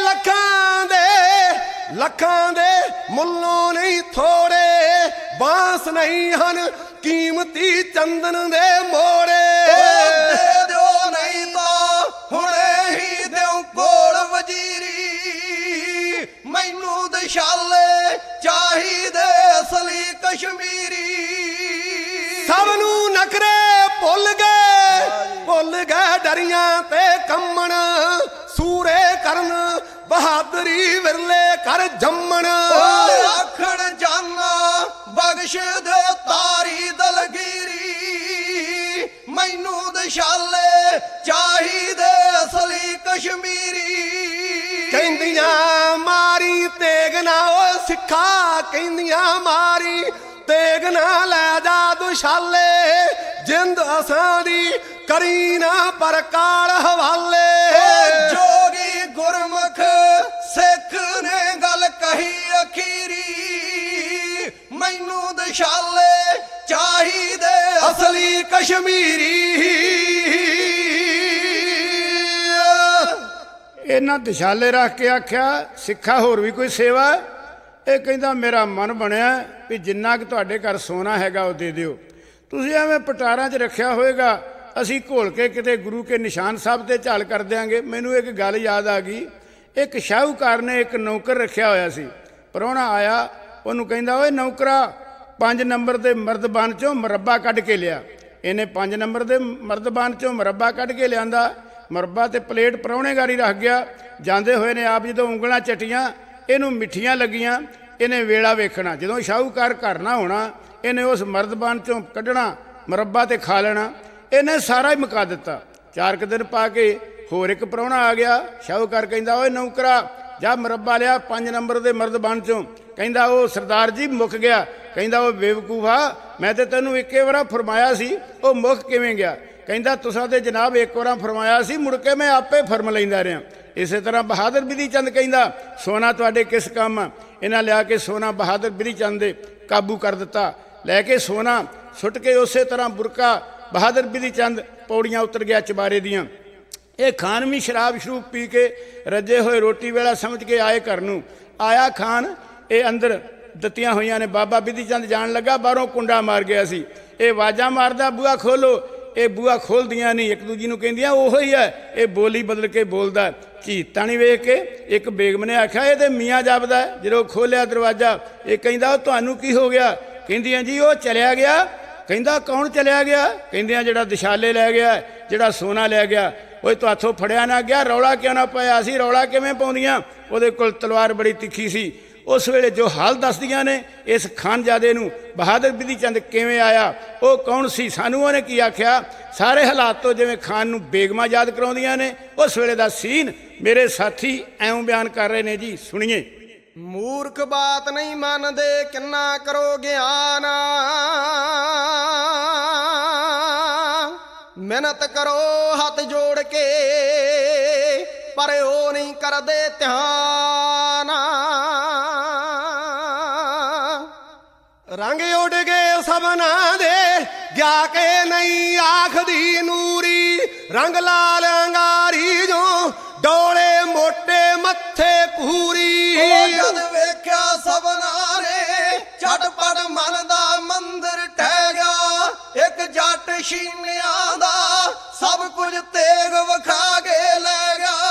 ਲੱਖਾਂ ਦੇ ਮੁੱਲੋਂ ਨਹੀਂ ਥੋੜੇ, ਬਾਂਸ ਨਹੀਂ ਹਨ ਕੀਮਤੀ ਚੰਦਨ ਦੇ ਮੋੜੇ। ਦੇ ਦਿਓ ਨਹੀਂ ਤਾਂ ਹੁਣੇ ਹੀ ਦਿਓ ਕੋਲ ਵਜ਼ੀਰੀ, ਮੈਨੂੰ ਦਿਸ਼ਾਲੇ ਚਾਹੀਦੇ ਅਸਲੀ ਕਸ਼ਮੀਰੀ। ਸਭ ਨੂੰ ਨਖਰੇ ਭੁੱਲ ਗਏ ਡਰੀਆਂ ਤੇ ਕੰਮਣ, ਸੂਰੇ ਕਰਨ ਬਹਾਦਰੀ ਵਿਰਲੇ ਕਰ ਜੰਮਣ। ਆਖਣ ਜਾਨਾ ਬਖਸ਼ ਦੇ ਤਾਰੀ ਦਲਗੀਰੀ, ਮੈਨੂੰ ਦਿਸ਼ਾਲੇ ਚਾਹੀਦੇ ਅਸਲੀ ਕਸ਼ਮੀਰੀ। ਕਹਿੰਦੀਆਂ ਮਾਰੀ ਤੇਗ ਨਾ ਓ ਸਿੱਖਾ, ਕਹਿੰਦੀਆਂ ਮਾਰੀ ਤੇਗ ਨਾ ਲੈ ਜਾ ਦੁਸ਼ਾਲੇ, ਜਿੰਦ ਅਸਾਂ ਦੀ ਕਰੀ ਨਾ ਪਰਕਾਲ ਹਵਾਲੇ। ਜੋਗੀ ਗੁਰਮੁਖ ਸਿੱਖ ਨੇ ਗੱਲ ਕਹੀ ਅਖੀਰੀ, ਮੈਨੂੰ ਦਿਸ਼ਾਲੇ ਚਾਹੀਦੇ ਅਸਲੀ ਕਸ਼ਮੀਰੀ। ਇਹਨਾਂ ਦਿਸ਼ਾਲੇ ਰੱਖ ਕੇ ਆਖਿਆ ਸਿੱਖਾ ਹੋਰ ਵੀ ਕੋਈ ਸੇਵਾ। ਇਹ ਕਹਿੰਦਾ ਮੇਰਾ ਮਨ ਬਣਿਆ ਵੀ ਜਿੰਨਾ ਕੁ ਤੁਹਾਡੇ ਘਰ ਸੋਨਾ ਹੈਗਾ ਉਹ ਦੇ ਦਿਓ, ਤੁਸੀਂ ਐਵੇਂ ਪਟਾਰਾਂ 'ਚ ਰੱਖਿਆ ਹੋਏਗਾ ਅਸੀਂ ਘੋਲ ਕੇ ਕਿਤੇ ਗੁਰੂ ਕੇ ਨਿਸ਼ਾਨ ਸਾਹਿਬ ਤੇ ਝਾਲ ਕਰ ਦਿਆਂਗੇ। ਮੈਨੂੰ ਇੱਕ ਗੱਲ ਯਾਦ ਆ ਗਈ, ਇੱਕ ਸ਼ਾਹੂਕਾਰ ਨੇ ਇੱਕ ਨੌਕਰ ਰੱਖਿਆ ਹੋਇਆ ਸੀ। ਪ੍ਰਾਹੁਣਾ ਆਇਆ, ਉਹਨੂੰ ਕਹਿੰਦਾ ਓਏ ਨੌਕਰਾ 5 ਨੰਬਰ ਦੇ ਮਰਦਬਾਨ 'ਚੋਂ ਮੁਰੱਬਾ ਕੱਢ ਕੇ ਲਿਆ। ਇਹਨੇ 5 ਨੰਬਰ ਦੇ ਮਰਦਬਾਨ 'ਚੋਂ ਮੁਰੱਬਾ ਕੱਢ ਕੇ ਲਿਆਂਦਾ, ਮੁਰੱਬਾ ਤੇ ਪਲੇਟ ਪ੍ਰਾਹੁਣੇਗਾਰੀ ਰੱਖ ਗਿਆ। ਜਾਂਦੇ ਹੋਏ ਨੇ ਆਪ ਜਦੋਂ ਉਂਗਲਾਂ ਚਟੀਆਂ, ਇਹਨੂੰ ਮਿੱਠੀਆਂ ਲੱਗੀਆਂ। ਇਹਨੇ ਵੇਲਾ ਵੇਖਣਾ, ਜਦੋਂ ਸ਼ਾਹੂਕਾਰ ਘਰ ਨਾ ਹੋਣਾ ਇਹਨੇ ਉਸ ਮਰਦਬਾਨ 'ਚੋਂ ਕੱਢਣਾ ਮੁਰੱਬਾ ਤੇ ਖਾ ਲੈਣਾ। ਇਹਨੇ ਸਾਰਾ ਹੀ ਮੁਕਾ ਦਿੱਤਾ। 4 ਕੁ ਦਿਨ ਪਾ ਕੇ ਹੋਰ ਇੱਕ ਪ੍ਰਾਹੁਣਾ ਆ ਗਿਆ। ਸ਼ਾਹੂਕਾਰ ਕਹਿੰਦਾ ਓਏ ਨੌਕਰਾ ਜਾ ਮੁਰੱਬਾ ਲਿਆ 5 ਨੰਬਰ ਦੇ ਮਰਦ ਬਣ ਚੋਂ। ਕਹਿੰਦਾ ਉਹ ਸਰਦਾਰ ਜੀ ਮੁੱਕ ਗਿਆ। ਕਹਿੰਦਾ ਉਹ ਬੇਵਕੂਫਾ, ਮੈਂ ਤੇ ਤੈਨੂੰ ਇੱਕੇ ਵਾਰਾ ਫਰਮਾਇਆ ਸੀ, ਉਹ ਮੁੱਕ ਕਿਵੇਂ ਗਿਆ? ਕਹਿੰਦਾ ਤੁਸਾਂ ਤੇ ਜਨਾਬ ਇੱਕ ਵਾਰਾ ਫਰਮਾਇਆ ਸੀ, ਮੁੜ ਕੇ ਮੈਂ ਆਪੇ ਫਰਮ ਲੈਂਦਾ ਰਿਹਾ। ਇਸੇ ਤਰ੍ਹਾਂ ਬਹਾਦਰ ਬਿਧੀ ਚੰਦ ਕਹਿੰਦਾ ਸੋਨਾ ਤੁਹਾਡੇ ਕਿਸ ਕੰਮ ਆ? ਇਹਨਾਂ ਲਿਆ ਕੇ ਸੋਨਾ ਬਹਾਦਰ ਬਿਧੀ ਚੰਦ ਦੇ ਕਾਬੂ ਕਰ ਦਿੱਤਾ। ਲੈ ਕੇ ਸੋਨਾ ਸੁੱਟ ਕੇ ਉਸੇ ਤਰ੍ਹਾਂ ਬੁਰਕਾ ਬਹਾਦਰ ਬਿਧੀ ਚੰਦ ਪੌੜੀਆਂ ਉਤਰ ਗਿਆ ਚਬਾਰੇ ਦੀਆਂ। ਇਹ ਖਾਨ ਵੀ ਸ਼ਰਾਬ ਸ਼ਰੂਬ ਪੀ ਕੇ ਰੱਜੇ ਹੋਏ ਰੋਟੀ ਵੇਲਾ ਸਮਝ ਕੇ ਆਏ ਘਰ ਨੂੰ। ਆਇਆ ਖਾਨ, ਇਹ ਅੰਦਰ ਦਿੱਤੀਆਂ ਹੋਈਆਂ ਨੇ। ਬਾਬਾ ਬਿਧੀ ਚੰਦ ਜਾਣ ਲੱਗਾ, ਬਾਹਰੋਂ ਕੁੰਡਾ ਮਾਰ ਗਿਆ ਸੀ। ਇਹ ਆਵਾਜ਼ਾਂ ਮਾਰਦਾ ਬੂਹਾ ਖੋਲੋ। ਇਹ ਬੂਹਾ ਖੋਲ੍ਹਦੀਆਂ ਨਹੀਂ, ਇੱਕ ਦੂਜੀ ਨੂੰ ਕਹਿੰਦੀਆਂ ਉਹੋ ਹੀ ਹੈ। ਇਹ ਬੋਲੀ ਬਦਲ ਕੇ ਬੋਲਦਾ। ਝੀਤਾਂ ਨਹੀਂ ਵੇਖ ਕੇ ਇੱਕ ਬੇਗਮ ਨੇ ਆਖਿਆ ਇਹ ਤੇ ਮੀਆਂ ਜਾਪਦਾ। ਜਦੋਂ ਖੋਲ੍ਹਿਆ ਦਰਵਾਜ਼ਾ, ਇਹ ਕਹਿੰਦਾ ਤੁਹਾਨੂੰ ਕੀ ਹੋ ਗਿਆ? ਕਹਿੰਦੀਆਂ ਜੀ ਉਹ ਚਲਿਆ ਗਿਆ। ਕਹਿੰਦਾ ਕੌਣ ਚਲਿਆ ਗਿਆ? ਕਹਿੰਦੀਆਂ ਜਿਹੜਾ ਦਿਸ਼ਾਲੇ ਲੈ ਗਿਆ, ਜਿਹੜਾ ਸੋਨਾ ਲੈ ਗਿਆ। ਓਏ ਤੁਹਾਥੋਂ ਫੜਿਆ ਨਾ ਗਿਆ, ਰੌਲਾ ਕਿਉਂ ਨਾ ਪਾਇਆ ਸੀ? ਰੌਲਾ ਕਿਵੇਂ ਪਾਉਂਦੀਆਂ? ਉਹਦੇ ਕੋਲ ਤਲਵਾਰ ਬੜੀ ਤਿੱਖੀ ਸੀ। ਉਸ ਵੇਲੇ ਜੋ ਹਾਲ ਦੱਸਦੀਆਂ ਨੇ ਇਸ ਖਾਨਜ਼ਾਦੇ ਨੂੰ, ਬਹਾਦਰ ਬਿਧੀ ਚੰਦ ਕਿਵੇਂ ਆਇਆ, ਉਹ ਕੌਣ ਸੀ, ਸਾਨੂੰ ਉਹਨੇ ਕੀ ਆਖਿਆ, ਸਾਰੇ ਹਾਲਾਤ ਤੋਂ ਜਿਵੇਂ ਖਾਨ ਨੂੰ ਬੇਗਮਾਂ ਯਾਦ ਕਰਾਉਂਦੀਆਂ ਨੇ ਉਸ ਵੇਲੇ ਦਾ ਸੀਨ ਮੇਰੇ ਸਾਥੀ ਐਉਂ ਬਿਆਨ ਕਰ ਰਹੇ ਨੇ ਜੀ, ਸੁਣੀਏ। ਮੂਰਖ ਬਾਤ ਨਹੀਂ ਮੰਨਦੇ, ਕਿੰਨਾ ਕਰੋ ਗਿਆਨ, ਮਿਹਨਤ ਕਰੋ ਹੱਥ ਜੋੜ ਕੇ, ਪਰ ਉਹ ਨਹੀਂ ਕਰਦੇ ਧਿਆਨ। ਰੰਗ ਉੱਡ ਗਏ ਸਭਨਾਂ ਦੇ, ਗਿਆ ਕੇ ਨਹੀਂ ਆਖਦੀ ਨੂਰੀ, ਰੰਗ ਲਾਲ ਅੰਗਾਰੀ ਜੋ ਡੋਲੇ ਮੋਟੇ ਮੱਥੇ ਕੂਰੀ। ਜਦ ਵੇਖਿਆ ਸਭਨਾਂ ਨੇ, ਝਟਪਟ ਮਨ ਦਾ ਮੰਦਰ ਟਹਿ ਗਿਆ। ਇੱਕ ਜੱਟ ਸ਼ੀਨਿਆਂ ਦਾ ਸਭ ਕੁਝ ਤੇਗ ਵਿਖਾ ਕੇ ਲੈ ਗਿਆ।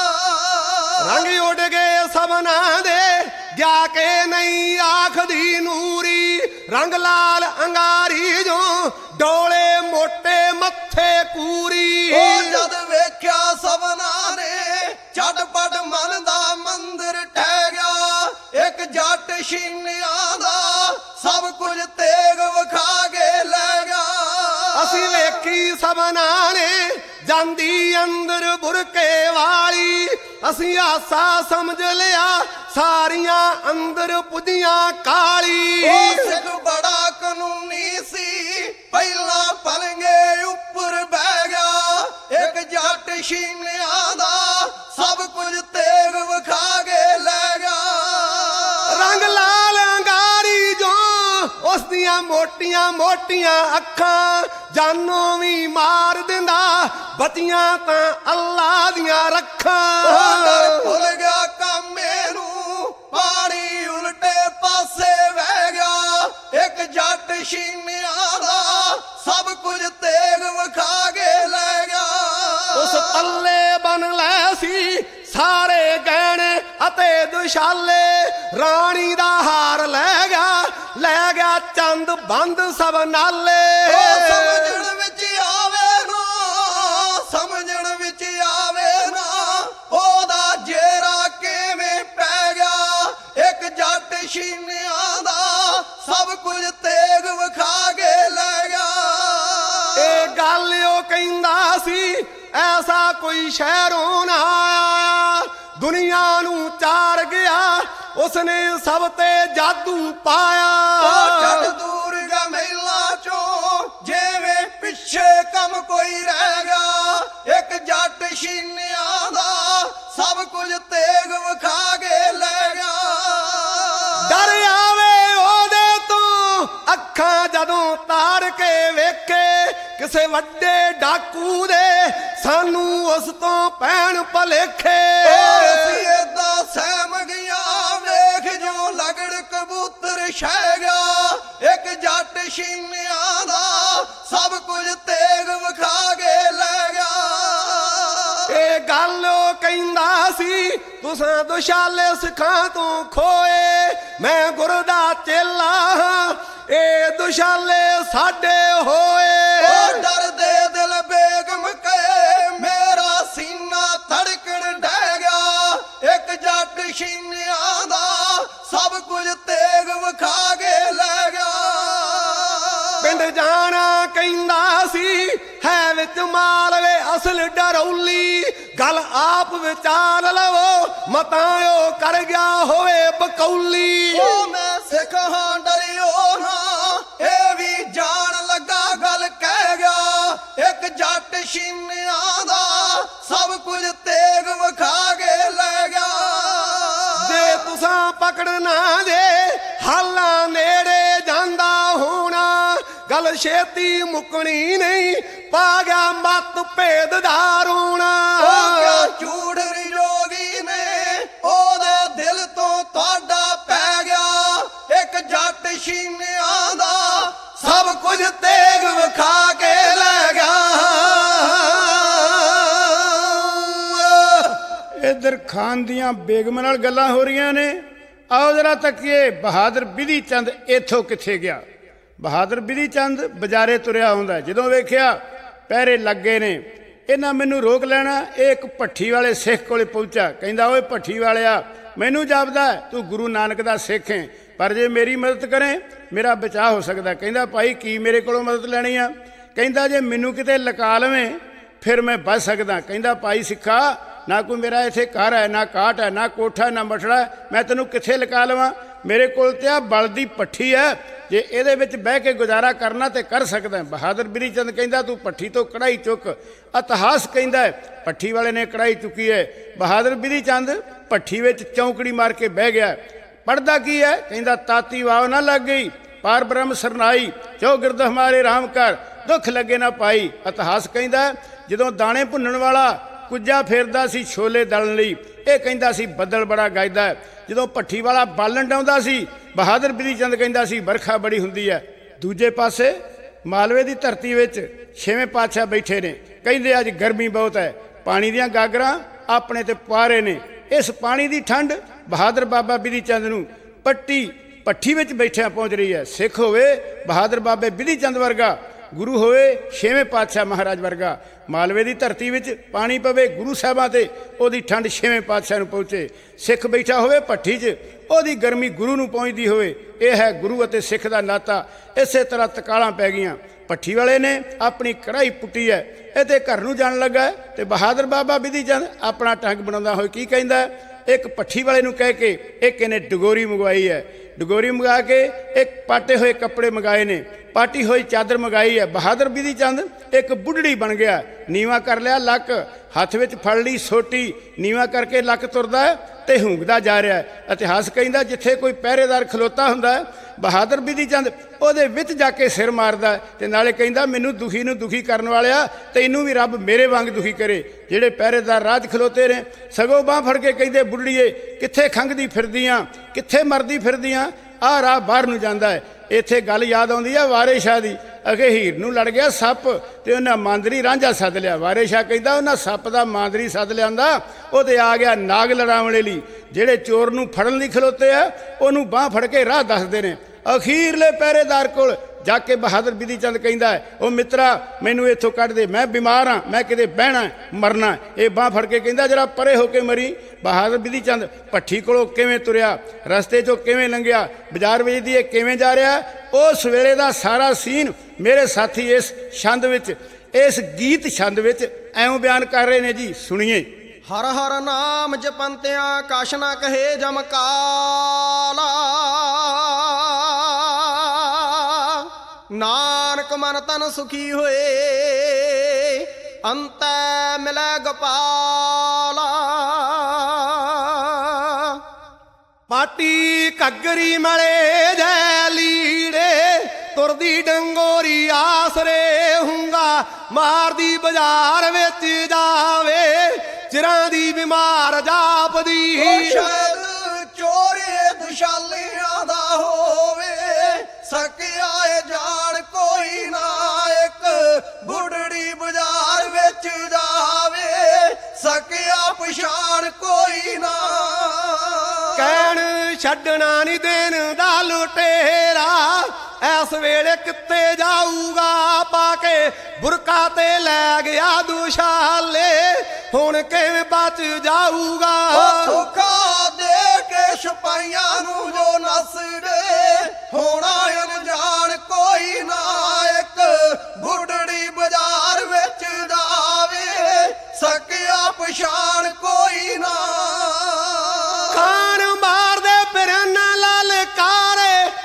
ਰੰਗ ਉੱਡ ਗਏ ਸਭਨਾਂ ਦੇ, ਗਿਆ ਕੇ ਨਹੀਂ ਆਖਦੀ ਨੂਰੀ, ਰੰਗ ਲਾਲ ਅੰਗਾਰੀ ਜੋ ਡੋਲੇ ਮੋਟੇ ਮੱਥੇ ਕੂਰੀ। ਜਦ ਵੇਖਿਆ ਸਭਨਾਂ ਨੇ, ਝਟਪਟ ਮਨ ਦਾ ਮੰਦਰ ਟਹਿ ਗਿਆ। ਇੱਕ ਜੱਟ ਸ਼ੀਨਿਆਂ ਦਾ ਸਭ ਕੁਝ ਤੇਗ ਵਿਖਾ ਕੇ ਲੈ ਗਿਆ। ਅਸੀਂ ਵੇਖੀ ਸਭਨਾਂ ਨੇ ਜਾਂਦੀ ਅੰਦਰ ਬੁਰਕੇ ਵਾਲੀ, ਅਸੀਂ ਆਸਾ ਸਮਝ ਲਿਆ ਸਾਰੀਆਂ ਅੰਦਰ ਪੁੱਜੀਆਂ ਕਾਲੀ। ਸਿੱਖ ਬੜਾ ਕਾਨੂੰਨੀ ਸੀ, ਪਹਿਲਾਂ ਪਲੰਗੇ ਉੱਪਰ ਬਹਿ ਗਿਆ। ਇੱਕ ਜੱਟ ਸ਼ੀਨਿਆਂ ਦਾ ਸਭ ਕੁਝ ਤੇਗ ਵਿਖਾ ਕੇ ਲੈ ਗਿਆ। ਰੰਗ ਲਾਲ ਅੰਗਾਰੀ ਜੋ ਉਸ ਦੀਆਂ ਮੋਟੀਆਂ ਮੋਟੀਆਂ ਅੱਖਾਂ, ਜਾਨੋਂ ਵੀ ਮਾਰ ਦਿੰਦਾ, ਬਚੀਆਂ ਤਾਂ ਅੱਲਾ ਦੀਆਂ ਰੱਖਾਂ। ਡਰ ਭੁੱਲ ਗਿਆ ਕਾਮੇ ਨੂੰ, ਪਾਣੀ ਉਲਟੇ ਪਾਸੇ ਵਹਿ ਗਿਆ। ਇੱਕ ਜੱਟ ਸ਼ੀਨਿਆਂ ਦਾ ਸਭ ਕੁਝ ਤੇਗ ਵਿਖਾ ਕੇ ਲੈ ਗਿਆ। ਉਸ ਪੱਲੇ ਬਨ ਲੈ ਸੀ ਸਾਰੇ ਗਹਿਣੇ ਅਤੇ ਦੁਸ਼ਾਲੇ, ਰਾਣੀ ਦਾ ਹਾਰ ਲੈ ਗਿਆ ਚੰਦ ਬੰਦ ਸਭ ਨਾਲੇ। ਸਮਝਣ ਵਿੱਚ ਆਵੇ ਨਾ, ਸਮਝਣ ਵਿੱਚ ਆਵੇ ਨਾ, ਉਹਦਾ ਜੇਰਾ ਕਿਵੇਂ ਪੈ ਗਿਆ। ਇੱਕ ਜੱਟ ਸ਼ੀਨਿਆਂ ਦਾ ਸਭ ਕੁਝ ਤੇਗ ਵਿਖਾ ਕੇ ਲੈ ਗਿਆ। ਇਹ ਗੱਲ ਉਹ ਕਹਿੰਦਾ ਸੀ ਐਸਾ ਕੋਈ ਸ਼ਹਿਰੋਂ ਨਾ ਆਇਆ, ਦੁਨੀਆ ਨੂੰ ਚਾਰ ਗਿਆ ਉਸਨੇ ਸਭ ਤੇ ਜਾਦੂ ਪਾਇਆ। ਜੱਟ ਦੂਰ ਗਾ ਮਹਿਲਾ ਚੋਂ, ਜਿਵੇਂ ਪਿੱਛੇ ਕੰਮ ਕੋਈ ਰਹਿ ਗਿਆ। ਇੱਕ ਜੱਟ ਸ਼ੀਨਿਆਂ ਦਾ ਸਭ ਕੁਝ ਤੇਗ ਵਿਖਾ ਕੇ ਲੈ ਗਿਆ। ਡਰ ਆਵੇ ਉਹਦੇ ਤੋਂ ਅੱਖਾਂ ਜਦੋਂ ਤਾਰ ਕੇ ਵੇਖੇ, ਕਿਸੇ ਵੱਡੇ ਡਾਕੂ ਦੇ ਸਾਨੂੰ ਉਸ ਤੋਂ ਪੈਣ ਭਲੇਖੇ। ਅਸੀਂ ਏਦਾਂ ਸਹਿਮ ਗਿਆ, ਵੇਖ ਜੋ ਲਗੜ ਕਬੂਤਰ ਛਹਿ ਗਿਆ। ਇੱਕ ਜੱਟ ਸ਼ੀਨਿਆਂ ਦਾ ਸਭ ਕੁਝ ਤੇਗ ਵਿਖਾ ਕੇ ਲੈ ਗਿਆ। ਇਹ ਗੱਲ ਉਹ ਕਹਿੰਦਾ ਸੀ ਤੁਸਾਂ ਦੁਸ਼ਾਲੇ ਸਿੱਖਾਂ ਤੋਂ ਖੋਏ, ਮੈਂ ਗੁਰੂ ਦਾ ਚੇਲਾ ਹਾਂ, ਇਹ ਦੁਸ਼ਾਲੇ ਸਾਡੇ ਹੋਏ। ਡਰਦੇ ਦਿਲ ਬੇਗਮ ਕਹੇ, ਮੇਰਾ ਸੀਨਾ ਧੜਕਣ ਡਹਿ ਗਿਆ। ਇੱਕ ਜੱਟ ਸ਼ੀਨਿਆਂ ਦਾ ਸਭ ਕੁਝ ਤੇਗ ਵਿਖਾ ਕੇ ਲੈ ਗਿਆ। ਪਿੰਡ ਜਾਣਾ ਕਹਿੰਦਾ ਸੀ ਹੈ ਵਿੱਚ ਮਾਲਵੇ ਅਸਲ ਡਰੌਲੀ ਗੱਲ ਆਪ ਵਿਚਾਰ ਲਵੋ ਮਤਾਂ ਉਹ ਕਰ ਗਿਆ ਹੋਵੇ ਬਕੌਲੀ ਉਹ ਮੈਂ ਸਿੱਖ ਹਾਂ ਡਰਿਓ ਨਾ ਇਹ ਵੀ ਜਾਣ ਲੱਗਾ ਗੱਲ ਕਹਿ ਗਿਆ ਇੱਕ ਜੱਟ ਸ਼ੀਨਿਆਂ ਦਾ ਸਭ ਕੁਝ ਤੇਗ ਵਿਖਾ ਕੇ ਲੈ ਗਿਆ ਜੇ ਤੁਸਾਂ ਪਕੜਨਾ ਜੇ ਹਾਲਾਂ ਨੇੜੇ ਜਾਂਦਾ ਹੋਣਾ ਗੱਲ ਛੇਤੀ ਮੁੱਕਣੀ ਨਹੀਂ ਪਾ ਗਿਆ ਮੱਤ ਭੇਦਦਾਰ ਹੋਣਾ ਹੋ ਗਿਆ ਝੂਠ ਨਿਜੋਗੀ ਨੇ ਉਹਦੇ ਦਿਲ ਤੋਂ ਤੁਹਾਡਾ ਪੈ ਗਿਆ ਇੱਕ ਜੱਟ ਸ਼ੀਨਿਆਂ ਦਾ ਸਭ ਕੁਝ ਤੇਗ ਵਿਖਾ ਕੇ ਲੈ ਗਿਆ ਇੱਧਰ ਖਾਨ ਦੀਆਂ ਬੇਗਮਾਂ ਨਾਲ ਗੱਲਾਂ ਹੋ ਰਹੀਆਂ ਨੇ। ਆਓ ਜਰਾ ਤੱਕੀਏ ਬਹਾਦਰ ਬਿਧੀ ਚੰਦ ਇੱਥੋਂ ਕਿੱਥੇ ਗਿਆ। ਬਹਾਦਰ ਬਿਧੀ ਚੰਦ ਬਾਜ਼ਾਰੇ ਤੁਰਿਆ ਆਉਂਦਾ, ਜਦੋਂ ਵੇਖਿਆ ਪਹਿਰੇ ਲੱਗੇ ਨੇ ਇਹਨਾਂ ਮੈਨੂੰ ਰੋਕ ਲੈਣਾ। ਇਹ ਇੱਕ ਭੱਠੀ ਵਾਲੇ ਸਿੱਖ ਕੋਲੇ ਪਹੁੰਚਾ, ਕਹਿੰਦਾ ਓਏ ਭੱਠੀ ਵਾਲਿਆ ਮੈਨੂੰ ਜਾਪਦਾ ਤੂੰ ਗੁਰੂ ਨਾਨਕ ਦਾ ਸਿੱਖ ਹੈ, ਪਰ ਜੇ ਮੇਰੀ ਮਦਦ ਕਰੇ ਮੇਰਾ ਬਚਾਅ ਹੋ ਸਕਦਾ। ਕਹਿੰਦਾ ਭਾਈ ਕੀ ਮੇਰੇ ਕੋਲੋਂ ਮਦਦ ਲੈਣੀ ਆ। ਕਹਿੰਦਾ ਜੇ ਮੈਨੂੰ ਕਿਤੇ ਲੁਕਾ ਲਵੇਂ ਫਿਰ ਮੈਂ ਬਚ ਸਕਦਾ। ਕਹਿੰਦਾ ਭਾਈ ਸਿੱਖਾ ਨਾ ਕੋਈ ਮੇਰਾ ਇੱਥੇ ਘਰ ਹੈ, ਨਾ ਕਾਟ ਹੈ, ਨਾ ਕੋਠਾ, ਨਾ ਮਠੜਾ, ਮੈਂ ਤੈਨੂੰ ਕਿੱਥੇ ਲੁਕਾ ਲਵਾਂ। ਮੇਰੇ ਕੋਲ ਤੇ ਆ ਬਲ ਦੀ ਭੱਠੀ ਹੈ, ਜੇ ਇਹਦੇ ਵਿੱਚ ਬਹਿ ਕੇ ਗੁਜ਼ਾਰਾ ਕਰਨਾ ਤੇ ਕਰ ਸਕਦਾ। ਬਹਾਦਰ ਬਿਧੀ ਚੰਦ ਕਹਿੰਦਾ ਤੂੰ ਭੱਠੀ ਤੋਂ ਕੜਾਈ ਚੁੱਕ। ਇਤਿਹਾਸ ਕਹਿੰਦਾ ਹੈ ਭੱਠੀ ਵਾਲੇ ਨੇ ਕੜਾਈ ਚੁੱਕੀ ਹੈ, ਬਹਾਦਰ ਬਿਧੀ ਚੰਦ ਭੱਠੀ ਵਿੱਚ ਚੌਂਕੜੀ ਮਾਰ ਕੇ ਬਹਿ ਗਿਆ। ਪੜਦਾ ਕੀ ਹੈ? ਕਹਿੰਦਾ ਤਾਤੀ ਵਾਵ ਨਾ ਲੱਗ ਗਈ ਪਾਰ ਬ੍ਰਹਮ ਸਰਨਾਈ ਚੌਗਿਰਦ ਹਮਾਰੇ ਰਾਮ ਕਰ ਦੁੱਖ ਲੱਗੇ ਨਾ ਪਾਈ। ਇਤਿਹਾਸ ਕਹਿੰਦਾ ਜਦੋਂ ਦਾਣੇ ਭੁੰਨਣ ਵਾਲਾ ਕੁੱਜਾ ਫੇਰਦਾ ਸੀ ਛੋਲੇ ਦਲਣ ਲਈ, ਇਹ ਕਹਿੰਦਾ ਸੀ ਬੱਦਲ ਬੜਾ ਗੱਜਦਾ। ਜਦੋਂ ਭੱਠੀ ਵਾਲਾ ਬਾਲਣ ਡਾਉਂਦਾ ਸੀ ਬਹਾਦਰ ਬਿਧੀ ਚੰਦ ਕਹਿੰਦਾ ਸੀ ਵਰਖਾ ਬੜੀ ਹੁੰਦੀ ਹੈ। ਦੂਜੇ ਪਾਸੇ ਮਾਲਵੇ ਦੀ ਧਰਤੀ ਵਿੱਚ ਛੇਵੇਂ ਪਾਤਸ਼ਾਹ ਬੈਠੇ ਨੇ, ਕਹਿੰਦੇ ਅੱਜ ਗਰਮੀ ਬਹੁਤ ਹੈ, ਪਾਣੀ ਦੀਆਂ ਗਾਗਰਾਂ ਆਪਣੇ ਤੇ ਪੁਆਰੇ ਨੇ। ਇਸ ਪਾਣੀ ਦੀ ਠੰਡ ਬਹਾਦਰ ਬਾਬਾ ਬਿਧੀ ਚੰਦ ਨੂੰ ਭੱਠੀ ਵਿੱਚ ਬੈਠਿਆਂ ਪਹੁੰਚ ਰਹੀ ਹੈ। ਸਿੱਖ ਹੋਵੇ ਬਹਾਦਰ ਬਾਬੇ ਬਿਧੀ ਚੰਦ ਵਰਗਾ, ਗੁਰੂ ਹੋਵੇ ਛੇਵੇਂ ਪਾਤਸ਼ਾਹ ਮਹਾਰਾਜ ਵਰਗਾ। ਮਾਲਵੇ ਦੀ ਧਰਤੀ ਵਿੱਚ ਪਾਣੀ ਪਵੇ ਗੁਰੂ ਸਾਹਿਬਾਂ ਤੇ, ਉਹਦੀ ਠੰਡ ਛੇਵੇਂ ਪਾਤਸ਼ਾਹ ਨੂੰ ਪਹੁੰਚੇ। ਸਿੱਖ ਬੈਠਾ ਹੋਵੇ ਭੱਠੀ 'ਚ, ਉਹਦੀ ਗਰਮੀ ਗੁਰੂ ਨੂੰ ਪਹੁੰਚਦੀ ਹੋਵੇ। ਇਹ ਹੈ ਗੁਰੂ ਅਤੇ ਸਿੱਖ ਦਾ ਨਾਤਾ। ਇਸੇ ਤਰ੍ਹਾਂ ਤਕਾਲਾਂ ਪੈ ਗਈਆਂ। ਭੱਠੀ ਵਾਲੇ ਨੇ ਆਪਣੀ ਕੜਾਈ ਪੁੱਟੀ ਹੈ, ਇਹ ਤੇ ਘਰ ਨੂੰ ਜਾਣ ਲੱਗਾ ਤੇ ਬਹਾਦਰ ਬਾਬਾ ਬਿਧੀ ਚੰਦ ਆਪਣਾ ਢੰਗ ਬਣਾਉਂਦਾ ਹੋਇਆ ਕੀ ਕਹਿੰਦਾ, ਇੱਕ ਭੱਠੀ ਵਾਲੇ ਨੂੰ ਕਹਿ ਕੇ ਇੱਕ ਇਹਨੇ ਡਗੋਰੀ ਮੰਗਵਾਈ ਹੈ। ਡਗੋਰੀ ਮੰਗਾ ਕੇ ਇੱਕ ਪਾਟੇ ਹੋਏ ਕੱਪੜੇ ਮੰਗਾਏ ਨੇ, ਪਾਟੀ ਹੋਈ ਚਾਦਰ ਮੰਗਾਈ ਹੈ। ਬਹਾਦਰ ਬਿਧੀ ਚੰਦ ਇੱਕ ਬੁੱਢੜੀ ਬਣ ਗਿਆ, ਨੀਵਾ ਕਰ ਲਿਆ ਲੱਕ, ਹੱਥ ਵਿੱਚ ਫੜ ਲਈ ਸੋਟੀ, ਨੀਵਾ ਕਰਕੇ ਲੱਕ ਤੁਰਦਾ ਹੈ ਤੇ ਹੁੰਗਦਾ ਜਾ ਰਿਹਾ ਹੈ। ਇਤਿਹਾਸ ਕਹਿੰਦਾ ਜਿੱਥੇ ਕੋਈ ਪਹਿਰੇਦਾਰ ਖਲੋਤਾ ਹੁੰਦਾ ਹੈ ਬਹਾਦਰ ਬਿਧੀ ਚੰਦ ਉਹਦੇ ਵਿੱਚ ਜਾ ਕੇ ਸਿਰ ਮਾਰਦਾ ਤੇ ਨਾਲੇ ਕਹਿੰਦਾ ਮੈਨੂੰ ਦੁਖੀ ਨੂੰ ਦੁਖੀ ਕਰਨ ਵਾਲਿਆ ਤੈਨੂੰ ਵੀ ਰੱਬ ਮੇਰੇ ਵਾਂਗ ਦੁਖੀ ਕਰੇ। ਜਿਹੜੇ ਪਹਿਰੇਦਾਰ ਰਾਜ ਖਲੋਤੇ ਨੇ ਸਗੋਂ ਬਾਂਹ ਫੜ ਕੇ ਕਹਿੰਦੇ ਬੁੱਢੜੀਏ ਕਿੱਥੇ ਖੰਘਦੀ ਫਿਰਦੀਆਂ, ਕਿੱਥੇ ਮਰਦੀ ਫਿਰਦੀਆਂ, ਆਹ ਰਾਹ ਬਾਹਰ ਨੂੰ ਜਾਂਦਾ ਹੈ। ਇੱਥੇ ਗੱਲ ਯਾਦ ਆਉਂਦੀ ਆ ਵਾਰੇ ਸ਼ਾਹ ਦੀ, ਅਗੇ ਹੀਰ ਨੂੰ ਲੜ ਗਿਆ ਸੱਪ ਤੇ ਉਹਨਾਂ ਮਾਂਦਰੀ ਰਾਂਝਾ ਸੱਦ ਲਿਆ। ਵਾਰੇ ਸ਼ਾਹ ਕਹਿੰਦਾ ਉਹਨਾਂ ਸੱਪ ਦਾ ਮਾਂਦਰੀ ਸੱਦ ਲਿਆਂਦਾ, ਉਹ ਤੇ ਆ ਗਿਆ ਨਾਗ ਲੜਾਉਣ ਲਈ। ਜਿਹੜੇ ਚੋਰ ਨੂੰ ਫੜਨ ਲਈ ਖਲੋਤੇ ਆ ਉਹਨੂੰ ਬਾਂਹ ਫੜ ਕੇ ਰਾਹ ਦੱਸਦੇ ਨੇ। ਅਖੀਰਲੇ ਪਹਿਰੇਦਾਰ ਕੋਲ ਜਾ ਕੇ ਬਹਾਦਰ ਬਿਧੀ ਚੰਦ ਕਹਿੰਦਾ ਹੈ ਉਹ ਮਿੱਤਰਾ ਮੈਨੂੰ ਇੱਥੋਂ ਕੱਢ ਦੇ, ਮੈਂ ਬਿਮਾਰ ਹਾਂ, ਮੈਂ ਕਿਤੇ ਬਹਿਣਾ ਮਰਨਾ। ਇਹ ਬਾਂਹ ਫੜ ਕੇ ਕਹਿੰਦਾ ਜਰਾ ਪਰੇ ਹੋ ਕੇ ਮਰੀ। ਬਹਾਦਰ ਬਿਧੀ ਚੰਦ ਭੱਠੀ ਕੋਲੋਂ ਕਿਵੇਂ ਤੁਰਿਆ, ਰਸਤੇ 'ਚੋਂ ਕਿਵੇਂ ਲੰਘਿਆ, ਬਾਜ਼ਾਰ ਵਿੱਚ ਦੀ ਇਹ ਕਿਵੇਂ ਜਾ ਰਿਹਾ, ਉਸ ਵੇਲੇ ਦਾ ਸਾਰਾ ਸੀਨ ਮੇਰੇ ਸਾਥੀ ਇਸ ਛੰਦ ਵਿੱਚ, ਇਸ ਗੀਤ ਛੰਦ ਵਿੱਚ ਐਉਂ ਬਿਆਨ ਕਰ ਰਹੇ ਨੇ ਜੀ, ਸੁਣੀਏ। ਹਰ ਹਰ ਨਾਮ ਜਪੰਤਿਆਂ ਕਛ ਨਾ ਕਹੇ ਜਮਕਾਲਾ, ਨਾਨਕ ਮਨ ਤਨ ਸੁਖੀ ਹੋਏ ਅੰਤੈ ਮਿਲੈ ਗੋਪਾਲਾ। ਪਾਟੀ ਘੱਗਰੀ ਮਲੇ ਜੈ ਲੀੜੇ ਤੁਰਦੀ ਡੰਗੋਰੀ ਆਸਰੇ ਹੁੰਗਾ ਮਾਰਦੀ ਬਾਜ਼ਾਰ ਵਿੱਚ ਜਾਵੇ ਚਿਰਾਂ ਦੀ ਬਿਮਾਰ ਜਾਪਦੀ। ਸ਼ਾਇਦ ਚੋਰੇ ਦੁਸ਼ਾਲਿਆਂ ਦਾ ਹੋਵੇ ਸਕਿਆ ਏ ਜਾਣ ਕੋਈ ਨਾ, ਇੱਕ ਬੁੱਢੜੀ ਬਾਜ਼ਾਰ ਵਿੱਚ ਜਾਵੇ ਸਕਿਆ ਪਛਾਣ ਕੋਈ ਨਾ। ਕਹਿਣ ਛੱਡਣਾ ਨੀ ਦੇਣ ਦਾ ਲੁਟੇਰਾ ਐਸ ਵੇਲੇ ਕਿੱਥੇ ਜਾਊਗਾ, ਪਾ ਕੇ ਬੁਰਕਾ ਤੇ ਲੈ ਗਿਆ ਦੁਸ਼ਾਲੇ ਹੁਣ ਕਿਵੇਂ ਬਚ ਜਾਊਗਾ। ਧੋਖਾ ਦੇ ਕੇ ਸਿਪਾਹੀਆਂ ਨੂੰ ਜੋ ਨਸੜੇ ਹੋਣਾ ਅਣਜਾਣ ਕੋਈ ਨਾ, ਇੱਕ ਬੁੱਢੜੀ ਬਾਜ਼ਾਰ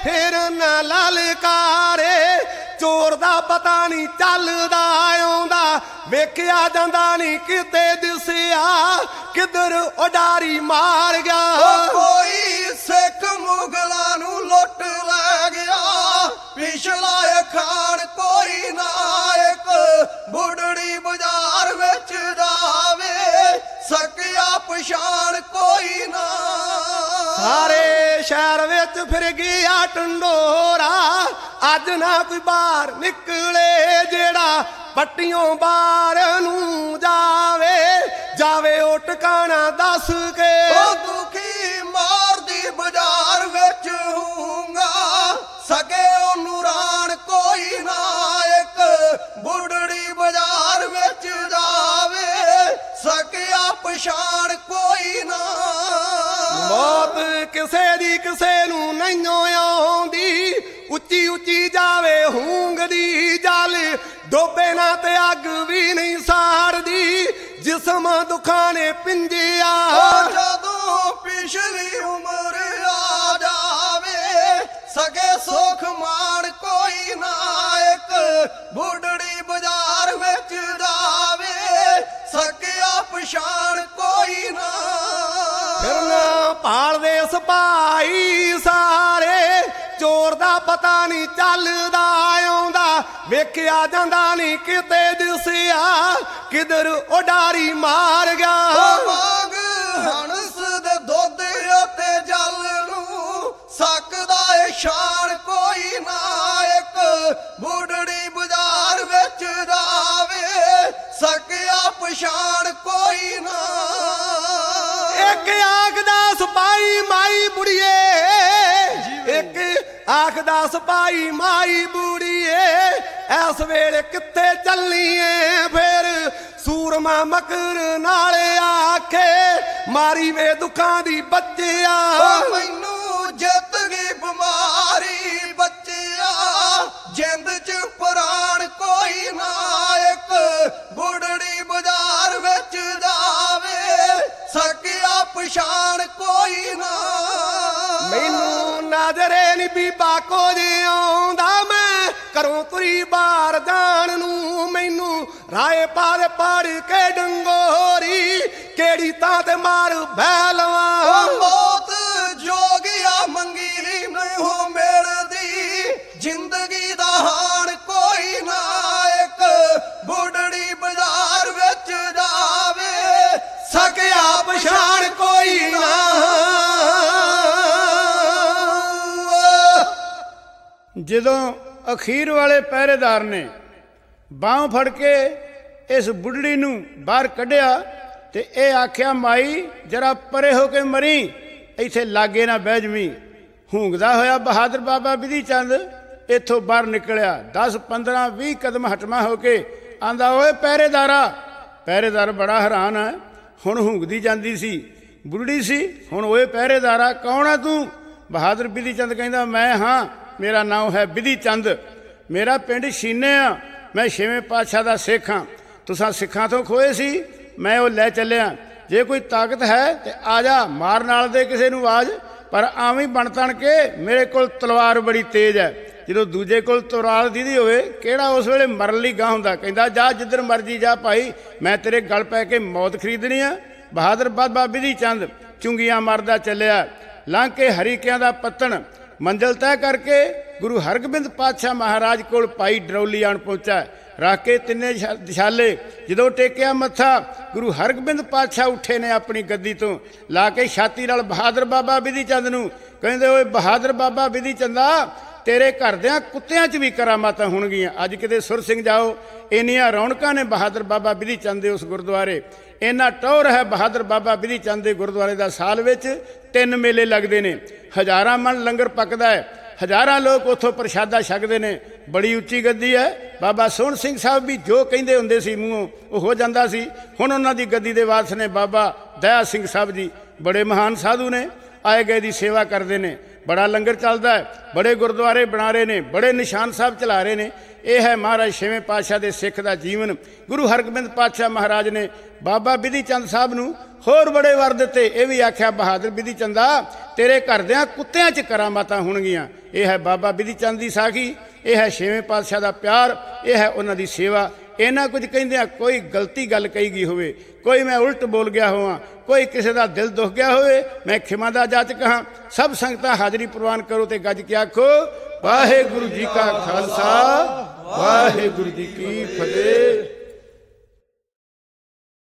ਫੇਰ ਨਾ ਲਲਕਾਰੇ। ਚੋਰ ਦਾ ਪਤਾ ਨਹੀਂ ਚੱਲਦਾ ਆਉਂਦਾ, ਵੇਖਿਆ ਜਾਂਦਾ ਨਹੀਂ ਕਿਤੇ ਦਿਸਿਆ, ਕਿੱਧਰ ਉਡਾਰੀ ਮਾਰ ਗਿਆ। ਕੋਈ ਸਿੱਖ ਮੁਗਲਾਂ ਨੂੰ ਲੁੱਟ ਲੈ ਗਿਆ, ਪਿਛਲਾ ਅਖਾਣ ਕੋਈ ਨਾ ਇੱਕ ਬੁੱਢੜੀ ਬਾਜ਼ਾਰ ਵਿੱਚ ਜਾਵੇ, ਸਕਿਆ ਪਛਾਣ ਕੋਈ ਨਾ। ਸਾਰੇ ਸ਼ਹਿਰ ਵਿੱਚ ਫਿਰ ਗਿਆ ਢੰਡੋਰਾ, ਅੱਜ ਨਾ ਕੋਈ ਬਾਹਰ ਨਿਕਲੇ ਜਿਹੜਾ ਪੱਟੀਓਂ ਬਾਹਰ ਨੂੰ ਜਾਵੇ, ਜਾਵੇ ਉਹ ਟਿਕਾਣਾ ਦੱਸ ਕੇ। ਉਹ ਦੁਖੀ ਮਾਰਦੀ ਬਾਜ਼ਾਰ ਵਿੱਚ ਹੂੰਗਾ, ਸਕੇ ਉਹਨੂੰ ਰਾਣ ਕੋਈ ਨਾ ਇੱਕ ਬੁੱਢੜੀ ਬਾਜ਼ਾਰ ਵਿੱਚ ਜਾਵੇ, ਸਕਿਆ ਪਛਾਣ ਕੋਈ ਨਾ। ਮੌਤ ਕਿਸੇ ਦੀ ਕਿਸੇ ਨੂੰ ਨਹੀਂ ਆਉਂਦੀ, ਉੱਚੀ ਉੱਚੀ ਜਾਵੇ ਹੂੰਗਦੀ ਜਲ, ਡੋਬੇ ਨਾ ਤੇ ਅੱਗ ਵੀ ਨਹੀਂ ਸਾੜਦੀ, ਜਿਸਮ ਦੁੱਖਾਂ ਨੇ ਪਿੰਜਿਆ। ਜਦੋਂ ਪਿਛਲੀ ਉਮਰ ਆ ਜਾਵੇ, ਸਕੇ ਸੁਖ ਮਾਣ ਕੋਈ ਨਾ ਇੱਕ ਬੁੱਢੜੀ ਬਾਜ਼ਾਰ ਵਿੱਚ ਜਾਵੇ, ਸਕਿਆ ਪਛਾਣ ਕੋਈ ਨਾ। ਫਿਰ ਨਾ ਭਾਲਦੇ ਸਿਪਾਹੀ ਸਾਰੇ, ਚੋਰ ਦਾ ਪਤਾ ਨਹੀਂ ਚੱਲਦਾ ਆਉਂਦਾ, ਵੇਖਿਆ ਜਾਂਦਾ ਨਹੀਂ ਕਿਤੇ ਦਿਸਿਆ, ਕਿੱਧਰ ਉਡਾਰੀ ਮਾਰ ਗਿਆ। ਵਾਂਗ ਹੰਸ ਦੇ ਦੁੱਧ ਅਤੇ ਜਲ ਨੂੰ ਸਕਦਾ ਏ ਸ਼ਾਨ ਕੋਈ ਨਾ ਇੱਕ ਬੁੱਢੜੀ ਬਾਜ਼ਾਰ ਵਿੱਚ ਜਾਵੇ, ਸਕਿਆ ਪਛਾਣ ਕੋਈ ਨਾ। ਇੱਕ ਆਖਦਾ ਸਿਪਾਹੀ ਮਾਈ ਬੁੜੀਏ, ਇੱਕ ਆਖਦਾ ਸਿਪਾਹੀ ਮਾਈ ਬੁੜੀਏ, ਇਸ ਵੇਲੇ ਕਿੱਥੇ ਚੱਲੀਏ ਫਿਰ ਸੂਰਮਾ ਮਕਰ ਨਾਲ ਆਖੇ, ਮਾਰੀ ਵੇ ਦੁੱਖਾਂ ਦੀ ਬੱਚਿਆ। ਮੈਨੂੰ ਜਿੱਤ ਗਈ ਬਿਮਾਰੀ ਬੱਚਿਆ, ਜਿੰਦ ਚ ਪ੍ਰਾਣ ਕੋਈ ਨਾ ਇੱਕ ਬੁੱਢੜੀ ਬਾਜ਼ਾਰ ਵਿੱਚ ਜਾਵੇ, ਸਕਿਆ ਪਛਾਣ ਕੋਈ ਨਾ। ਮੈਨੂੰ ਨਜ਼ਰੇ ਨੀ ਬੀਬਾ ਕੁਝ ਆਉਂਦਾ, ਮੈਂ ਘਰੋਂ ਤੁਰੀ ਬਾਹਰ ਜਾਣ ਨੂੰ, ਮੈਨੂੰ ਰਾਏ ਪਾਰ ਪੜ ਕੇ ਡੰਗੋਰੀ, ਕਿਹੜੀ ਤਾਂ ਤੇ ਮਾਰ ਬਹਿ ਲਵਾਂ। ਮੌਤ ਜੋਗਿਆ ਮੰਗੀ ਨਹੀਂ ਮਿਲਦੀ, ਜ਼ਿੰਦਗੀ ਦਾ ਹਾਣ ਕੋਈ ਨਾ ਇੱਕ ਬੁੱਢੜੀ ਬਾਜ਼ਾਰ ਵਿੱਚ ਜਾਵੇ, ਸਕਿਆ ਪਛਾਣ ਕੋਈ ਨਾ। ਜਦੋਂ ਅਖੀਰ ਵਾਲੇ ਪਹਿਰੇਦਾਰ ਨੇ ਬਾਂਹ ਫੜ ਕੇ ਇਸ ਬੁੱਢੜੀ ਨੂੰ ਬਾਹਰ ਕੱਢਿਆ ਤੇ ਇਹ ਆਖਿਆ, ਮਾਈ ਜਰਾ ਪਰੇ ਹੋ ਕੇ ਮਰੀ, ਇੱਥੇ ਲਾਗੇ ਨਾ ਬਹਿ ਜਵੀਂ। ਹੂੰਗਦਾ ਹੋਇਆ ਬਹਾਦਰ ਬਾਬਾ ਬਿਧੀ ਚੰਦ ਇੱਥੋਂ ਬਾਹਰ ਨਿਕਲਿਆ, 10 15 20 ਕਦਮ ਹਟਮਾ ਹੋ ਕੇ ਆਂਦਾ, ਓਏ ਪਹਿਰੇਦਾਰਾ। ਪਹਿਰੇਦਾਰ ਬੜਾ ਹੈਰਾਨ ਹੈ, ਹੁਣ ਹੂੰਗਦੀ ਜਾਂਦੀ ਸੀ, ਬੁੱਢੜੀ ਸੀ, ਹੁਣ ਓਏ ਪਹਿਰੇਦਾਰਾ ਕੌਣ ਆ ਤੂੰ? ਬਹਾਦਰ ਬਿਧੀ ਚੰਦ ਕਹਿੰਦਾ, ਮੈਂ ਹਾਂ, ਮੇਰਾ ਨਾਮ ਹੈ ਬਿਧੀ ਚੰਦ, ਮੇਰਾ ਪਿੰਡ ਸ਼ੀਨੇ ਆ, ਮੈਂ 6ਵੇਂ ਪਾਤਸ਼ਾਹ ਦਾ ਸਿੱਖ ਹਾਂ, ਤੁਸਾਂ ਸਿੱਖਾਂ ਤੋਂ ਖੋਏ ਸੀ, ਮੈਂ ਉਹ ਲੈ ਚੱਲਿਆ, ਜੇ ਕੋਈ ਤਾਕਤ ਹੈ ਤੇ ਆ ਜਾ, ਮਾਰ ਨਾਲ ਦੇ ਕਿਸੇ ਨੂੰ ਆਵਾਜ਼, ਪਰ ਆਵੇਂ ਬਣ ਤਣ ਕੇ, ਮੇਰੇ ਕੋਲ ਤਲਵਾਰ ਬੜੀ ਤੇਜ਼ ਹੈ। ਜਦੋਂ ਦੂਜੇ ਕੋਲ ਤਲਵਾਰ ਦੀਦੀ ਹੋਵੇ, ਕਿਹੜਾ ਉਸ ਵੇਲੇ ਮਰਨ ਲਈ ਗਾਹ ਹੁੰਦਾ, ਕਹਿੰਦਾ ਜਾ ਜਿੱਧਰ ਮਰਜੀ ਜਾ ਭਾਈ, ਮੈਂ ਤੇਰੇ ਗਲ ਪੈ ਕੇ ਮੌਤ ਖਰੀਦਣੀ ਆ। ਬਹਾਦਰ ਬਾਬਾ ਬਿਧੀ ਚੰਦ ਚੁੰਗੀਆਂ ਮਾਰਦਾ ਚੱਲਿਆ, ਲੰਘ ਕੇ ਹਰੀਕਿਆਂ ਦਾ ਪੱਤਣ, ਮੰਜ਼ਿਲ ਤੈਅ ਕਰਕੇ ਗੁਰੂ ਹਰਗੋਬਿੰਦ ਪਾਤਸ਼ਾਹ ਮਹਾਰਾਜ ਕੋਲ ਭਾਈ ਡਰੌਲੀ ਆਣ ਪਹੁੰਚਾ। ਰੱਖ ਕੇ ਤਿੰਨੇ ਦਿਸ਼ਾਲੇ ਜਦੋਂ ਟੇਕਿਆ ਮੱਥਾ, ਗੁਰੂ ਹਰਗੋਬਿੰਦ ਪਾਤਸ਼ਾਹ ਉੱਠੇ ਨੇ ਆਪਣੀ ਗੱਦੀ ਤੋਂ, ਲਾ ਕੇ ਛਾਤੀ ਨਾਲ ਬਹਾਦਰ ਬਾਬਾ ਬਿਧੀ ਚੰਦ ਨੂੰ ਕਹਿੰਦੇ, ਓਏ ਬਹਾਦਰ ਬਾਬਾ ਬਿਧੀ ਚੰਦਾ, ਤੇਰੇ ਘਰਦਿਆਂ ਕੁੱਤਿਆਂ 'ਚ ਵੀ ਕਰਾਮਾਤਾਂ ਹੋਣਗੀਆਂ। ਅੱਜ ਕਿਤੇ ਸੁਰ ਸਿੰਘ ਜਾਓ, ਇੰਨੀਆਂ ਰੌਣਕਾਂ ਨੇ ਬਹਾਦਰ ਬਾਬਾ ਬਿਧੀ ਚੰਦ ਦੇ ਉਸ ਗੁਰਦੁਆਰੇ, ਇੰਨਾ ਟੌਰ ਹੈ ਬਹਾਦਰ ਬਾਬਾ ਬਿਧੀ ਚੰਦ ਦੇ ਗੁਰਦੁਆਰੇ ਦਾ। ਸਾਲ ਵਿੱਚ 3 ਮੇਲੇ ਲੱਗਦੇ ਨੇ, ਹਜ਼ਾਰਾਂ ਮਣ ਲੰਗਰ ਪੱਕਦਾ ਹੈ, ਹਜ਼ਾਰਾਂ ਲੋਕ ਉੱਥੋਂ ਪ੍ਰਸ਼ਾਦਾ ਛਕਦੇ ਨੇ। ਬੜੀ ਉੱਚੀ ਗੱਦੀ ਹੈ। ਬਾਬਾ ਸੋਹਣ ਸਿੰਘ ਸਾਹਿਬ ਵੀ ਜੋ ਕਹਿੰਦੇ ਹੁੰਦੇ ਸੀ ਮੂੰਹੋਂ ਉਹ ਹੋ ਜਾਂਦਾ ਸੀ। ਹੁਣ ਉਹਨਾਂ ਦੀ ਗੱਦੀ ਦੇ ਵਾਰਸ ਨੇ ਬਾਬਾ ਦਇਆ ਸਿੰਘ ਸਾਹਿਬ ਜੀ, ਬੜੇ ਮਹਾਨ ਸਾਧੂ ਨੇ, ਆਏ ਗਏ ਦੀ ਸੇਵਾ ਕਰਦੇ ਨੇ। ਬੜਾ ਲੰਗਰ ਚੱਲਦਾ ਹੈ, ਬੜੇ ਗੁਰਦੁਆਰੇ ਬਣਾ ਰਹੇ ਨੇ, ਬੜੇ ਨਿਸ਼ਾਨ ਸਾਹਿਬ ਚਲਾ ਰਹੇ ਨੇ। ਇਹ ਹੈ ਮਹਾਰਾਜ ਛੇਵੇਂ ਪਾਤਸ਼ਾਹ ਦੇ ਸਿੱਖ ਦਾ ਜੀਵਨ। ਗੁਰੂ ਹਰਗੋਬਿੰਦ ਪਾਤਸ਼ਾਹ ਮਹਾਰਾਜ ਨੇ ਬਾਬਾ ਬਿਧੀ ਚੰਦ ਸਾਹਿਬ ਨੂੰ ਹੋਰ ਬੜੇ ਵਰ ਦਿੱਤੇ। ਇਹ ਵੀ ਆਖਿਆ, ਬਹਾਦਰ ਬਿਧੀ ਚੰਦਾ, ਤੇਰੇ ਘਰਦਿਆਂ ਕੁੱਤਿਆਂ 'ਚ ਕਰਾਮਾਤਾਂ ਹੋਣਗੀਆਂ। ਇਹ ਹੈ ਬਾਬਾ ਬਿਧੀ ਚੰਦ ਦੀ ਸਾਖੀ, ਇਹ ਹੈ ਛੇਵੇਂ ਪਾਤਸ਼ਾਹ ਦਾ ਪਿਆਰ, ਇਹ ਹੈ ਉਹਨਾਂ ਦੀ ਸੇਵਾ। ਇਹਨਾਂ ਕੁਝ ਕਹਿੰਦਿਆਂ ਕੋਈ ਗਲਤੀ ਗੱਲ ਕਹੀ ਗਈ ਹੋਵੇ, ਕੋਈ ਮੈਂ ਉਲਟ ਬੋਲ ਗਿਆ ਹੋਵਾਂ, ਕੋਈ ਕਿਸੇ ਦਾ ਦਿਲ ਦੁਖ ਗਿਆ ਹੋਵੇ, ਮੈਂ ਖਿਮਾ ਦਾ ਜਾਚਕ ਹਾਂ। ਸਭ ਸੰਗਤਾਂ ਹਾਜ਼ਰੀ ਪ੍ਰਵਾਨ ਕਰੋ ਤੇ ਗੱਜ ਕੇ ਆਖੋ, ਵਾਹਿਗੁਰੂ ਜੀ ਕਾ ਖਾਲਸਾ, ਵਾਹਿਗੁਰੂ ਜੀ ਕੀ ਫਤਿਹ।